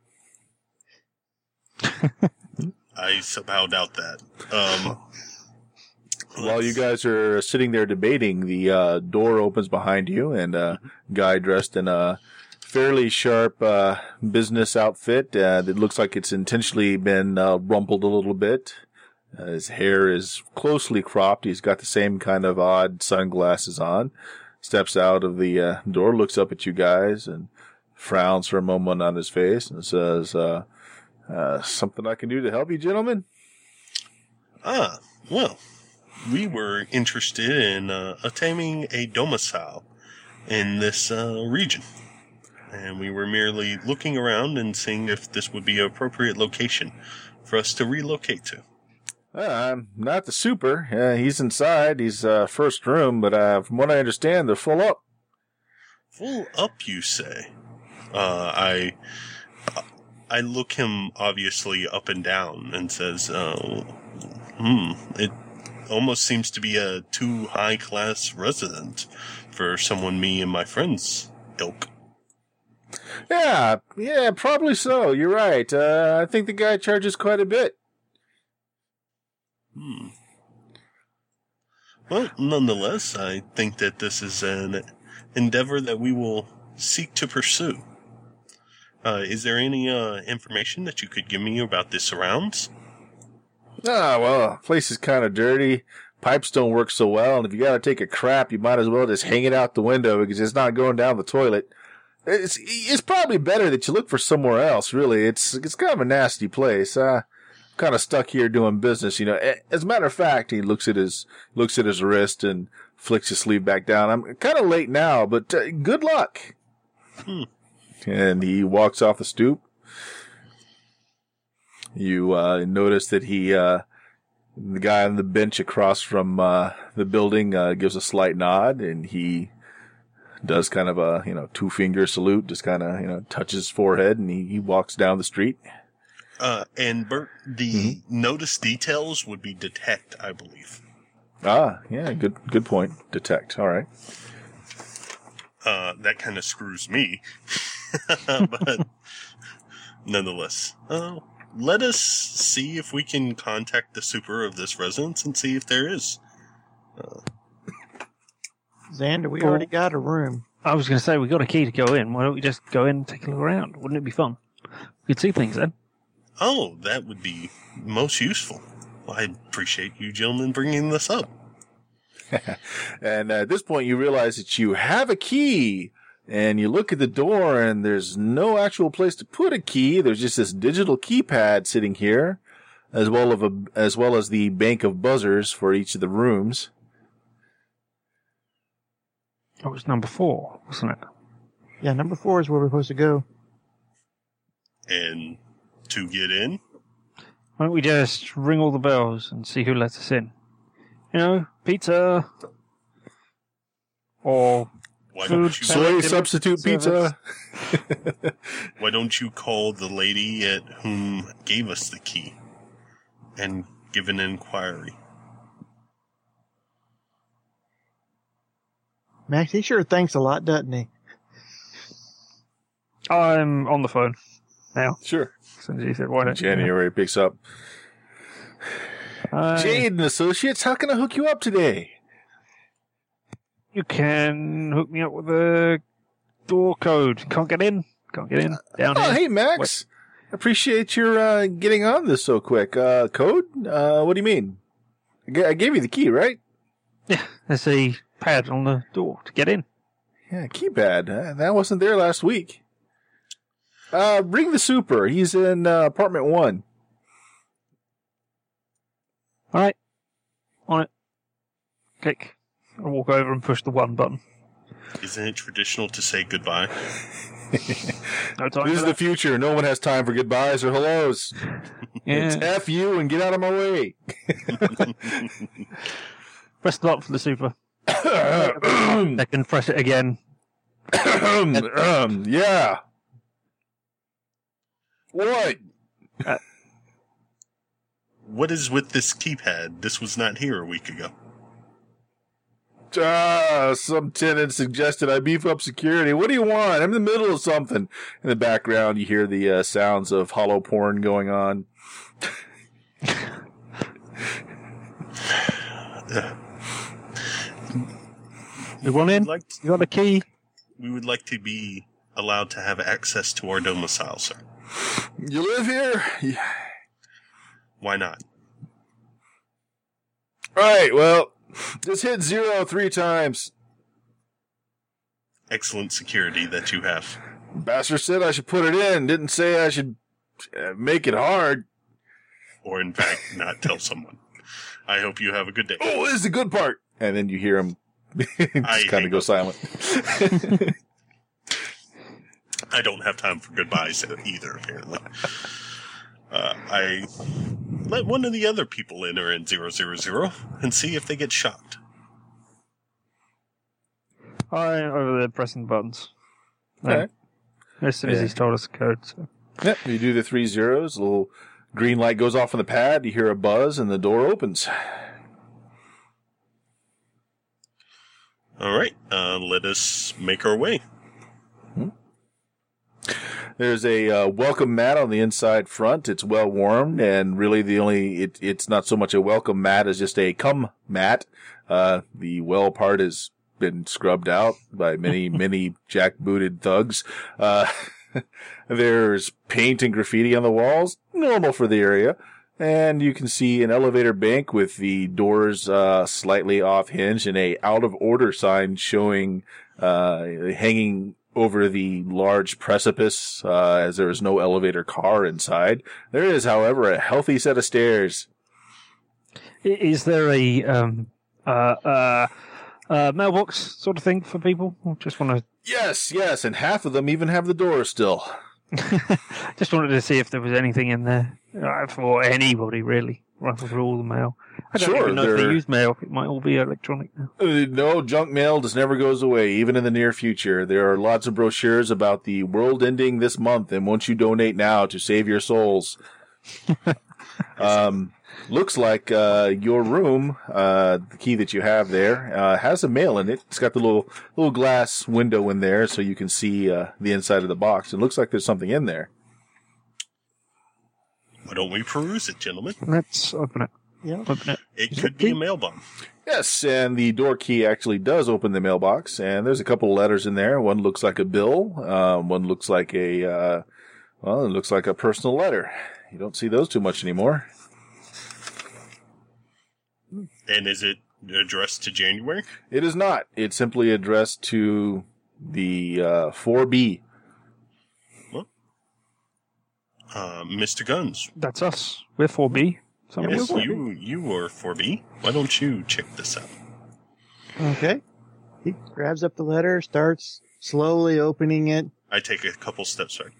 I somehow doubt that. Um, While you guys are sitting there debating, the uh, door opens behind you, and a guy dressed in a fairly sharp uh, business outfit uh, that looks like it's intentionally been uh, rumpled a little bit. Uh, his hair is closely cropped. He's got the same kind of odd sunglasses on. Steps out of the uh, door, looks up at you guys, and frowns for a moment on his face, and says, uh, uh, "Something I can do to help you, gentlemen?" ah, well, we were interested in uh, attaining a domicile in this uh, region. And we were merely looking around and seeing if this would be an appropriate location for us to relocate to. Uh, I'm not the super. Uh, he's inside. He's uh, first room, but uh, from what I understand, they're full up. Full up, you say? Uh, I I look him obviously up and down and says, uh, hmm, it almost seems to be a too high-class resident for someone me and my friends ilk. Yeah, yeah, probably so. You're right. Uh, I think the guy charges quite a bit. Hmm. Well, nonetheless, I think that this is an endeavor that we will seek to pursue. Uh, is there any uh, information that you could give me about the surrounds? Ah, well, the place is kind of dirty. Pipes don't work so well, and if you gotta take a crap, you might as well just hang it out the window because it's not going down the toilet. It's it's probably better that you look for somewhere else, really. It's it's kind of a nasty place. Uh, I'm kind of stuck here doing business, you know. As a matter of fact, he looks at his looks at his wrist and flicks his sleeve back down. I'm kind of late now, but uh, good luck. Hmm. And he walks off the stoop. You uh, notice that he, uh, the guy on the bench across from uh, the building uh, gives a slight nod, and he does kind of a, you know, two-finger salute, just kind of, you know, touches his forehead, and he, he walks down the street. Uh, and Bert, the mm-hmm. notice details would be detect, I believe. Ah, yeah, good good point. Detect, all right. Uh, that kind of screws me. But nonetheless, uh, let us see if we can contact the super of this residence and see if there is. Uh, Xander, we already got a room. I was going to say, we got a key to go in. Why don't we just go in and take a look around? Wouldn't it be fun? We'd see things then. Oh, that would be most useful. Well, I appreciate you gentlemen bringing this up. And at this point, you realize that you have a key. And you look at the door, and there's no actual place to put a key. There's just this digital keypad sitting here, as well of a, as well as the bank of buzzers for each of the rooms. That was number four, wasn't it? Yeah, number four is where we're supposed to go. And to get in? Why don't we just ring all the bells and see who lets us in? You know, pizza. Or Why food. Don't you, Soy substitute pizza. Why don't you call the lady at whom gave us the key and give an inquiry? Max, he sure thinks a lot, doesn't he? I'm on the phone now. Sure. Since you said, why don't you? January picks up. Uh, Jade and Associates, how can I hook you up today? You can hook me up with a door code. Can't get in. Can't get in. Down Oh, here. hey, Max. What? Appreciate your uh, getting on this so quick. Uh, code? Uh, what do you mean? I, g- I gave you the key, right? Yeah, there's a pad on the door to get in. Yeah, keypad. Uh, that wasn't there last week. Uh, ring the super. He's in uh, apartment one. All right. On it. Click. I'll walk over and push the one button. Isn't it traditional to say goodbye? No time This is for the that. future. No one has time for goodbyes or hellos. It's Yeah. F you and get out of my way. Press the button for the super. I can press it again. um, yeah. What? What is with this keypad? This was not here a week ago. Ah, some tenant suggested I beef up security. What do you want? I'm in the middle of something. In the background, you hear the uh, sounds of hollow porn going on. You want in? Like You got the key? we would like to be allowed to have access to our domicile, sir. You live here? Yeah. Why not? Right, well, just hit zero three times. Excellent security that you have. Bastard said I should put it in. Didn't say I should uh, make it hard. Or, in fact, not tell someone. I hope you have a good day. Oh, this is the good part. And then you hear him I just kind hang of go up. silent. I don't have time for goodbyes either, apparently. Uh, I let one of the other people enter in zero zero zero and see if they get shocked. I over there pressing buttons. Okay. As soon as Yeah. he's told us the code. So. Yep, you do the three zeros, a little green light goes off on the pad, you hear a buzz, and the door opens. All right, uh, let us make our way. There's a uh, welcome mat on the inside front. It's well warmed, and really the only it, it's not so much a welcome mat as just a come mat. Uh, the well part has been scrubbed out by many many jackbooted thugs. Uh, there's paint and graffiti on the walls, normal for the area, and you can see an elevator bank with the doors uh, slightly off hinge and a out of order sign showing uh, hanging over the large precipice, uh, as there is no elevator car inside. There is, however, a healthy set of stairs. I- Is there a um, uh, uh, uh, mailbox sort of thing for people? I just want to Yes, yes, and half of them even have the door still. just wanted to see if there was anything in there uh, for anybody really, rather for all the mail. I don't Sure, even know if they there- use mail. It might all be electronic now. Uh, no, junk mail just never goes away, even in the near future. There are lots of brochures about the world ending this month, and won't you donate now to save your souls? um, looks like uh, your room, uh, the key that you have there, uh, has a mail in it. It's got the little little glass window in there, so you can see uh, the inside of the box. It looks like there's something in there. Why don't we peruse it, gentlemen? Let's open it. Yeah. Open it. It Is could it be a key? mail bomb. Yes, and the door key actually does open the mailbox, and there's a couple of letters in there. One looks like a bill. Um, one looks like a, uh, well, it looks like a personal letter. You don't see those too much anymore. And is it addressed to January? It is not. It's simply addressed to the uh, four B. Uh, Mister Guns. That's us. We're four B. So Yeah, we're Yes, four B. you you were four B. Why don't you check this out? Okay. He grabs up the letter, starts slowly opening it. I take a couple steps back.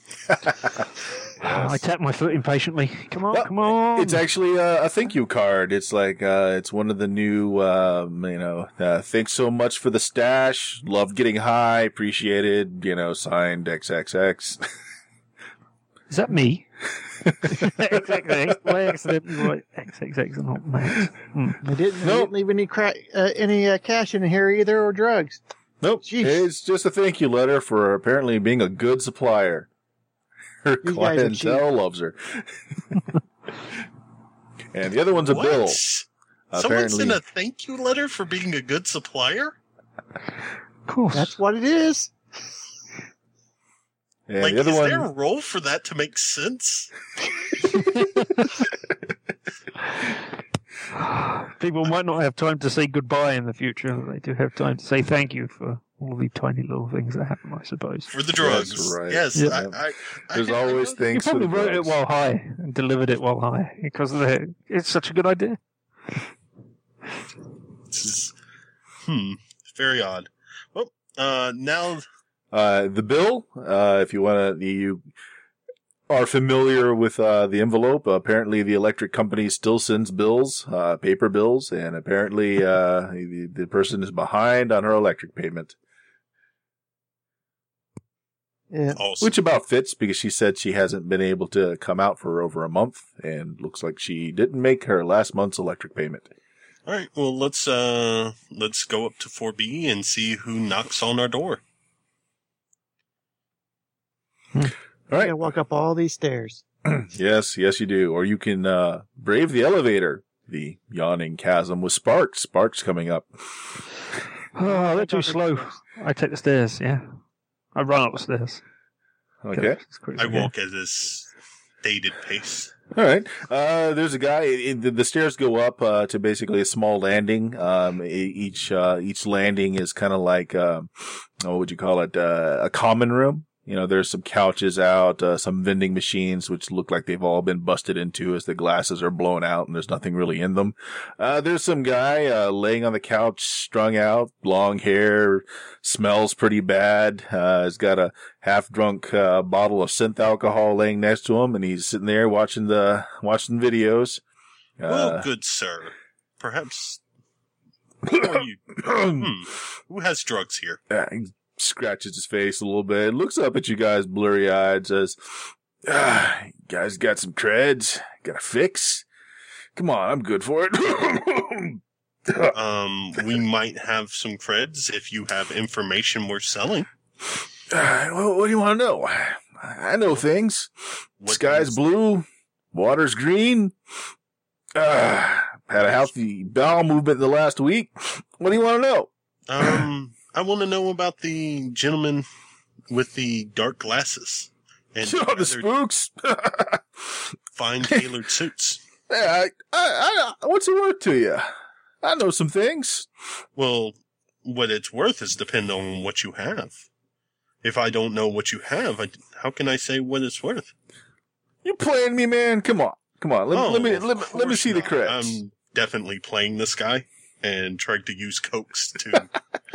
I tap my foot impatiently. Come on, Well, come on. It's actually a, a thank you card. It's like, uh, it's one of the new, um, you know, uh, thanks so much for the stash. Love getting high. Appreciated. You know, signed X X X. Is that me? X X X. Why accidentally write X X X and not Max? Hmm. I didn't, I Nope. didn't leave any cra- uh, any uh, cash in here either, or drugs. Nope. Jeez. It's just a thank you letter for apparently being a good supplier. Her You guys are clientele loves her. And the other one's a What? bill. Someone Apparently, sent a thank you letter for being a good supplier? Of course. That's what it is. and like, the other is one, there a role for that to make sense? People might not have time to say goodbye in the future. They do have time to say thank you for all the tiny little things that happen, I suppose. For the drugs. Yes, right. Yes, Yeah. I, I, there's I, always I, You things for probably the wrote it drugs. while high and delivered it while high because the, it's such a good idea. This is, hmm, very odd. Well, uh, now, Uh, the bill, uh, if you want to, you are familiar with uh, the envelope. Apparently, the electric company still sends bills, uh, paper bills, and apparently uh, the, the person is behind on her electric payment, Yeah. also, which about fits because she said she hasn't been able to come out for over a month, and looks like she didn't make her last month's electric payment. all right, well, let's, uh, let's go up to four B and see who knocks on our door. All I right. gotta walk up all these stairs. Yes, yes, you do. Or you can uh, brave the elevator, the yawning chasm with Sparks. Sparks coming up. Oh, they're too slow. I take the stairs, yeah. I run up the stairs. Okay. As quick as I I can. walk at this stated pace. All right. Uh, there's a guy. It, the, the stairs go up uh, to basically a small landing. Um, e- each uh, each landing is kind of like um, what would you call it? Uh, a common room. You know, there's some couches out, uh, some vending machines, which look like they've all been busted into as the glasses are blown out and there's nothing really in them. Uh, there's some guy, uh, laying on the couch, strung out, long hair, smells pretty bad. Uh, he's got a half-drunk, uh, bottle of synth alcohol laying next to him, and he's sitting there watching the, watching videos. Uh, well, good sir. Perhaps, who are you? hmm. Who has drugs here? uh, he scratches his face a little bit, looks up at you guys blurry-eyed, says, ah, you guys got some creds? Got a fix? Come on, I'm good for it. Um, we might have some creds if you have information we're selling. Uh, well, what do you want to know? I know things. What Sky's things? blue, water's green. Uh, had a healthy bowel movement in the last week. What do you want to know? Um, I want to know about the gentleman with the dark glasses and Oh, the other spooks. fine tailored suits. Yeah, I, I, I, what's it worth to you? I know some things. Well, what it's worth is depend on what you have. If I don't know what you have, I, how can I say what it's worth? You playing me, man? Come on, come on. Let, Oh, let me of let, me- let me course see the not. creds. I'm definitely playing this guy and trying to use cokes to.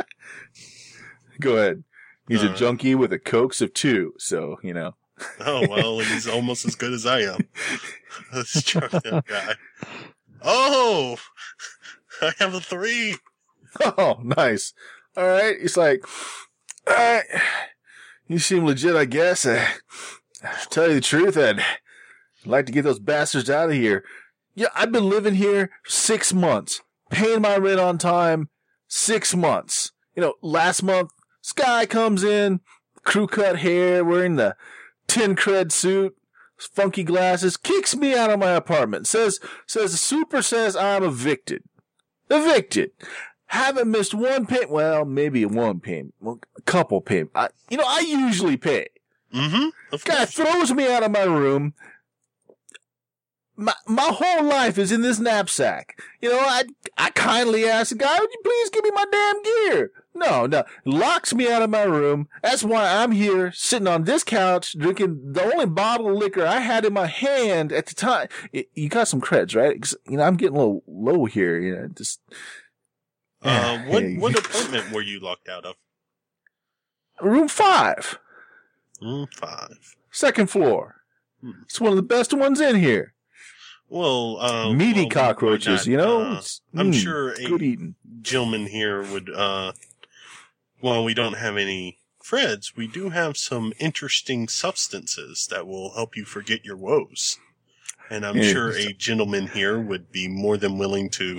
Go ahead. He's a Uh, junkie with a cokes of two, so you know. Oh well, he's almost as good as I am. This trucked up guy. Oh, I have a three. Oh, nice. All right. He's like, all right. You seem legit, I guess. Uh, to tell you the truth, I'd like to get those bastards out of here. Yeah, I've been living here six months, paying my rent on time, six months. You know, last month, Sky comes in, crew cut hair, wearing the tin cred suit, funky glasses, kicks me out of my apartment, says, says the super says I'm evicted. Evicted. Haven't missed one payment. Well, maybe one payment. Well, a couple payments. I, you know, I usually pay. Mm-hmm. Of Guy course. throws me out of my room. My, my whole life is in this knapsack. You know, I, I kindly ask the guy, would you please give me my damn gear? No, no. Locks me out of my room. That's why I'm here sitting on this couch drinking the only bottle of liquor I had in my hand at the time. Y- You got some creds, right? 'Cause, you know, I'm getting a little low here. You know, just. Uh, what Hey. what apartment were you locked out of? Room five, Room five. second floor. Hmm. It's one of the best ones in here. Well, uh, Meaty well, cockroaches, why not? you know? Uh, It's, I'm mm, sure a good eating. gentleman here would. Uh, while we don't have any Freds, we do have some interesting substances that will help you forget your woes, and I'm Yeah. sure a gentleman here would be more than willing to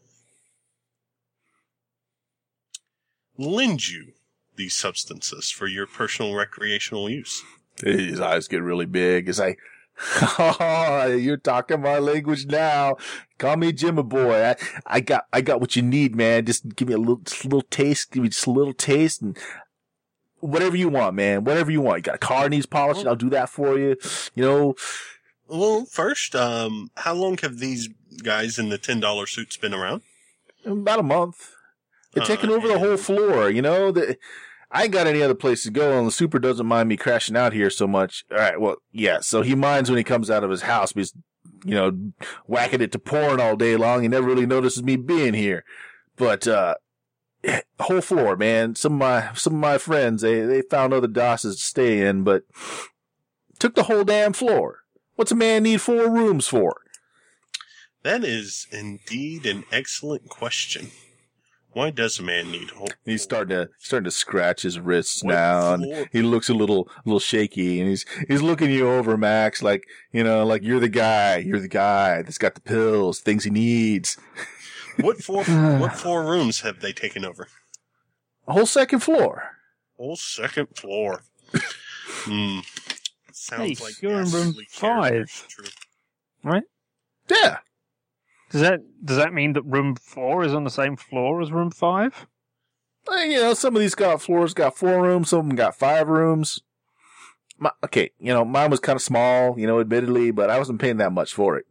lend you these substances for your personal recreational use. His eyes get really big. It's like, oh, you're talking my language now. Call me Jimmy Boy. I, I got, I got what you need, man. Just give me a little, just a little taste. Give me just a little taste and whatever you want, man. Whatever you want. You got a car needs polishing. I'll do that for you. You know, Well, first, um, how long have these guys in the ten dollar suits been around? about a month. They're Uh, taking over the and- whole floor. You know, the, I ain't got any other place to go, and the super doesn't mind me crashing out here so much. All right, well, yeah, so he minds when he comes out of his house because, you know, whacking it to porn all day long. He never really notices me being here. But, uh, whole floor, man. Some of my, some of my friends, they, they found other DOSes to stay in, but took the whole damn floor. What's a man need four rooms for? That is indeed an excellent question. Why does a man need whole? He's starting to, starting to scratch his wrists What now, and floor? he looks a little, little shaky, and he's, he's looking you over, Max, like, you know, like you're the guy, you're the guy that's got the pills, things he needs. What four? What four rooms have they taken over? A whole second floor. Whole second floor. Hmm. Sounds Hey, like you're in room ghastly characters. five. True. Right? Yeah. Does that does that mean that room four is on the same floor as room five? Well, you know, some of these got floors got four rooms, some of them got five rooms. My, okay, you know, mine was kind of small, you know, admittedly, but I wasn't paying that much for it.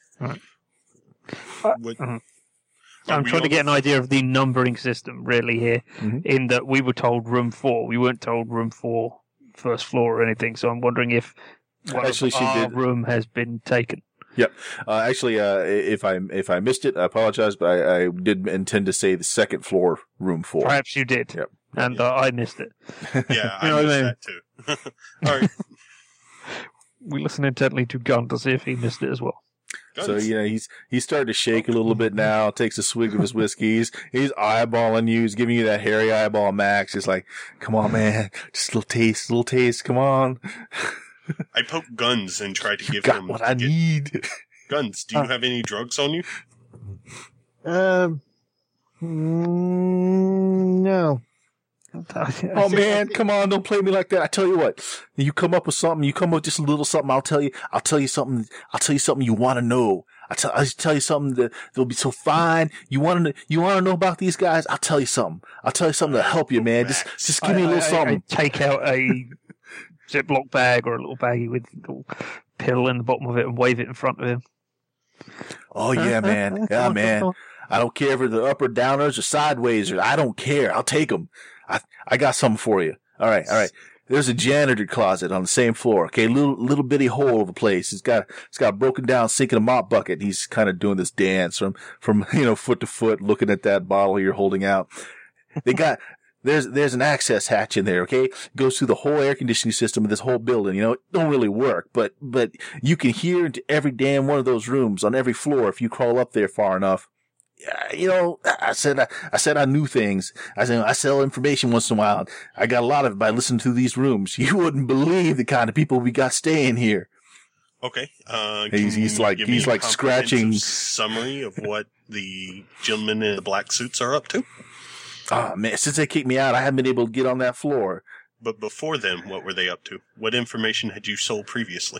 What, Mhm. are I'm we trying to on get an the- idea of the numbering system really here. Mhm. In that we were told room four, we weren't told room four first floor or anything, so I'm wondering if one Actually, of she our did. room has been taken. Yep. Uh, actually, uh, if I if I missed it, I apologize, but I, I did intend to say the second floor, room four. Perhaps you did, Yep. and Yeah. uh, I missed it. Yeah, You I know what I missed mean? that too. All right. We listen intently to Gunn to see if he missed it as well. So Guns. you know he's he's starting to shake a little bit now. Takes a swig of his whiskey. He's, he's eyeballing you. He's giving you that hairy eyeball, Max. It's like, come on, man, just a little taste, a little taste. Come on, I poked Guns and tried to you give got him what I get- need. Guns. Do you Uh. have any drugs on you? Um, mm, no. Oh man, come on, don't play me like that. I tell you what, you come up with something, you come up with just a little something, I'll tell you, I'll tell you something, I'll tell you something you want to know. I'll tell, I'll tell you something that, that'll be so fine. You want to, you want to know about these guys? I'll tell you something. I'll tell you something to help you, man. Just, just give me a I- little I- something. I take out a Ziploc bag or a little baggie with a little pill in the bottom of it and wave it in front of him. Oh yeah, man. Yeah, man. I don't care if it's the upper downers or sideways or I don't care. I'll take them. I, I got something for you. All right. All right. There's a janitor closet on the same floor. Okay. Little, little bitty hole of a place. It's got, it's got a broken down sink and a mop bucket. He's kind of doing this dance from, from, you know, foot to foot, looking at that bottle you're holding out. They got, there's, there's an access hatch in there. Okay. It goes through the whole air conditioning system of this whole building. You know, it don't really work, but, but you can hear into every damn one of those rooms on every floor if you crawl up there far enough. Yeah, you know, I said I, I said I knew things. I said I sell information once in a while. I got a lot of it by listening to these rooms. You wouldn't believe the kind of people we got staying here. Okay. Uh, He's- can he's you like- give he's me a like scratching- comprehensive summary of what the gentlemen in the black suits are up to. Ah, man, since they kicked me out, I haven't been able to get on that floor. But before then, what were they up to? What information had you sold previously?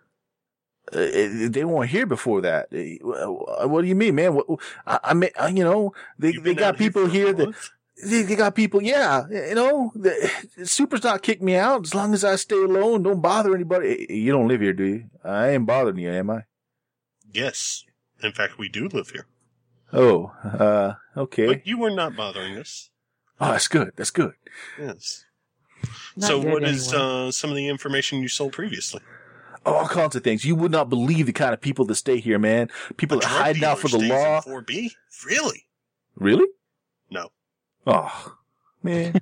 Uh, they weren't here before that. Uh, What do you mean, man? What, I, I mean, uh, you know, they You've they been got out people for a here that. month? They, they got people, yeah, you know, the, Super's not kicked me out as long as I stay alone, don't bother anybody. You don't live here, do you? I ain't bothering you, am I? Yes. In fact, we do live here. Oh, uh, okay. But you were not bothering us. Oh, that's good. That's good. Yes. Not so yet, what is anyway. uh, some of the information you sold previously? All kinds of things. You would not believe the kind of people that stay here, man. People A that drug hiding out for the dealer stays in law. four B? Really? Really? No. Oh, man.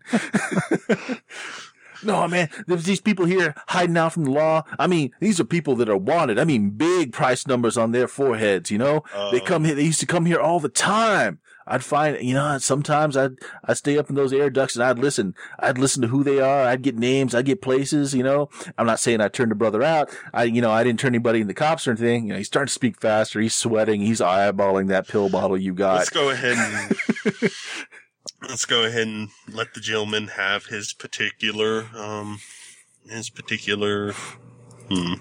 No, man. There's these people here hiding out from the law. I mean, these are people that are wanted. I mean, big price numbers on their foreheads, you know? Uh, They come here. They used to come here all the time. I'd find, you know, sometimes I'd, I'd stay up in those air ducts and I'd listen. I'd listen to who they are. I'd get names. I'd get places, you know. I'm not saying I turned the brother out. I, you know, I didn't turn anybody in the cops or anything. You know, he's starting to speak faster. He's sweating. He's eyeballing that pill bottle you got. Let's go ahead and let's go ahead and let the gentleman have his particular um his particular hmm.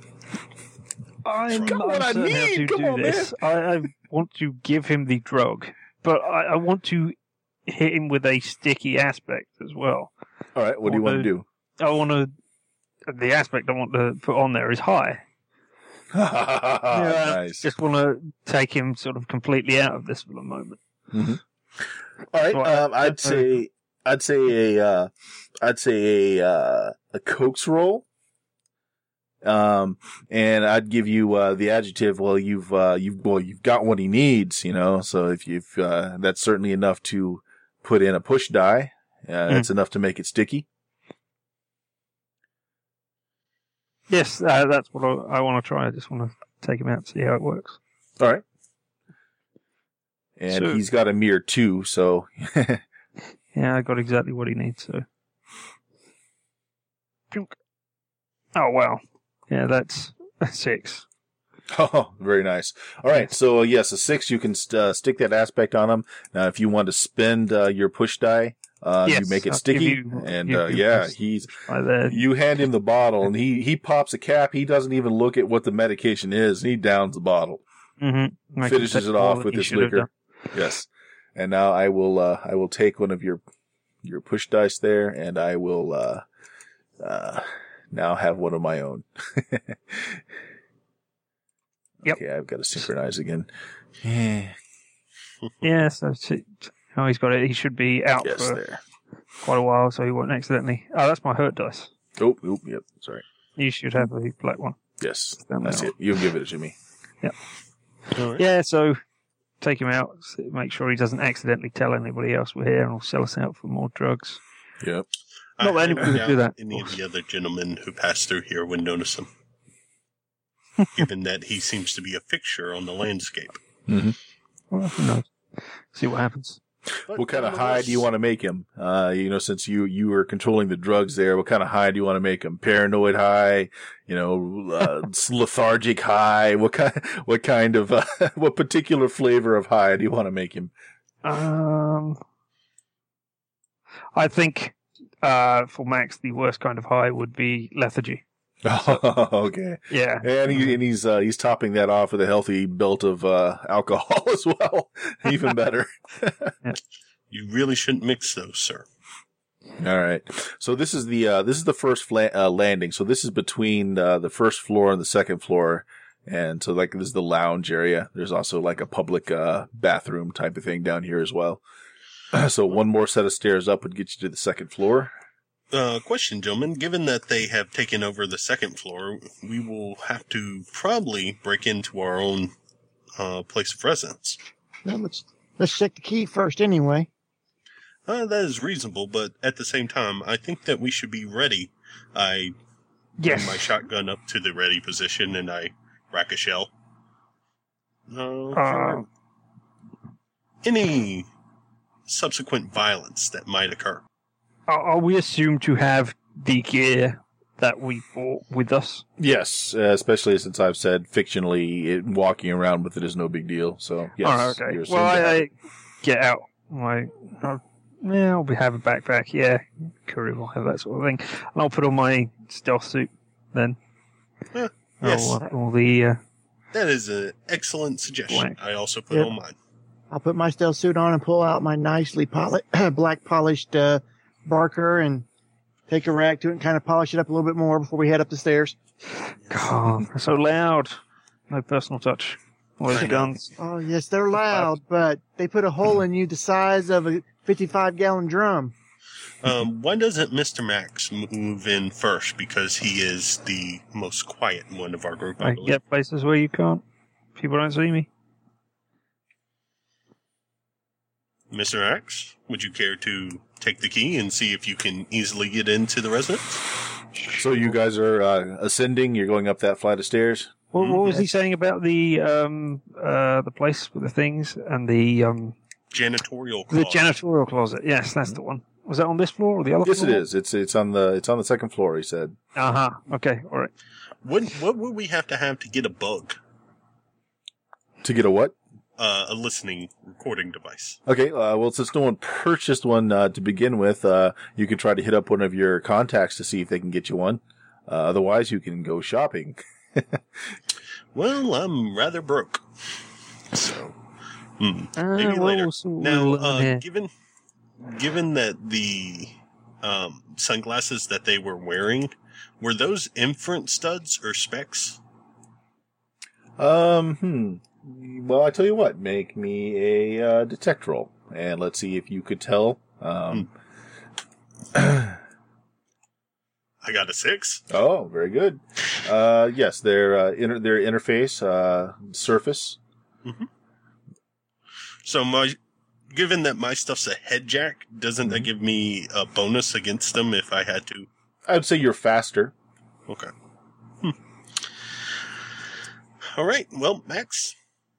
I'm Got what I uncertain how need. to Come do on, this. I, I want to give him the drug, but I, I want to hit him with a sticky aspect as well. All right. What do you want to do? I want to. The aspect I want to put on there is high. Yeah, Nice. Just want to take him sort of completely out of this for the moment. Mm-hmm. All right. Well, Um, I'd say, I'd say a, uh, I'd say a, uh, a Coke's roll. Um, and I'd give you, uh, the adjective, well, you've, uh, you've, well, you've got what he needs, you know, so if you've, uh, that's certainly enough to put in a push die. Uh, that's enough to make it sticky. Yes, uh, that's what I, I want to try. I just want to take him out and see how it works. All right. And So- he's got a mirror too, so. Yeah, I got exactly what he needs, so. Punk. Oh, wow. Yeah, that's a six. Oh, very nice. All right. So, uh, yes, a six, you can st- uh, stick that aspect on him. Now, if you want to spend uh, your push die, uh, Yes, you make it I'll sticky. give you- and, give uh, you yeah, this. he's, Right there. you hand him the bottle and he, he pops a cap. He doesn't even look at what the medication is. And he downs the bottle, Mm-hmm. finishes it off with this liquor. Yes. And now I will, uh, I will take one of your, your push dice there and I will, uh, uh, now have one of my own. Yep. Okay, I've got to synchronize again. Yeah. Yeah, so t- oh, he's got it. He should be out Yes, for there. quite a while, so he won't accidentally. Oh, that's my hurt dice. Oh, oh, yep. Sorry. You should have a black one. Yes, Down that's there. it. You give it to me. All right. Yeah, so take him out, s- make sure he doesn't accidentally tell anybody else we're here and will sell us out for more drugs. Yep. I Not that highly anybody would do doubt that, of any of course. the other gentlemen who pass through here would notice him, given that he seems to be a fixture on the landscape. Well, who knows? See what happens. But What kind of high nonetheless- do you want to make him? Uh, you know, since you, you were controlling the drugs there, what kind of high do you want to make him? Paranoid high, you know, uh, lethargic high? What kind, what kind of, uh, what particular flavor of high do you want to make him? Um, I think uh, for Max, the worst kind of high would be lethargy. Okay. Yeah. And he, and he's, uh, he's topping that off with a healthy belt of, uh, alcohol as well. Even better. You really shouldn't mix those, sir. All right. So this is the uh, this is the first fla- uh, landing. So this is between uh, the first floor and the second floor, and so like this is the lounge area. There's also like a public uh, bathroom type of thing down here as well. So one more set of stairs up would get you to the second floor. Uh, question, gentlemen. Given that they have taken over the second floor, we will have to probably break into our own uh, place of residence. Well, let's let's check the key first, anyway. Uh, that is reasonable, but at the same time, I think that we should be ready. I Yes. bring my shotgun up to the ready position and I rack a shell. Uh, Uh, for any subsequent violence that might occur. are, are we assumed to have the gear that we bought with us? Yes, uh, especially since I've said fictionally it, walking around with it is no big deal. So yes, All right, okay. you're assumed Well, to have I, it. I get out my. I'll, yeah, I'll be have a backpack. Yeah, Curry will have that sort of thing, and I'll put on my stealth suit then. Huh, yes, I'll, uh, all the uh, that is an excellent suggestion. Blank. I also put Yep. on mine. I'll put my stealth suit on and pull out my nicely poli- black polished uh, Barker and take a rag to it and kind of polish it up a little bit more before we head up the stairs. God, they're so loud. No personal touch. All I those know. guns. Oh, yes, they're loud, but they put a hole in you the size of a fifty-five gallon drum. Um, why doesn't Mister Max move in first? Because he is the most quiet one of our group, I I believe. get places where you can't. People don't see me. Mister X, would you care to take the key and see if you can easily get into the residence? So you guys are uh, ascending. You're going up that flight of stairs. What, what was he saying about the um uh the place with the things and the um Janitorial the closet. janitorial closet? Yes, that's the one. Was that on this floor or the other Yes, floor? it is. It's it's on the it's on the second floor. He said. Uh huh. Okay. All right. What, what would we have to have to get a bug? To get a what? Uh, a listening recording device. Okay, uh, well, since no one purchased one uh, to begin with, uh, you can try to hit up one of your contacts to see if they can get you one. Uh, otherwise, you can go shopping. Well, I'm rather broke. So, hmm, Uh, maybe well, later. we'll see what Now, we'll learn uh, here. given given that the um, sunglasses that they were wearing, were those inference studs or specs? Um, hmm. Well, I tell you what, make me a uh, detect roll, and let's see if you could tell. Um, I got a six. Oh, very good. Uh, yes, their uh, inter- their interface uh, surface. So my, given that my stuff's a head jack, doesn't that give me a bonus against them if I had to? I'd say you're faster. Okay. Hmm. All right. Well, Max.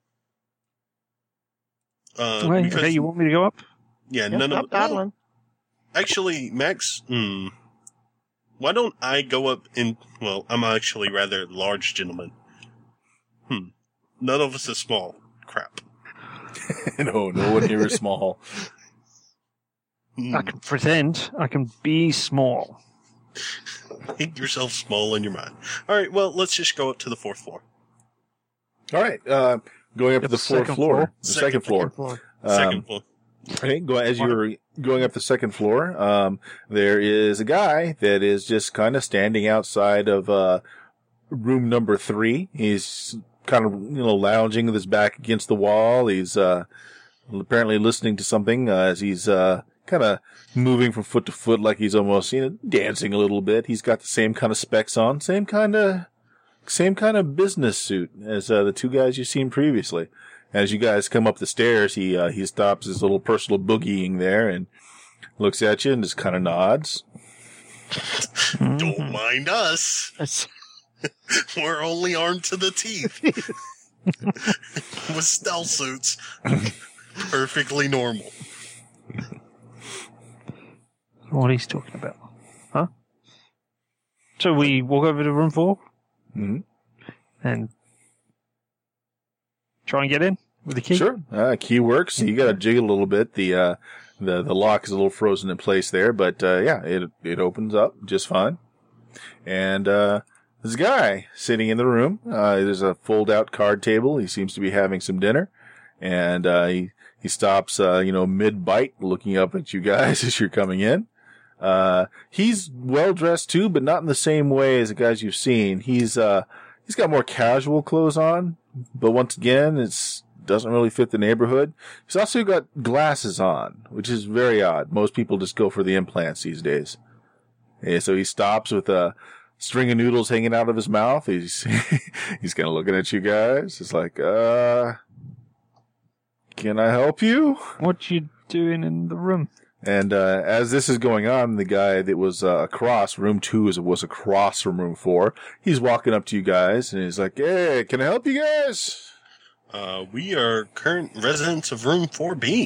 Uh, Wait, because, okay, you want me to go up? yeah, Yeah, none stop of well, dawdling. actually, Max. Hmm, why don't I go up in? Well, I'm actually rather large gentleman. Hmm. None of us is small. Crap. no, no one here is small. Hmm. I can pretend. I can be small. Make yourself small in your mind. All right. Well, let's just go up to the fourth floor. All right, uh, going up The to the fourth second floor, floor? the Second second floor. Floor. Um, Second floor. Okay, go as you're going up the second floor. Um, there is a guy that is just kind of standing outside of uh, room number three. He's kind of you know lounging with his back against the wall. He's uh, apparently listening to something uh, as he's uh, kind of moving from foot to foot like he's almost, you know, dancing a little bit. He's got the same kind of specs on, same kind of, same kind of business suit as uh, the two guys you've seen previously. As you guys come up the stairs, he uh, he stops his little personal boogieing there and looks at you and just kind of nods. Don't mind us. That's- We're only armed to the teeth. With stealth suits. Perfectly normal. What he's talking about. Huh? So we walk over to room four Mm-hmm. and try and get in with the key? Sure. Uh, key works. You got to jiggle a little bit. The uh, the the lock is a little frozen in place there, but uh, yeah, it it opens up just fine. And uh, there's a guy sitting in the room. Uh, there's a fold out card table. He seems to be having some dinner, and uh, he he stops, uh, you know, mid bite, looking up at you guys as you're coming in. Uh, he's well dressed too, but not in the same way as the guys you've seen. He's uh he's got more casual clothes on, but once again, it's doesn't really fit the neighborhood. He's also got glasses on, which is very odd. Most people just go for the implants these days. And so he stops with a string of noodles hanging out of his mouth. He's he's kind of looking at you guys. It's like, uh, can I help you? What you doing in the room? And uh, as this is going on, the guy that was uh, across, room two is, was across from room four. He's walking up to you guys, and he's like, hey, can I help you guys? Uh, we are current residents of room four B.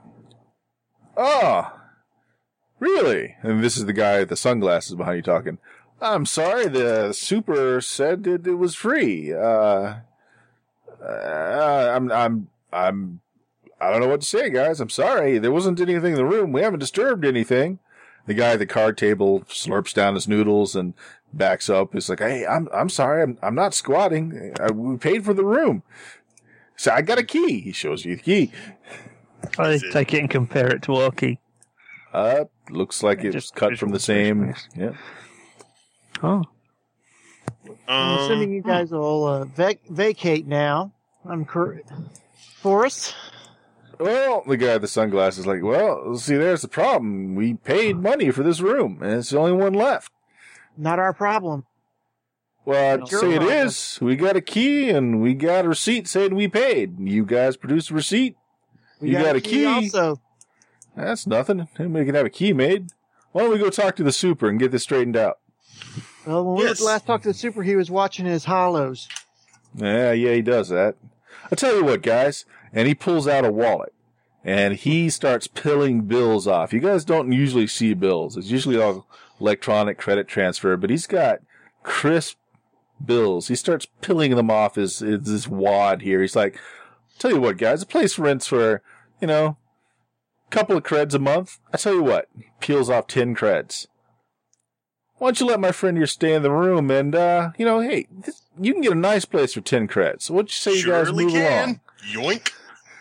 Oh, really? And this is the guy with the sunglasses behind you talking. I'm sorry, the super said it, it was free. Uh, uh, I'm, I'm, I'm, I don't know what to say, guys. I'm sorry. There wasn't anything in the room. We haven't disturbed anything. The guy at the card table slurps down his noodles and backs up. He's like, hey, I'm, I'm sorry. I'm, I'm not squatting. I, we paid for the room. So I got a key. He shows you the key. I Is it- take it and compare it to our key. Uh, looks like Yeah, it's just cut from the visual same. expression, Yeah. Oh. I'm assuming Um, you guys will uh, vac- vacate now. I'm cor- Forrest. Well, the guy with the sunglasses is like, well, see, there's the problem. We paid money for this room, and it's the only one left. Not our problem. Well, I'd It's your say it problem. is. We got a key, and we got a receipt saying we paid. You guys produced a receipt. We You got a key. Also, That's nothing. Anybody can have a key made. Why don't we go talk to the super and get this straightened out? well, when Yes. we last talked to the super, he was watching his hollows. Yeah, yeah, he does that. I'll tell you what, guys. And he pulls out a wallet. And he starts pilling bills off. You guys don't usually see bills. It's usually all electronic credit transfer. But he's got crisp bills. He starts pilling them off his, his this wad here. He's like, tell you what, guys. The place rents for, you know, a couple of creds a month. I tell you what. He peels off ten creds. Why don't you let my friend here stay in the room and, uh, you know, hey, this, you can get a nice place for ten creds. So what'd you say you guys surely move can. along? Yoink.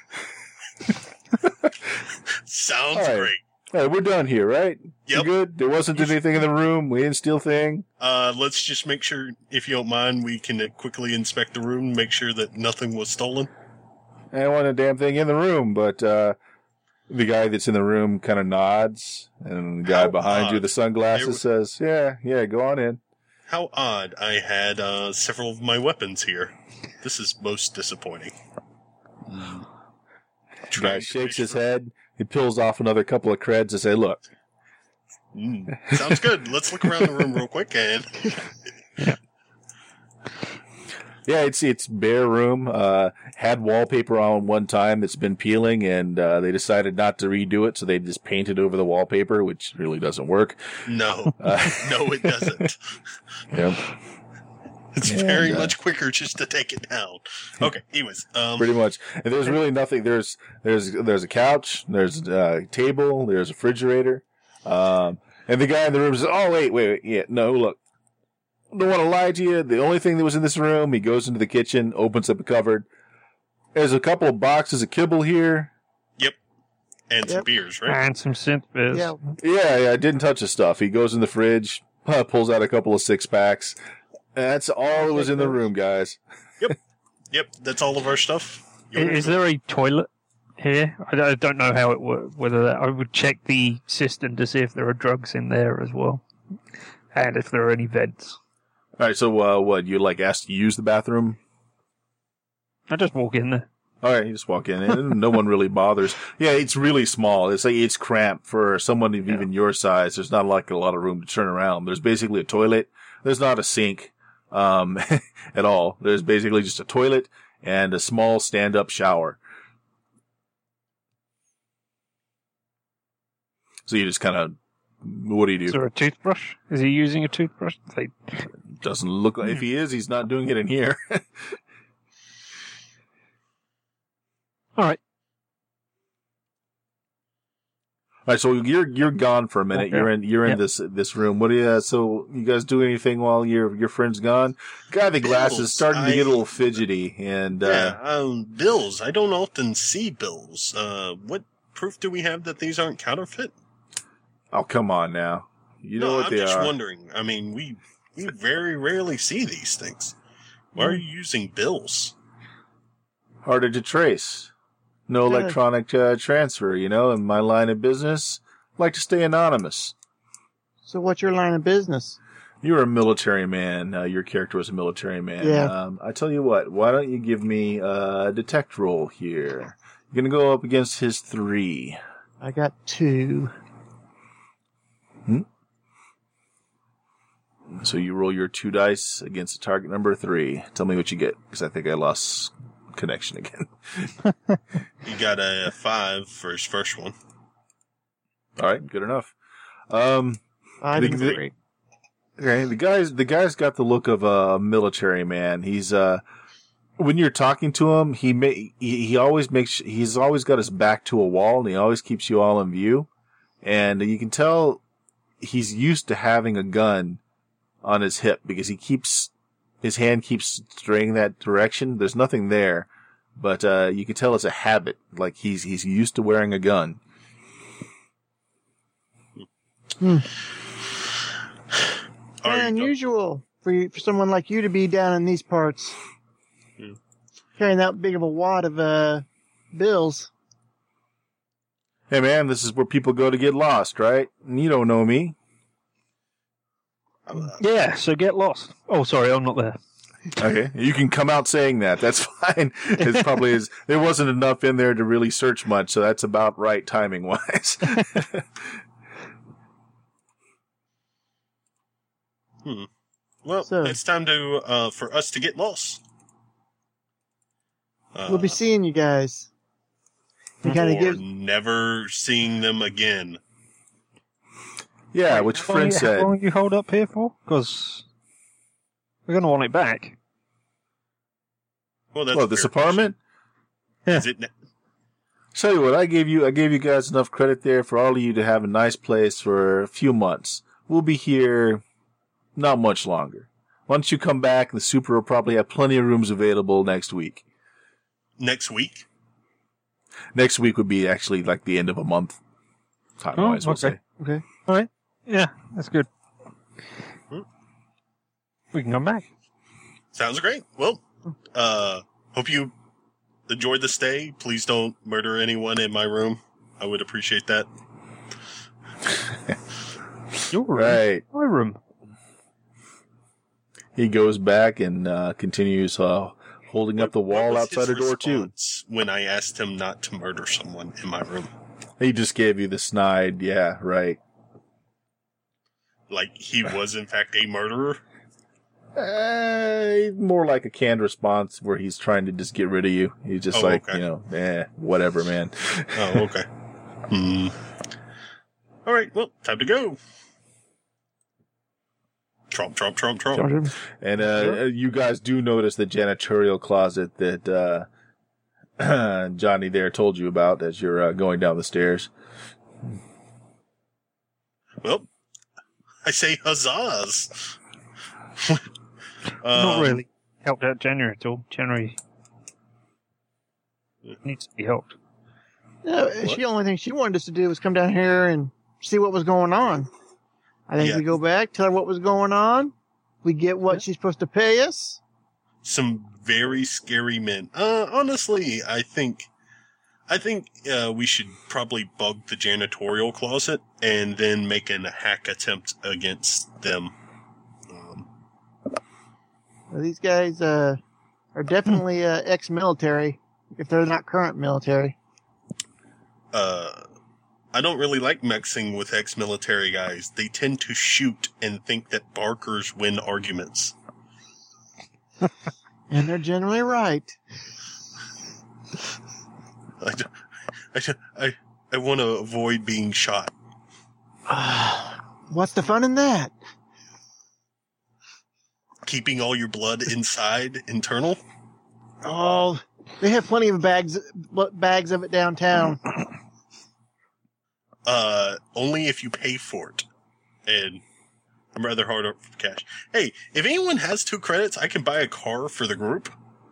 Sounds All right. great. All right, we're done here, right? Yep. We're good? There wasn't anything in the room. We didn't steal a thing. Uh, let's just make sure, if you don't mind, we can uh, quickly inspect the room, make sure that nothing was stolen. I don't want a damn thing in the room, but uh, the guy that's in the room kind of nods, and the guy How behind you, odd. the sunglasses, says, yeah, yeah, go on in. How odd. I had uh, several of my weapons here. This is most disappointing. The guy Trying to shakes be his sure. head. He pulls off another couple of creds and say, look, Mm, sounds good. Let's look around the room real quick and yeah, it's it's bare room. Uh, had wallpaper on one time that's been peeling, and uh, they decided not to redo it, so they just painted over the wallpaper, which really doesn't work. no, Uh, no, it doesn't. yeah, It's And, very uh, much quicker just to take it down. Okay, anyways, um, pretty much. And there's really nothing. There's there's there's a couch. There's a table. There's a refrigerator. Um, and the guy in the room says, "Oh wait, wait, wait. Yeah, no, look. Don't want to lie to you. The only thing that was in this room." He goes into the kitchen, opens up a cupboard. There's a couple of boxes of kibble here. and some Yep. beers, right? And some synth beers. Yeah, Yeah, yeah. I didn't touch the stuff. He goes in the fridge, uh, pulls out a couple of six packs. That's all that was in the room, guys. Yep, that's all of our stuff. I- Is there a toilet here. I, I don't know how it works. Whether that, I would check the system to see if there are drugs in there as well, and if there are any vents. All right. So, uh, what you like asked to use the bathroom? I just walk in there. All right, you just walk in, and no one really bothers. Yeah, it's really small. It's like it's cramped for someone of even your size. There's not like a lot of room to turn around. There's basically a toilet. There's not a sink um, at all. There's basically just a toilet and a small stand-up shower. So you just kind of, what do you do? Is there a toothbrush? Is he using a toothbrush? They... Doesn't look like, if he is, he's not doing it in here. All right. All right, so you're you're gone for a minute. Okay. You're in you're in Yep. this this room. What do you? Uh, so you guys do anything while your your friend's gone? Guy, the glass is Bills. starting to I- get a little fidgety, and uh, Yeah, um, bills. I don't often see bills. Uh, what proof do we have that these aren't counterfeit? oh come on now, you know no, what I'm they just are. wondering. I mean, we we very rarely see these things. Why are you using bills? Harder to trace. No Yeah. electronic uh, transfer. You know, in my line of business, like to stay anonymous. So what's your line of business? You're a military man. Uh, your character was a military man. Yeah. Um, I tell you what. Why don't you give me a detect roll here? You're gonna go up against his three. I got two. So you roll your two dice against the target number three. Tell me what you get, because I think I lost connection again. He got a five for his first one. All right, good enough. Um, Five The- and the- three. okay, the guy's the guy's got the look of a military man. He's uh, when you're talking to him, he may he, he always makes he's always got his back to a wall, and he always keeps you all in view, and you can tell he's used to having a gun on his hip because he keeps his hand keeps straying that direction. There's nothing there, but uh, you can tell it's a habit. Like he's he's used to wearing a gun. Hmm. Are you- Unusual for you, for someone like you to be down in these parts, Hmm. carrying that big of a wad of uh, bills. Hey man, this is where people go to get lost, right? And you don't know me. uh, Yeah, so get lost. Oh, sorry, I'm not there. Okay, you can come out saying that. That's fine. It's probably is. There wasn't enough in there to really search much, so that's about right timing wise. hmm. Well, So- it's time to uh, for us to get lost. Uh, We'll be seeing you guys. He kind or of gives. never seeing them again. yeah, Wait, which how long friend you- said. How long you hold up here for? Because we're going to want it back. Well, that's Well, a this fair apartment. question. Is it? Ne- Tell you what, I gave you. I gave you guys enough credit there for all of you to have a nice place for a few months. We'll be here not much longer. Once you come back, the super will probably have plenty of rooms available next week. next week? Next week would be actually like the end of a month. Time wise, Oh, we'll okay. say. Okay. All right. Yeah, that's good. Hmm. We can come back. Sounds great. Well, uh, hope you enjoyed the stay. Please don't murder anyone in my room. I would appreciate that. Your room. Right. My room. He goes back and uh, continues uh, holding up the What wall was outside the his door too. response when I asked him not to murder someone in my room? He just gave you the snide. Yeah, right. Like he was in fact a murderer? Uh, more like a canned response where he's trying to just get rid of you. He's just Oh, like, okay. you know, eh, whatever, man. Oh, okay. Hmm. All right. Well, time to go. Trump, Trump, Trump, Trump. Charge him. And uh, you guys do notice the janitorial closet that uh, Johnny there told you about as you're uh, going down the stairs. Well, I say huzzahs. Not Um, really helped out January at all. January needs to be helped. No, she the only thing she wanted us to do was come down here and see what was going on. I think Yeah. we go back, tell her what was going on. We get what she's supposed to pay us. Some very scary men. Uh, honestly, I think I think uh, we should probably bug the janitorial closet and then make an hack attempt against them. Um, Well, these guys uh, are definitely uh, ex-military, if they're not current military. uh, I don't really like mixing with ex-military guys. They tend to shoot and think that barkers win arguments. And they're generally right. I, I, I, I want to avoid being shot. What's the fun in that? Keeping all your blood inside, internal? Oh, they have plenty of bags bags of it downtown. Uh, only if you pay for it. And I'm rather hard up for cash. Hey, if anyone has two credits, I can buy a car for the group.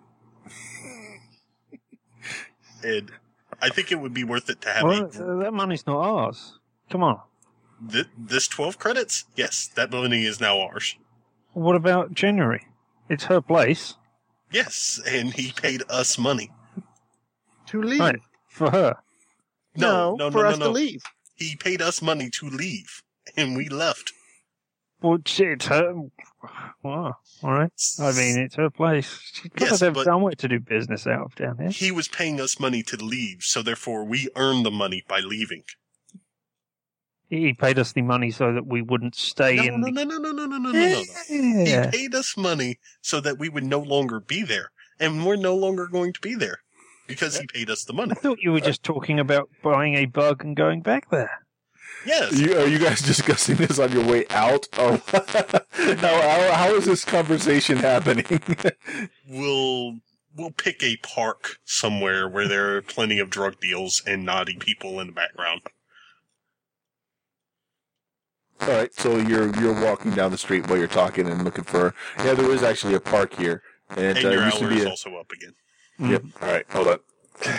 And I think it would be worth it to have Well, a, uh, that money's not ours. Come on. th- this twelve credits? Yes, that money is now ours. What about January? It's her place. Yes, and he paid us money. To leave. Right. For her. No, No, no, no, for no, us no. to leave. He paid us money to leave, and we left. Well, shit, it's her. Wow. All right. I mean, it's her place. She's got Yes, to have but- somewhere to do business out of down here. He was paying us money to leave, so therefore we earned the money by leaving. He paid us the money so that we wouldn't stay No, in. no, no, no, no, no, no, no, no, no, no. Yeah. He paid us money so that we would no longer be there, and we're no longer going to be there because he paid us the money. I thought you were just talking about buying a bug and going back there. Yes. You, are you guys discussing this on your way out? Or how, how, how is this conversation happening? We'll we'll pick a park somewhere where there are plenty of drug deals and naughty people in the background. All right, so you're you're walking down the street while you're talking and looking for. Yeah, there is actually a park here, and it And uh, your used to hour be is a. also up again. Yep. All right, hold on.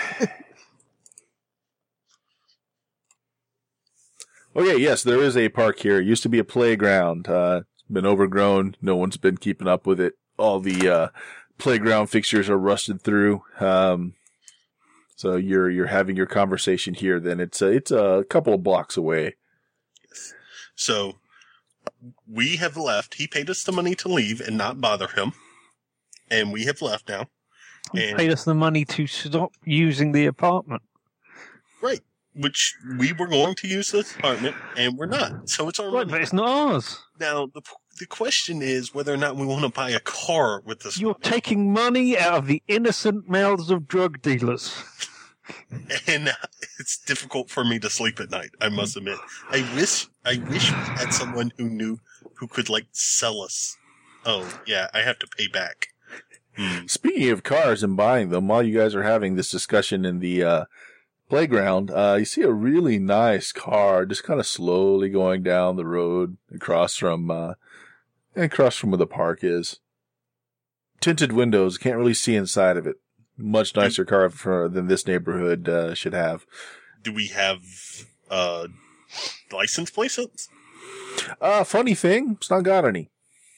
Okay, yes, there is a park here. It used to be a playground. Uh, it's been overgrown. No one's been keeping up with it. All the uh, playground fixtures are rusted through. Um, so you're you're having your conversation here. Then it's uh, it's a couple of blocks away. So we have left. He paid us the money to leave and not bother him, and we have left now. He And paid us the money to stop using the apartment. right, which we were going to use this apartment, and we're not. So it's our Right, money. but it's not ours. Now the the question is whether or not we want to buy a car with this. You're money. taking money out of the innocent mouths of drug dealers. And it's difficult for me to sleep at night, I must admit. I wish I wish we had someone who knew who could like sell us. Oh yeah, I have to pay back. Hmm. Speaking of cars and buying them, while you guys are having this discussion in the uh, playground, uh, you see a really nice car just kind of slowly going down the road across from uh, across from where the park is. Tinted windows, can't really see inside of it. Much nicer car for, than this neighborhood uh, should have. Do we have uh license plates? Uh, funny thing, it's not got any.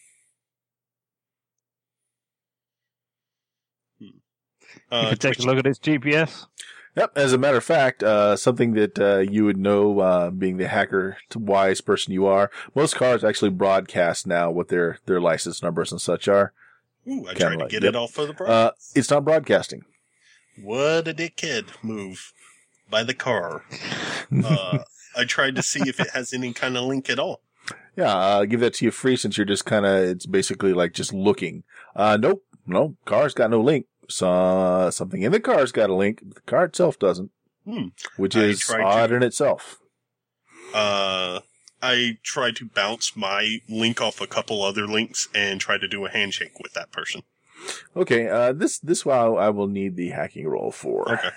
You Uh, could take Twitch- a look at its G P S. Yep. As a matter of fact, uh, something that uh, you would know, uh, being the hacker-wise person you are, most cars actually broadcast now what their their license numbers and such are. Ooh, I Kinda tried to like- get yep. it off of the price. Uh, it's not broadcasting. What a dickhead move by the car. Uh, I tried to see if it has any kind of link at all. Yeah, uh, give that to you free since you're just kind of, it's basically like just looking. Uh, nope, no, car's got no link. So, something in the car's got a link, but the car itself doesn't, Hmm. which I is tried odd to- in itself. Uh, I tried to bounce my link off a couple other links and try to do a handshake with that person. Okay, uh, this, this one I will need the hacking roll for. Okay.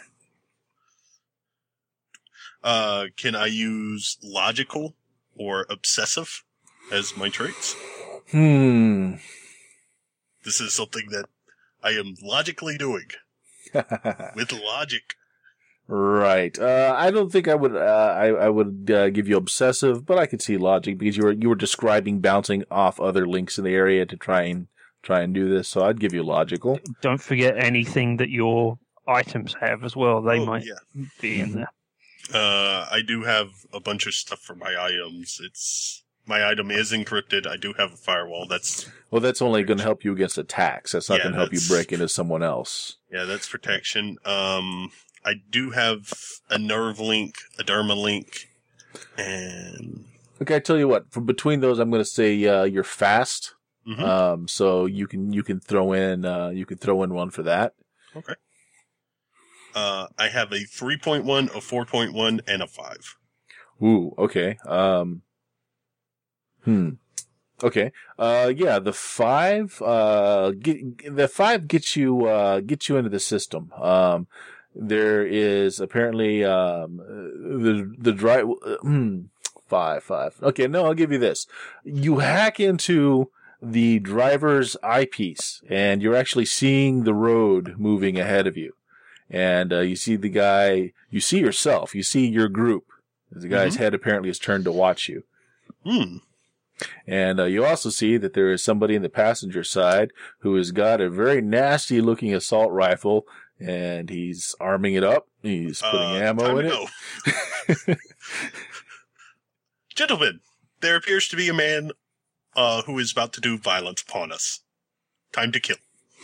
Uh, can I use logical or obsessive as my traits? Hmm. This is something that I am logically doing with logic. Right. Uh, I don't think I would. Uh, I I would uh, give you obsessive, but I could see logic because you were you were describing bouncing off other links in the area to try and try and do this. So I'd give you logical. Don't forget anything that you're items have as well. They Oh, might yeah. be in there. Uh, I do have a bunch of stuff for my items. It's my item is encrypted. I do have a firewall. That's Well, that's only going to help you against attacks. That's not Yeah, going to help you that's- break into someone else. yeah, that's protection. Um, I do have a nerve link, a derma link, and Okay, I tell you what. From between those, I'm going to say uh, you're fast. Mhm. Um, so you can you can throw in uh, you can throw in one for that. okay. Uh, I have a three point one, a four point one, and a five. Ooh, okay. Um, hmm. Okay. Uh, yeah, the five, uh, get, the five gets you, uh, gets you into the system. Um, there is apparently, um, the, the drive, hmm, five, five. Okay, no, I'll give you this. You hack into the driver's eyepiece and you're actually seeing the road moving ahead of you. And, uh, you see the guy, you see yourself, you see your group. The guy's Mm-hmm. head apparently is turned to watch you. Hmm. And uh, you also see that there is somebody in the passenger side who has got a very nasty looking assault rifle and he's arming it up. He's putting Uh, ammo time in to it. go. Gentlemen, there appears to be a man uh, who is about to do violence upon us. Time to kill.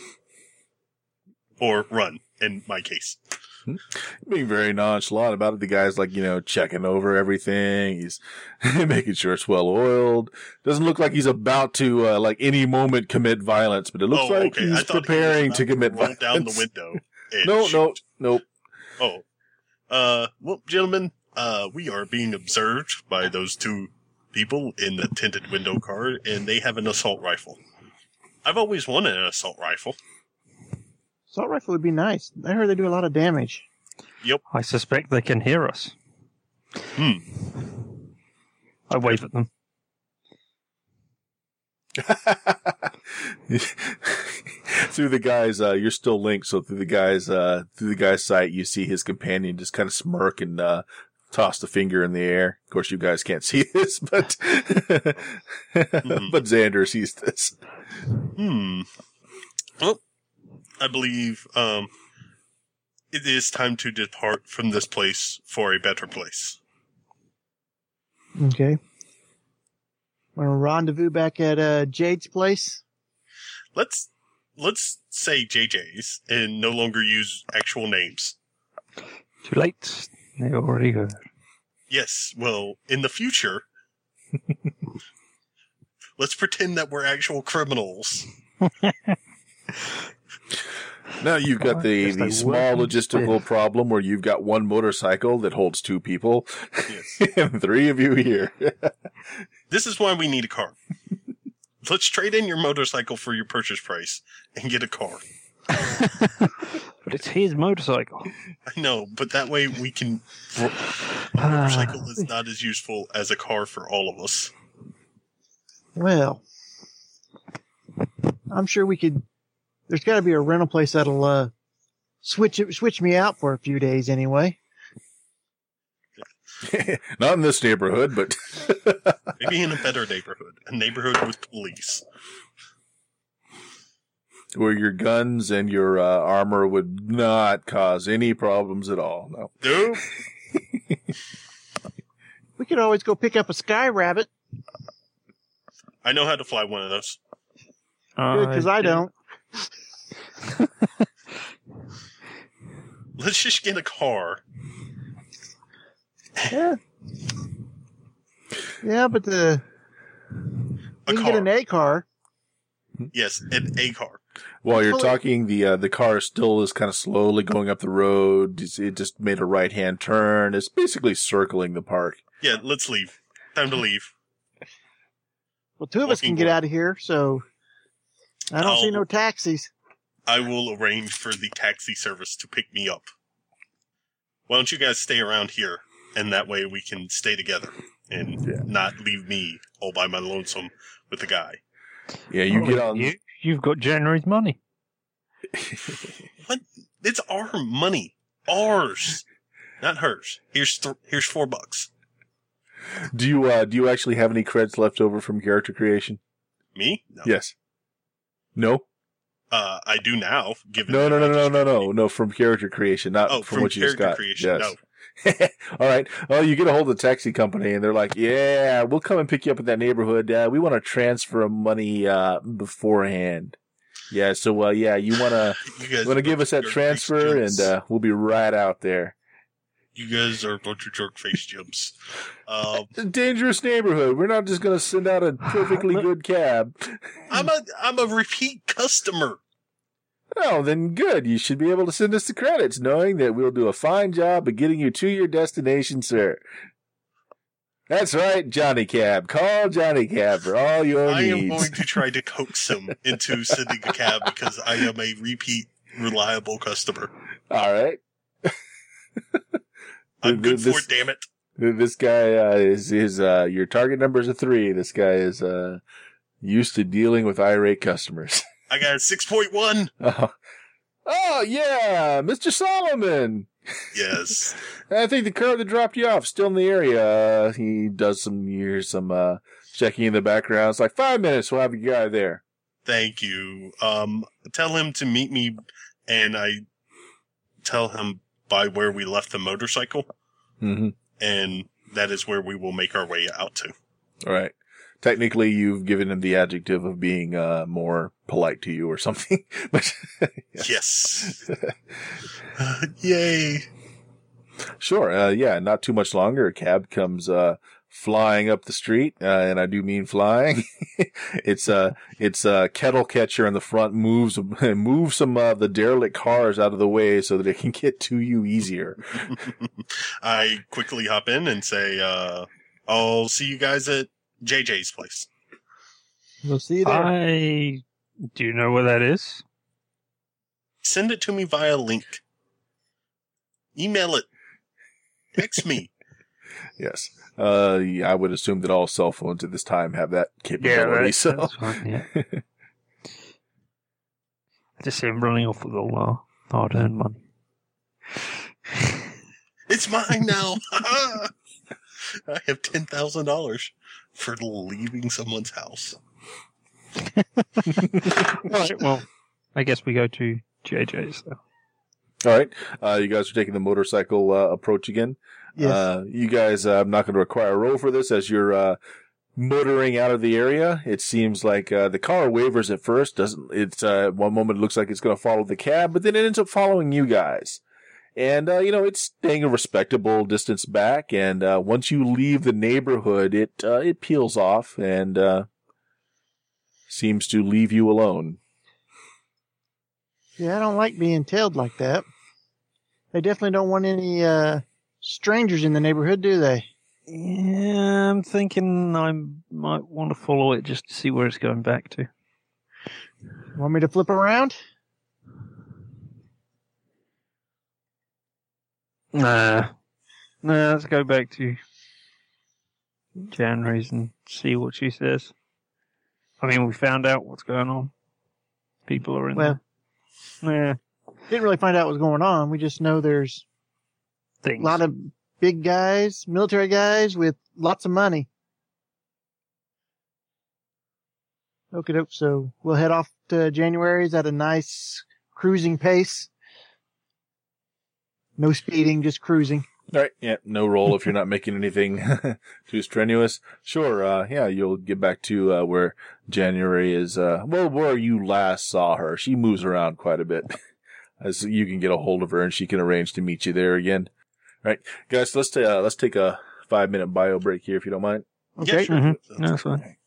Or run, in my case. Being very nonchalant about it. The guy's like, you know, checking over everything. He's making sure it's well oiled. Doesn't look like he's about to, uh, like any moment commit violence, but it looks oh, like okay. I he's thought preparing he was to about commit roll violence. down the window. and No, shoot. no, nope. Oh. Uh, well, gentlemen, uh, we are being observed by those two people in the tinted window car, and they have an assault rifle. I've always wanted an assault rifle. Assault rifle would be nice. I heard they do a lot of damage. I suspect they can hear us. Hmm. I wave at them. Through the guy's, uh, you're still linked, so through the guy's, uh, through the guy's sight, you see his companion just kind of smirk and, uh, toss the finger in the air. Of course, you guys can't see this, but, Mhm. but Xander sees this. Hmm. Well, I believe, um, it is time to depart from this place for a better place. Okay. Want to rendezvous back at uh, Jade's place? Let's, let's say J J's and no longer use actual names. Too late. They already heard. Yes, well, in the future, let's pretend that we're actual criminals. Now you've got the, Yes, the they small would. logistical problem where you've got one motorcycle that holds two people Yes. and three of you here. This is why we need a car. Let's trade in your motorcycle for your purchase price and get a car. But it's his motorcycle. I know, but that way we can. A motorcycle is not as useful as a car for all of us. Well, I'm sure we could. There's got to be a rental place that'll uh, switch it, switch me out for a few days anyway. Not in this neighborhood, but Maybe in a better neighborhood, a neighborhood with police. where your guns and your uh, armor would not cause any problems at all. No. Nope. We could always go pick up a Sky Rabbit. I know how to fly one of those. Good, because I don't. Let's just get a car. Yeah. Yeah, but the A we can car. get an A car. Yes, an A car. While you're Fully- talking, the uh, the car still is kind of slowly going up the road. It's- It just made a right hand turn. It's basically circling the park. Yeah, let's leave. Time to leave. Well, two of us Walking can get board. out of here, so I don't see I'll- no taxis. I will arrange for the taxi service to pick me up. Why don't you guys stay around here, and that way we can stay together and Yeah. not leave me all by my lonesome with the guy. Yeah, you Oh, get on. You, you've got January's money. What? It's our money, ours, not hers. Here's th- here's four bucks. Do you uh, do you actually have any creds left over from character creation? Me? No. Yes. No. Uh, I do now. Given No, that no, I no, no, just no, no, created- no. From character creation, not Oh, from, from what you just character got. creation. Yes. No. All right. Well, you get a hold of the taxi company, and they're like, "Yeah, we'll come and pick you up in that neighborhood. Uh, we want to transfer money uh, beforehand. Yeah, so uh, yeah, you want to You guys want to are give us that jerk transfer, face and uh, we'll be right out there. You guys are a bunch of jerk face jumps. Um, It's a dangerous neighborhood. We're not just going to send out a perfectly good cab. I'm a I'm a repeat customer. Oh, then good. You should be able to send us the credits, knowing that we'll do a fine job of getting you to your destination, sir. That's right, Johnny Cab. Call Johnny Cab for all your I am needs. going to try to coax him into sending a cab because I am a repeat reliable customer. All right. I'm good This- for it, damn it. This guy uh, is is uh, your target number is a three. This guy is uh, used to dealing with irate customers. I got a six point one. Oh. oh yeah, Mister Solomon. Yes. I think the car that dropped you off still in the area. Uh, he does some years some uh, checking in the background. It's like five minutes. We'll have your guy there. Thank you. Um, tell him to meet me, and I tell him by where we left the motorcycle, Mm-hmm. and that is where we will make our way out to. All right. Technically, you've given him the adjective of being uh, more polite to you or something. But Yes. Yay. Sure. Uh, yeah, not too much longer. A cab comes uh, flying up the street, uh, and I do mean flying. it's a it's a kettle catcher in the front moves moves some of the derelict cars out of the way so that it can get to you easier. I quickly hop in and say, uh, I'll see you guys at J J's place. We'll see you there. I do you know where that is? Send it to me via link. Email it. Text me. Yes. Uh, yeah, I would assume that all cell phones at this time have that capability. that- so that's fine, yeah. I just see him running off with all our hard-earned money. It's mine now. I have ten thousand dollars for leaving someone's house. Right, well, I guess we go to J J's. So. all right. Uh, you guys are taking the motorcycle uh, approach again. Yes. Uh, you guys, uh, I'm not going to require a roll for this as you're uh, motoring out of the area. It seems like uh, the car wavers at first. Doesn't it's uh, one moment it looks like it's going to follow the cab, but then it ends up following you guys. And uh, you know, it's staying a respectable distance back. And uh, once you leave the neighborhood, it uh, it peels off and uh, seems to leave you alone. Yeah, I don't like being tailed like that. They definitely don't want any uh, strangers in the neighborhood, do they? Yeah, I'm thinking I might want to follow it just to see where it's going back to. Want me to flip around? Nah. Nah, let's go back to January's and see what she says. I mean, we found out what's going on. People are in Well, there. Yeah, didn't really find out what's going on. We just know there's things. a lot of big guys, military guys with lots of money. Okie doke. So we'll head off to January's at a nice cruising pace. No speeding, just cruising. All right. Yeah. No roll if you're not making anything too strenuous. Sure. Uh, yeah. You'll get back to uh, where January is. Uh, well, where you last saw her. She moves around quite a bit, as you can get a hold of her, and she can arrange to meet you there again. All right, guys. Let's uh, let's take a five minute bio break here, if you don't mind. Okay. Yeah, sure. Mhm. Sounds No, that's good. fine.